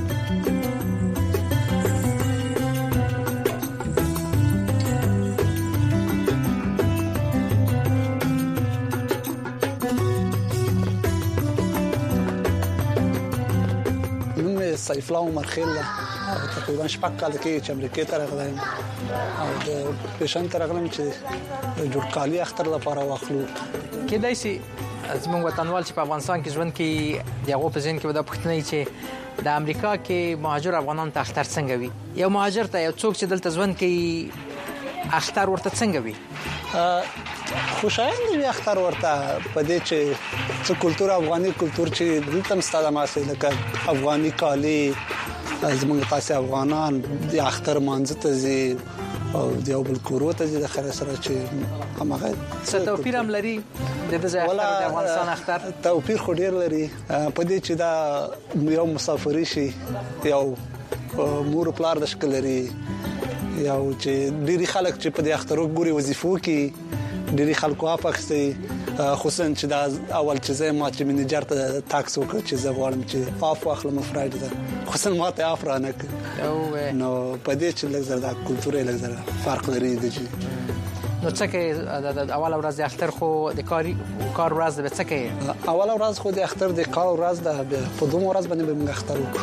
سیف الله عمر خیل تقریبا شپږ کال کې چې امریکا ته راغلم او د پیشن ته راغلم چې جوړ کالی اختر لپاره واخلو. کېدای شي زموږ وطنوال چې په افغانستان کې ژوند کوي دغه په ځین کې ودا پښتني چې د امریکا کې مهاجر افغانان ته اختر څنګه وي؟ یو مهاجر ته یو څوک چې دلته ژوند کوي اختر ورته څنګه وي؟ خوشاله وي اختر ورته په دې چې څو کلچر افغاني کلچر چې دلته مستاده ماسه لکه افغاني کالی زموږ تاسو افغانان د اختر مانځ ته زی او د یو بل کورو ته د خیر سره چې هغه څه توپیر هم لري د ځای اختر د افغانستان اختر توپیر خو ډیر لري په دې چې دا یو مسافری شي یو مور پلار د شکل لري یو چې ډیری خلک چې په دې اخترو ګوري وظیفو کې ډیری خلکو افاکسي خصوصا چې دا اول چې زه ما چې منیجر ته ټاکس وکړ چې زه غواړم چې اف واخلم فرایډ ده خصوصا ما ته اف رانه نو په دې چې لږ دا کلچر لږ فرق لري دی. نو څه کې د اول ورځ د اختر خو د کار ورځ د څه کې اول ورځ خو د اختر د کار ورځ د په دوه ورځ باندې به اختر وکړو.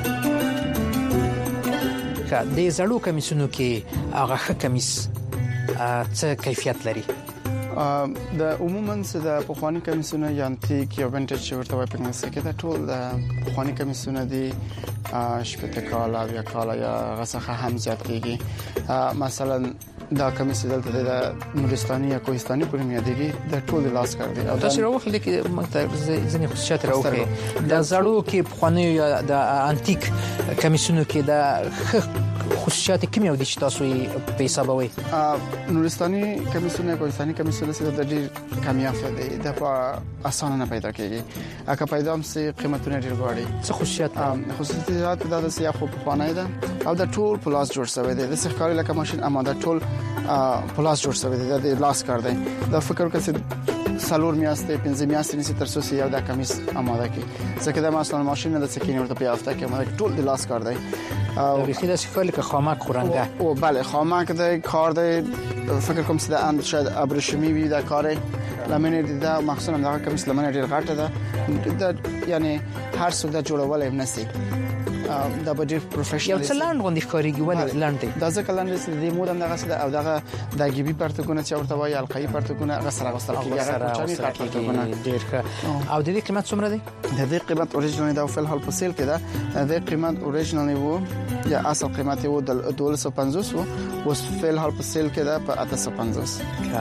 د زړو کمیسونو کې هغه ښه کمیس څه کیفیت لري؟ د عموما د پخوانی کمیسونه یا انتیک یا وینټیج ورته وایي په انګلیسي کې دا ټول د پخوانی کمیسونه دي شپته کاله یا کاله یا غسخه هم زیات کیږي. مثلا دا کمیس دلته د نورستاني یا کوهستاني پورې میادېږي د ټول لاس کار دی او تاسو راوخل کې مکتب ځنې خصوصیات راوخل د زړو کې پخوانی یا د انتیک کمیسونو کې د خصوصیات کومې او د تاسو په حسابوي؟ نورستاني کمیسونه کوهستاني کمیسونه د ډېر کمیاب دي د په اسانه نه پیدا کیږي اګه پیدا هم سي قیمتونه ډېر غواړي. څه خصوصیات د سیاخو په خوانای ده او د ټول پلاس جوړ شوی دی د سخکاري لکه ماشين اما د ټول پلاس جوړ شوی دی د لاس کار دی. دا فکر کسي سالور میاسته 15 میاسته نسی تر څو یو د کمیس اماده کی ځکه د مثلا ماشين د سکینې ورته په هفته کې اماده ټول د لاس کار دی او بخیله شکل که خامک خورنده او بله خامک د کار دی فکر کوم چې د اند شاید ابریشمی وی د کار لمنه د مخصوصا د کمیس لمنه ډیر غټه ده یعنی هر څوک د جوړول هم نسی دا به ډیر پروفیشنل یو څلان غوندي ښکاریږي ولې لاندې دا ځکه لاندې د مودم دغه څه او دغه د ګيبي پرتګونه چې ورته وایي القاي پرتګونه غسر غسل کیږي هغه چاري پرتګونه ډیر ښه. او د دې قیمت څومره دی؟ د دې قیمت اوریجنال دا فل حال په سیل کې ده د قیمت اوریجنال وو یا اصل قیمت وو د 250 وو اوس فل حال په سیل کې ده په 850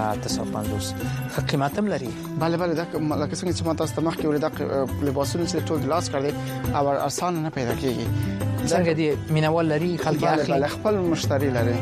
قیمت هم لري. bale دا لکه څنګه چې ما تاسو ته مخکې ورته لباسونه چې ټول لاس کړی او آسان نه پیدا کیږي څنګه دي مینوال لري خلک اخلي خپل مشتری لري.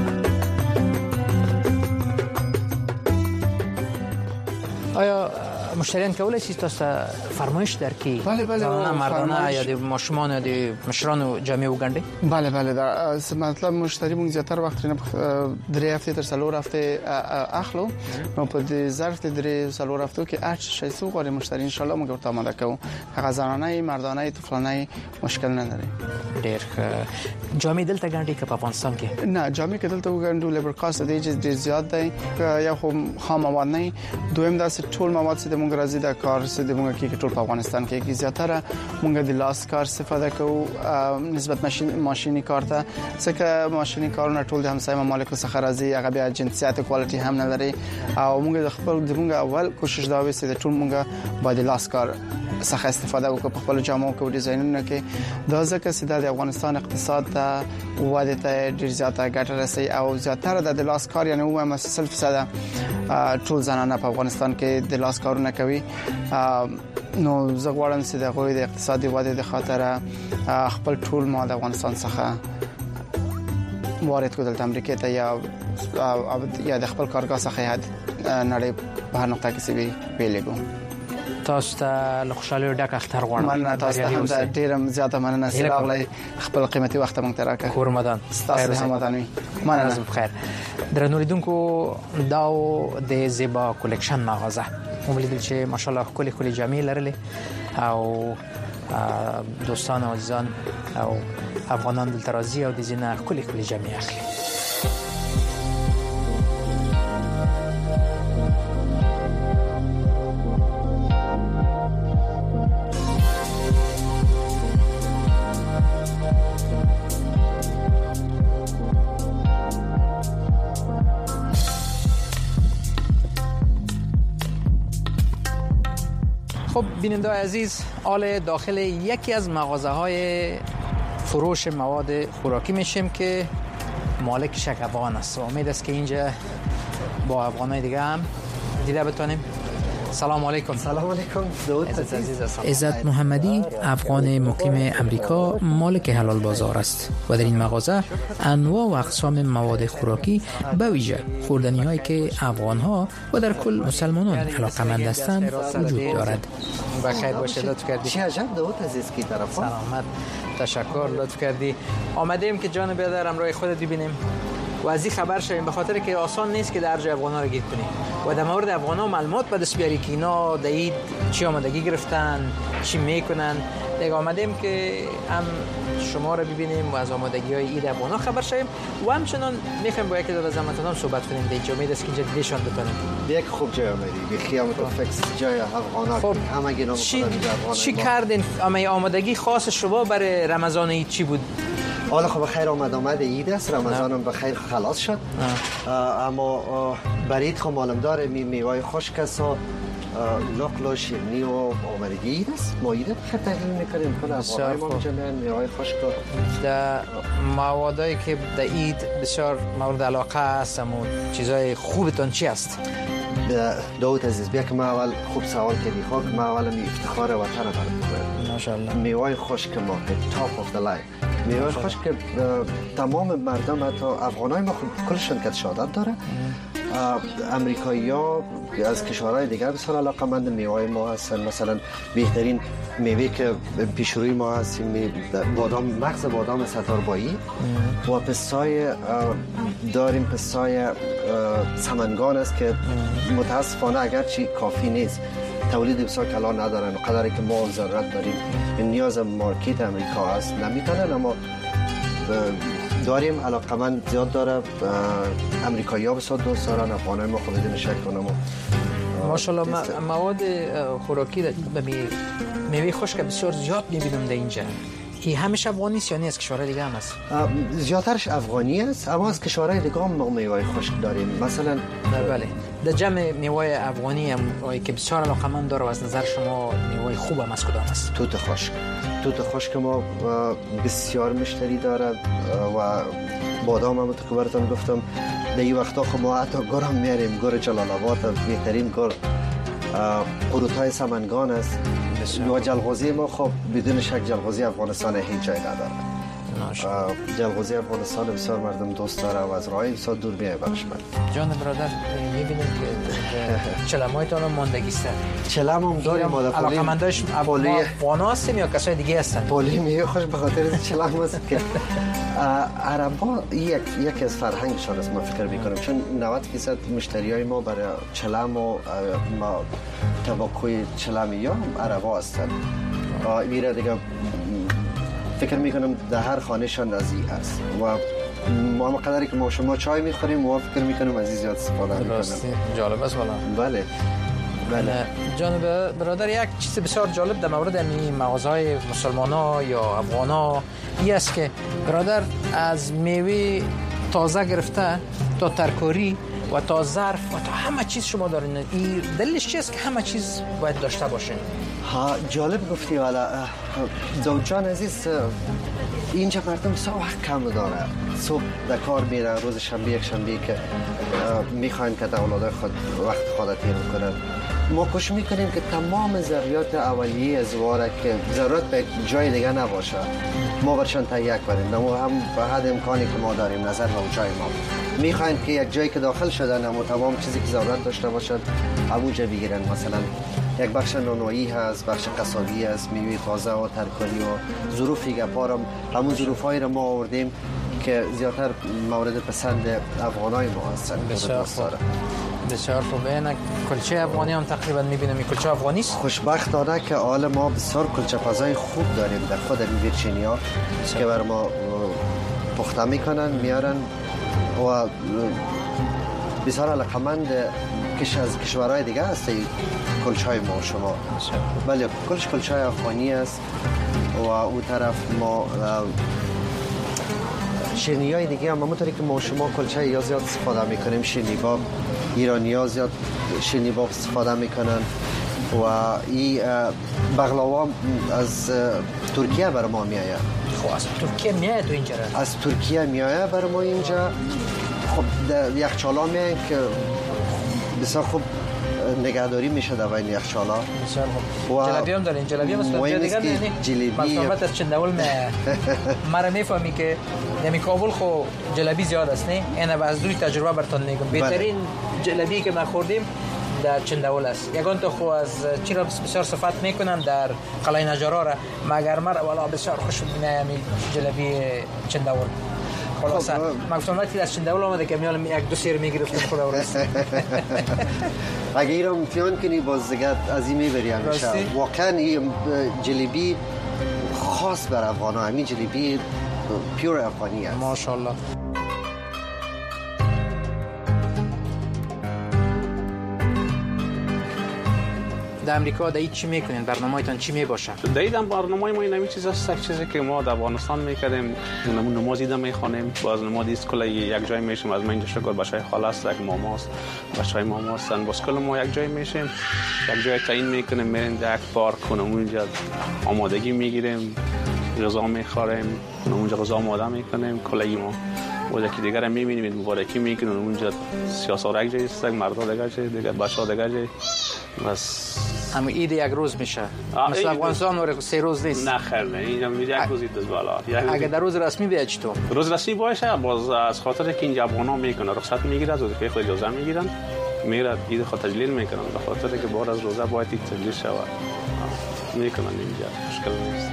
آیا مشتریان کولای شي تاسو فرمایش درکې بله زنانه مردانه یا د ماشومان یا د مشرانو جامع وګڼي. بله دا مطلب مشتری مونږ زیاتره وخت نه 3 هفته تر 4 هفته اخلو نو په دې ظرف د 3 هفتو کې هر شي سو غواړي مشتری ان شاء الله موږ ورته آماده کوو. هغه زنانه مردانه طفلانه مشکل نه لري. ډېر جامع دلته ګڼي که په افغانستان کې نه جامع کې دلته وګڼو لیبر کاست دی چې ډېر زیات دی یا خو خام مواد نه دویم داسې ټول مواد چې موږ راځي د کار څخه د موږ کې ټول په افغانستان کې زیاتره موږ د لاس کار استفاده کوو نسبت ماشيني کار ته څنګه ماشيني کارونه ټول د همسایه ممالکو څخه راځي هغه بیا جنسیت کوالټي هم نه لري او موږ د خپل د موږ اول کوشش دا وې چې ټول موږ باید لاس کار څخه استفاده وکړو په خپل جامو کې او ډیزاینونو کې دا ځکه چې د افغانستان اقتصاد ته وده ته ډیر زیاته ګټه رسي او زیاتره د لاس کار یعنی عموما 100% ټول زنانه په افغانستان کې د لاس کارونه کوي. نو زه غواړم چې د غوړې د اقتصادي وده د خاطر خپل ټول ما د افغانستان څخه وارد کړل د امریکا ته یا د خپل کارګاه څخه نړۍ په هر نقطه کې سوي ویلګو. تاسو ته له خوشاله ډک اختر غواړم. من تاسو هم ډیرم زیاته مننه چې راغلی خپل قیمتي وخت مونږ ته راکړ. رمضان تاسو هم ودانوي. مننه بخیر. درنوریدونکو داو د زیبا کلیکشن مغازه وملیدل چې ماشاءالله کلی جامې لرلې او دوستان او عزیزان او افغانان دلته راځي او د زینه کلی جامې اخلي. خب بیننده عزیز حال داخل یکی از مغازه‌های فروش مواد خوراکی میشیم که مالکش افغان است و امید است که اینجا با افغانای دیگه هم دیده بتونیم. سلام علیکم. سلام علیکم. عزت محمدی افغان مقیم امریکا مالک حلال بازار است و در این مغازه انواع و اقسام مواد خوراکی به ویژه خوردنی‌هایی که افغان‌ها و در کل مسلمانان علاقه‌مند هستند وجود دارد. بخیر باشید. لطف کردی. چه عجب داوود عزیز کی طرفا. سلامت. تشکر لطف کردی. آمدیم که جان برادر همراه خودت ببینیم و از این خبر شویم به خاطر که آسان نیست که در جای افغانا رو گیر کنیم و در مورد افغانا معلومات به دست بیاری که اینا در عید چی آمادگی گرفتن چی میکنن. دیگه آمدیم که هم شما رو ببینیم و از آمادگی های عید افغانا خبر شویم و همچنان میخوایم با یکی دو از همکاران صحبت کنیم در اینجا. امید است که اینجا دیدشان بتونیم. یک خوب جای آمدی بی خیامت فکس جای افغانا. خب همه گینا چی کردین؟ آمادگی خاص شما برای رمضان عید چی بود؟ حالا خب بخیر آمد عید است. رمضان هم بخیر خلاص شد. اما برای عید خب معلوم داره میوه خشک است و نقل و شیرینی و آمادگی عید است. ما عید بخیر تقدیم میکنیم کنه افغانای ما جلن میوه خشک در موادایی که در عید بسیار مورد علاقه است و چیزای خوبتون چی است؟ داوود عزیز بیا که ما اول خوب سوال کردی. خب ما اول می افتخار وطن برات ماشاءالله میوه خشک ما تاپ اف دی لاین میوه خشک تمام مردم حتی افغانای ما کلشون که شهادت داره. امریکایی‌ها از کشورهای دیگر بسیار علاقه‌مند میوه ما هستن. مثلا بهترین میوه که پیش روی ما هست بادام مغز بادام ستاربایی و پستای داریم پستای سمنگان است که متاسفانه اگرچه کافی نیست تولید بسیار کلان ندارن و قدری که ما ضرورت داریم نیاز مارکت امریکا هست نمیتونن اما داریم علاقمند زیاد داره. امریکایی‌ها بسیار دوست دارن افغانای ما خود بدون شک کنم. ماشاءالله مواد خوراکی به میوه خشک بسیار زیاد می‌بینم در اینجا. این همیشه افغانی است یا نه از کشورهای دیگه هم است؟ زیادترش افغانی است اما از کشورهای دیگه هم میوه خشک داریم. مثلا بله در جمع میوه افغانی هم که بسیار علاقمند داره و از نظر شما میوه خوب هم از کدام است؟ توت خشک ما بسیار مشتری داره و بادام هم تو براتون گفتم در این وقتا خب ما حتی گر هم میاریم. گر جلال آباد بهترین گر قروت‌های سمنگان است و جلغوزی ما خب بدون شک جلغوزی افغانستان هیچ جای نداره. جلغوزی افغانستان بسیار مردم دوست داره و از راه بسیار دور میای برش من. جان برادر میبینیم که چلمایتان هم ماندگی است. چلم هم داریم ماده پولی. علاقمنداش افغان هستیم یا کسای دیگه هستن؟ پولی میگه خوش به خاطر چلم است که عربا یک از فرهنگشان است من فکر میکنم، چون 90% مشتریای ما برای چلم و تباکوی چلمی یا عربا هستن. میره دیگه فکر میکنم در هر خانهشان از این هست و ما قدری که ما شما چای میخوریم و فکر میکنم از این زیاد استفاده میکنم. جالب است بله. جانب برادر یک چیز بسیار جالب در مورد این مغازهای مسلمان‌ها یا افغان‌ها این است که برادر از میوه تازه گرفته تا ترکاری و تا ظرف و تا همه چیز شما دارین. این دلیلش چیست که همه چیز باید داشته باشین؟ ها جالب گفتی. والا زوجان عزیز اینجا مردم بسیار وقت کم داره. صبح در کار میره، روز شنبه یک شنبه که میخواین که در اولاد خود وقت خود تیر کنن. ما کوشش میکنیم که تمام ضروریات اولیه از واره که ضرورت به جای دیگه نباشه ما برشان تهیه کنیم. نمو هم به حد امکانی که ما داریم نظر به جای ما میخواین که یک جایی که داخل شدن اما تمام چیزی که ضرورت داشته باشن همونجا بگیرن. مثلا یک بخش نانوایی هست، بخش قصابی هست، میوه تازه و ترکاری و ظروفی گپارم همون ظروفایی رو ما آوردیم که زیادتر مورد پسند افغانای ما هستن. بسیار خوبه. نه کلچه افغانی هم تقریبا میبینم این کلچه افغانی است. خوشبختانه که حال ما بسیار کلچه پزای خوب داریم در خود این ویرچینیا که بر ما پخته میکنن میارن و بسیار علاقمند از کشورهای دیگه هست کلچه های ما شما. ولی کلش کلچه افغانی است و اون طرف ما شیرینی های دیگه هم همونطوری که ما شما کلچه یا زیاد استفاده میکنیم شیرینی باب، ایرانی ها زیاد شیرینی باب استفاده میکنن و این بغلاوا از ترکیه بر ما میآید. خب از ترکیه میآید تو اینجا؟ از ترکیه میآید بر ما اینجا. خب یخچالا میآید که بسیار خوب نگهداری میشه در بین یخچالا. بسیار خوب. جلبی هم دارین؟ جلبی هم مثلا دیگه یعنی جلبی مصرفات چندول مرا میفهمی که در کابل خو جلبی زیاد است نه؟ اینا از دوی تجربه براتون میگم. بهترین جلبی که ما خوردیم در چندول است. یگان تو خو از چرا بسیار صفت میکنن در قلعه نجارا را مگر مرا والا بسیار خوش میاد جلبی چندول. خلاص ما گفتم وقتی از چندول اومده که میال یک دو سیر میگرفتم خدا ورست. اگه ایران امتحان کنی باز دیگه از این میبری همیشه. واقعا این جلبی خاص بر افغانا، همین جلبی پیور افغانی است. ماشاءالله. در امریکا در چی میکنین؟ برنامه‌تون چی میباشه؟ در برنامه ما این چیز است، چیزی که ما در افغانستان میکردیم. نماز عید میخوانیم، باز نماز عید کلا یک جای میشیم. از ما اینجا شکر بچهای خاله است، یک ماماست، بچهای ماما هستن. باز کلا ما یک جای میشیم، یک جای تعیین میکنیم، میریم در یک پارک و اونجا آمادگی میگیریم، غذا میخوریم، اونجا غذا آماده میکنیم. کلا ما و یکی دیگر هم میبینیم، مبارکی میکنن. اونجا سیاسات یک جای است، مردا دیگر جای، دیگر بچه‌ها دیگر جای. بس همون عید یک روز میشه. مثلا افغانستان رو 3 روز نیست. نه خیر نه، اینجا یک روز عید است بالا. اگه در روز رسمی بیاد چطور؟ روز رسمی باشه باز از خاطر که اینجا افغانا میکنه رخصت میگیره، از وظیفه خود اجازه میگیرن، میره عید خود تجلیل میکنن. به خاطر که بعد از روزه باید عید تجلیل شود میکنن اینجا، مشکل نیست.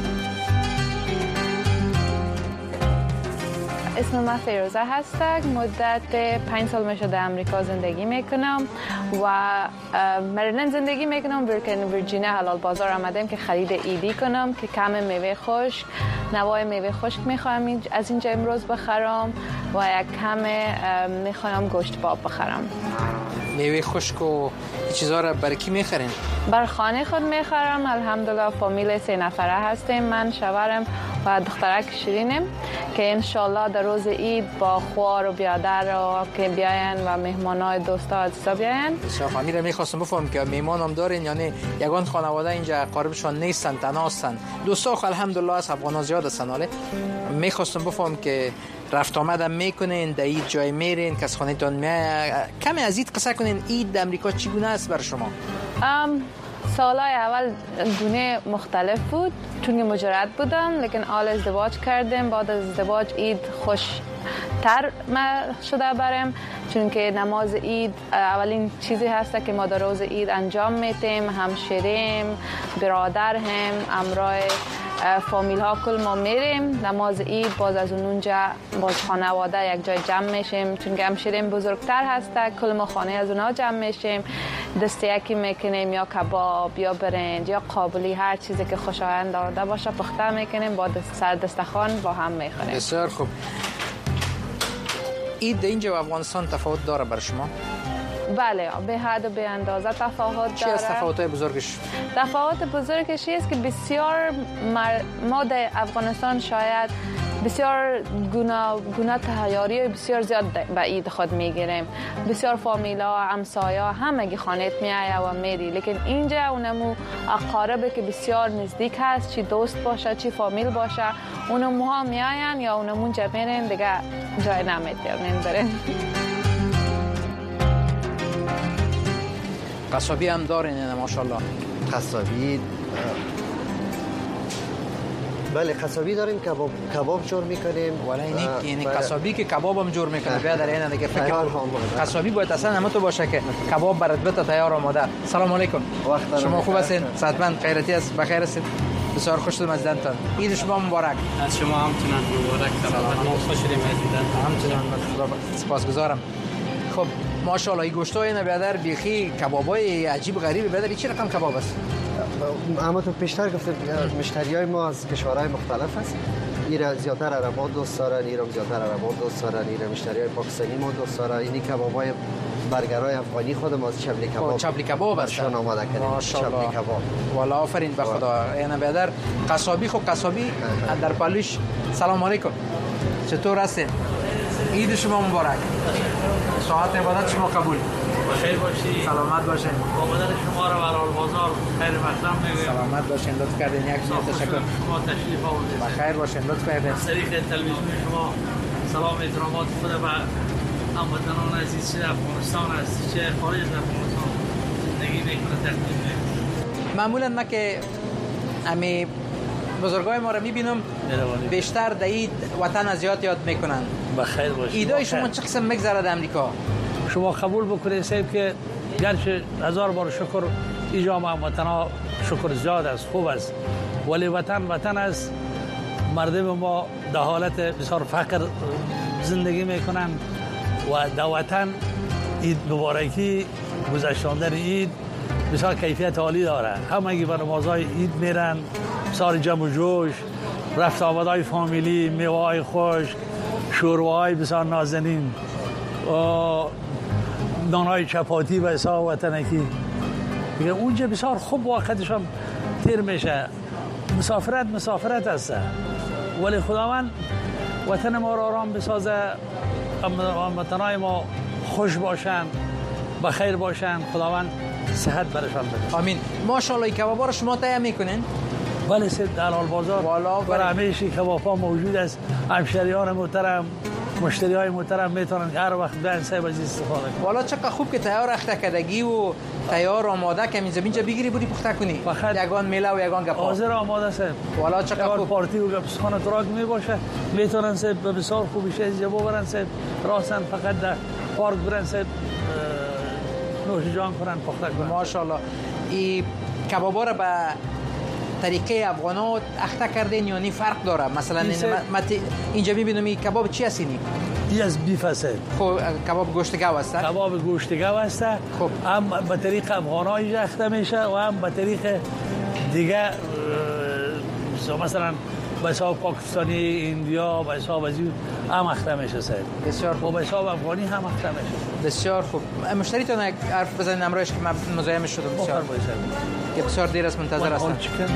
اسم من فیروزه هستم. مدت 5 سال میشه در امریکا زندگی میکنم و مریلند زندگی میکنم. ویرجینیا حلال بازار آمدم که خرید عیدی کنم که کم میوه خشک، نوای میوه خشک میخوام از اینجا امروز بخرم و یک کم میخوام گوشت باب بخرم. میوه خشک و چیزا رو برای کی میخرین؟ بر خانه خود میخرم. الحمدلله فامیل 3 نفره هستیم، من، شوهرم و دخترک شیرینم که انشالله در روز عید با خوار و بیادر و که بیاین و مهمانای دوستا عزیزا بیاین. فامیل میخواستم بفهم که مهمان هم دارین، یعنی یگان خانواده اینجا قاربشان نیستن، تنها هستن. دوستا الحمدلله از افغانا زیاد هستن. ولی میخواستم بفهم که رفت آمدم میکنین، در عید جای میرین، کس خانه‌تون کمی از عید قصه کنین. عید در امریکا چگونه است برای شما؟ سالهای اول گونه مختلف بود چون که مجرد بودم، لیکن حال ازدواج کردم. بعد از ازدواج عید خوشتر شده برم چون که نماز عید اولین چیزی هست که ما در روز عید انجام میتیم. همشیریم، برادر هم، امرای فامیل ها کل ما میریم نماز عید. باز از اونجا باز خانواده یک جای جمع میشیم چون که همشیریم بزرگتر هسته، کل ما خانه از اونها جمع میشیم، دسته یکی میکنیم، یا کباب یا برنج یا قابلی، هر چیزی که خوشایند دارده باشه پخته میکنیم، با سر دسترخوان با هم میخوریم. بسیار خوب. عید اینجا و افغانستان تفاوت داره بر شما؟ بله، به حد و به اندازه تفاوت داره. چی از تفاوت‌های بزرگش؟ تفاوت بزرگش است که بسیار ما در افغانستان شاید بسیار گونه تهیاری بسیار زیاد به عید خود میگیریم. بسیار فامیلا، همسایا همگی خانت میایه و میری، لیکن اینجا اونمو اقاربه که بسیار نزدیک هست، چی دوست باشه چی فامیل باشه، اونمو ها میاین یا اونمون جا میرین، دیگه جای نمیتونین برین. قصابی هم دارین نه ماشاءالله؟ قصابی بله، قصابی داریم، کباب جور میکنیم. ولی یعنی قصابی که کباب هم جور میکنه بیا در این دیگه فکر قصابی باید اصلا همه تو باشه که کباب برات بته تیار آماده. سلام علیکم، شما خوب هستین؟ صحتمند، خیرتی است، بخیر هستین؟ بسیار خوش شدم از دیدنتان. عید شما مبارک. از شما همچنان مبارک. سلامت، خوش شدیم از دیدنتان. همچنان، سپاسگزارم. خب ماشاءالله این گوشتای اینا بیادر بیخی کبابای عجیب غریبی بیادر. چه رقم کباب است؟ اما تو پیشتر گفتم مشتریای ما از کشورهای مختلف است. ایران زیادتر عربا دوست دارن، ایران زیادتر عربا دوست دارن، ایران مشتریای پاکستانی ما دوست دارن. این کبابای برگرای افغانی خودم از چبلی کباب. چبلی کباب است. شون آماده کردیم. چبلی کباب. والا آفرین به خدا. اینا بیادر قصابی خب قصابی در پالیش. سلام علیکم. چطور هستین؟ عید شما مبارک. ساعت عبادت شما قبول. بخیر باشید. سلامت باشین. آمدن شما را برای بازار خیر مقدم میگم. سلامت باشین. لطف کردین. یک تشکر. شما تشریف آوردید. بخیر باشین. لطف کردین. از طریق تلویزیون شما سلام احترامات خود به هموطنان عزیز چه افغانستان است چه خارج از افغانستان زندگی میکنه تقدیم میکنم. معمولا ما که امی بزرگای ما رو میبینم بیشتر در عید وطن از یاد میکنن. بخیر باشید. ایدای شما چه قسم میگذره در امریکا؟ شما قبول بکنید صاحب که گرچه هزار بار شکر اینجا وطن شکر زیاد است، خوب است، ولی وطن است. مردم ما در حالت بسیار فقر زندگی میکنن و در وطن عید مبارکی گذشتاندن عید بسیار کیفیت عالی داره. همگی به نمازهای عید میرن، بسیار جمع و جوش، رفت آمدهای فامیلی، میوه‌های خوش، شوربه‌های بسیار نازنین، نانهای چپاتی به حساب وطنکی دیگه. اونجا بسیار خوب وقتش هم تیر میشه. مسافرت است، ولی خداوند وطن ما را آرام بسازه، وطنهای ما خوش باشن، بخیر باشن، خداوند صحت برشان بده. آمین. ماشاءالله کبابا رو شما تهیه میکنین؟ بله سید، در حال بازار برای همیشه کباب‌ها موجود است. همشریان محترم، مشتریای محترم میتونن هر وقت بیان صاحب عزیز استفاده کنن. والا چقدر خوب که تیار اخته کدگی و تیار آماده که اینجا بگیری بودی پخته کنی. یگان میله و یگان گپا حاضر آماده صاحب. والا چقدر خوب. پارتی و گپسخانه تراک میباشه، میتونن صاحب به بسیار خوبی شیز جبو برن صاحب، راستن فقط در پارک برن صاحب نوش جان کنن، پخته کنن. ماشاءالله. این کبابا رو به طریقه افغانا اخته کردین یا نی فرق داره؟ مثلا اینجا میبینم این کباب چی هستینی؟ این از بیف است. خب کباب گوشتگاو است. کباب گوشتگاو است. خب هم به طریق افغانایی اخته میشه و هم به طریق دیگه، مثلا به حساب پاکستانی، ایندیا، به حساب از این هم اخته میشه صاحب. بسیار خوب. به حساب افغانی هم اخته میشه. بسیار خوب. مشتریتون یک حرف بزنید امروز که من مزاحم شدم. بسیار که بسیار دیر است منتظر هستم.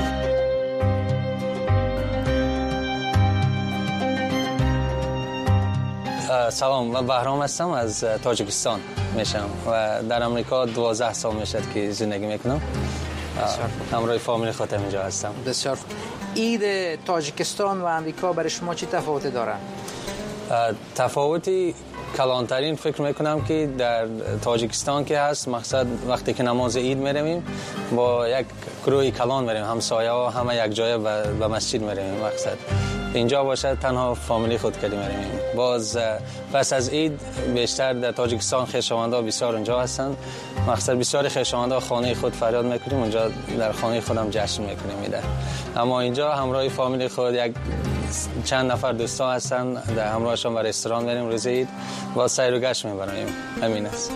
سلام، من بهرام هستم، از تاجیکستان میشم و در امریکا 12 سال میشه که زندگی میکنم. همراه فامیل خودم اینجا هستم. بسیار خوب. عید تاجیکستان و امریکا برای شما چی تفاوتی داره؟ تفاوتی کلانترین فکر میکنم که در تاجیکستان که هست، مقصد وقتی که نماز عید میریم با یک گروه کلان میریم، همسایه ها همه یک جای به مسجد میریم. مقصد اینجا باشه تنها فامیلی خود کردیم میریم. باز پس از عید بیشتر در تاجیکستان خویشاوندها بسیار اونجا هستند. مقصد بسیار خویشاوندها خانه خود فریاد میکنیم، اونجا در خانه خودم جشن میکنیم میده. اما اینجا همراه فامیلی خود یک چند نفر دوستا هستن، در همراهشون به رستوران میریم روز عید با سیر و گشت میبریم. همین است.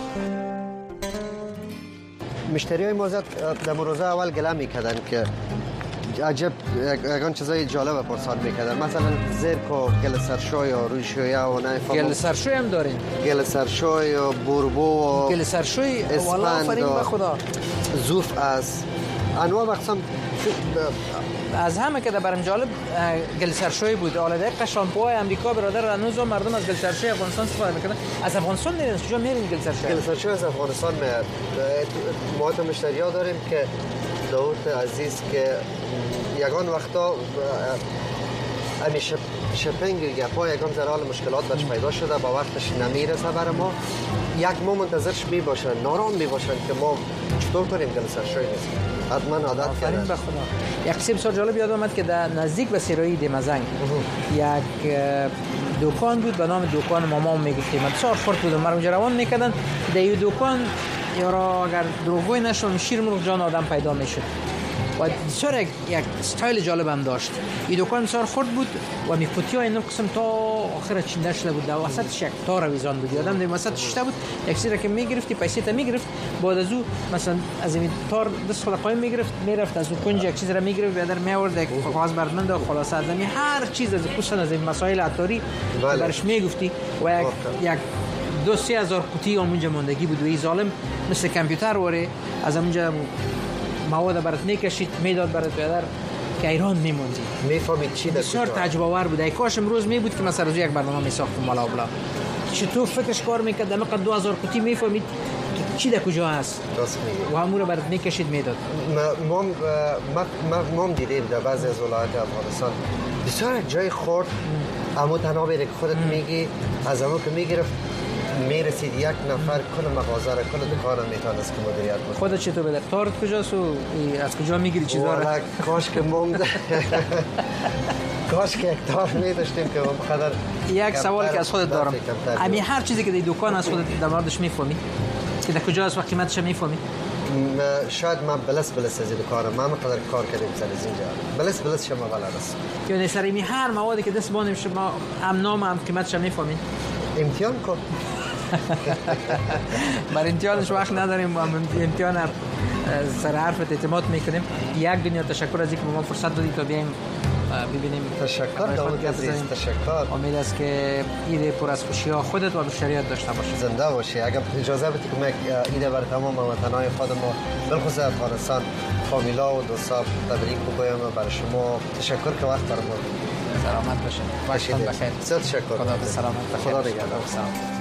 مشتریای ما در روزه اول گله میکردن که عجب یگان چیزای جالب پرسان میکردن، مثلا زرک و گل سرشوی و روی شویه و گل سرشوی هم داریم، گل سرشوی و بوربو و گل سرشوی والا آفرین به خدا، زوف از انواع اقسام. از همه که برام جالب گل سرشوی بود. حالا دقیقاً شامپوهای امریکا برادر هنوز مردم از گل سرشوی افغانستان استفاده میکنن. از افغانستان میرن کجا میرین گل سرشوی؟ گل سرشوی از افغانستان میاد. ما تو مشتری‌ها داریم که داوود عزیز که یگان وقتا همیشه شپینگ گپا یگان زرال مشکلات برش پیدا شده، با وقتش نمیرسه برای ما. یک ما منتظرش میباشن، نارام میباشن که ما چطور کنیم گل سرشوی نیست. حتما عادت کردن. به خدا. یک قصه بسیار جالب یاد اومد که در نزدیک به سرایی دمزنگ یک دکان بود به نام دکان مامام میگفتیم. بسیار خرد بود، ما اونجا روان میکردن. در این دکان یارا اگر دروغگویی نشون شیر مرغ جان آدم پیدا میشد و بسیار یک استایل جالب هم داشت. این دکان بسیار خرد بود و میفوتی ها این قسم تا آخر چینده شده بود. در وسطش یک تار ویزان بود، آدم در وسطش شده بود، یک چیزی که میگرفتی پیسه تا میگرفت، بعد از او مثلا از این تار دست خلاقای میگرفت، میرفت از اون کنج یک چیزی را میگرفت و در میآورد یک کاغذ بردمند و خلاصه از این هر چیز از خصوصا از این مسائل عطاری برش میگفتی و یک 2-3 هزار قوطی اونجا موندگی بود و این ظالم مثل کامپیوتر وره از اونجا مواد برات میکشید میداد برات بیادر که ایران میموندی میفهمید چی در بسیار تعجب آور بود. ای کاش امروز می بود که مثلا روز یک برنامه میساختم مالا بلا چطور فکرش کار میکرد در مقدار 2000 قوطی میفهمید چی در کجا هست و همون رو برات میکشید میداد. ما دیدیم در بعضی از ولایات افغانستان بسیار جای خورد اما تنها بیره که خودت میگی از همون که میگرفت میرسید یک نفر کل مغازه را کل دکان را میتونست که مدیریت کنه. خودت چطور بده؟ تارت کجاست و از کجا میگیری چیزا را؟ کاش که موند کاش که یک تار میداشتیم که بخاطر یک سوال که از خودت دارم، امی هر چیزی که در دکان از خودت در موردش میفهمی که در کجا است و قیمتش میفهمی؟ شاید من بلس از دکانم ما مقدار کار کردیم سر از اینجا بلس شما بلد است یعنی سر می هر موادی که دست بانیم شما هم نام هم قیمتش میفهمین؟ امتحان کن. بر امتحانش وقت نداریم و امتحان سر حرفت اعتماد میکنیم. یک دنیا تشکر از اینکه ما فرصت دادید تا بیایم ببینیم. تشکر داود عزیز، تشکر. امید است که عید پر از خوشی ها خودت و بشریت داشته باشی. زنده باشی. اگر اجازه بدید که من عید بر تمام وطنای خودم و بالخصوص افغانستان فامیلا و دوستا تبریک بگویم برای شما. تشکر که وقت برام سلامت باشین. باشین بخیر. تشکر. خدا سلامت. خدا نگهدار.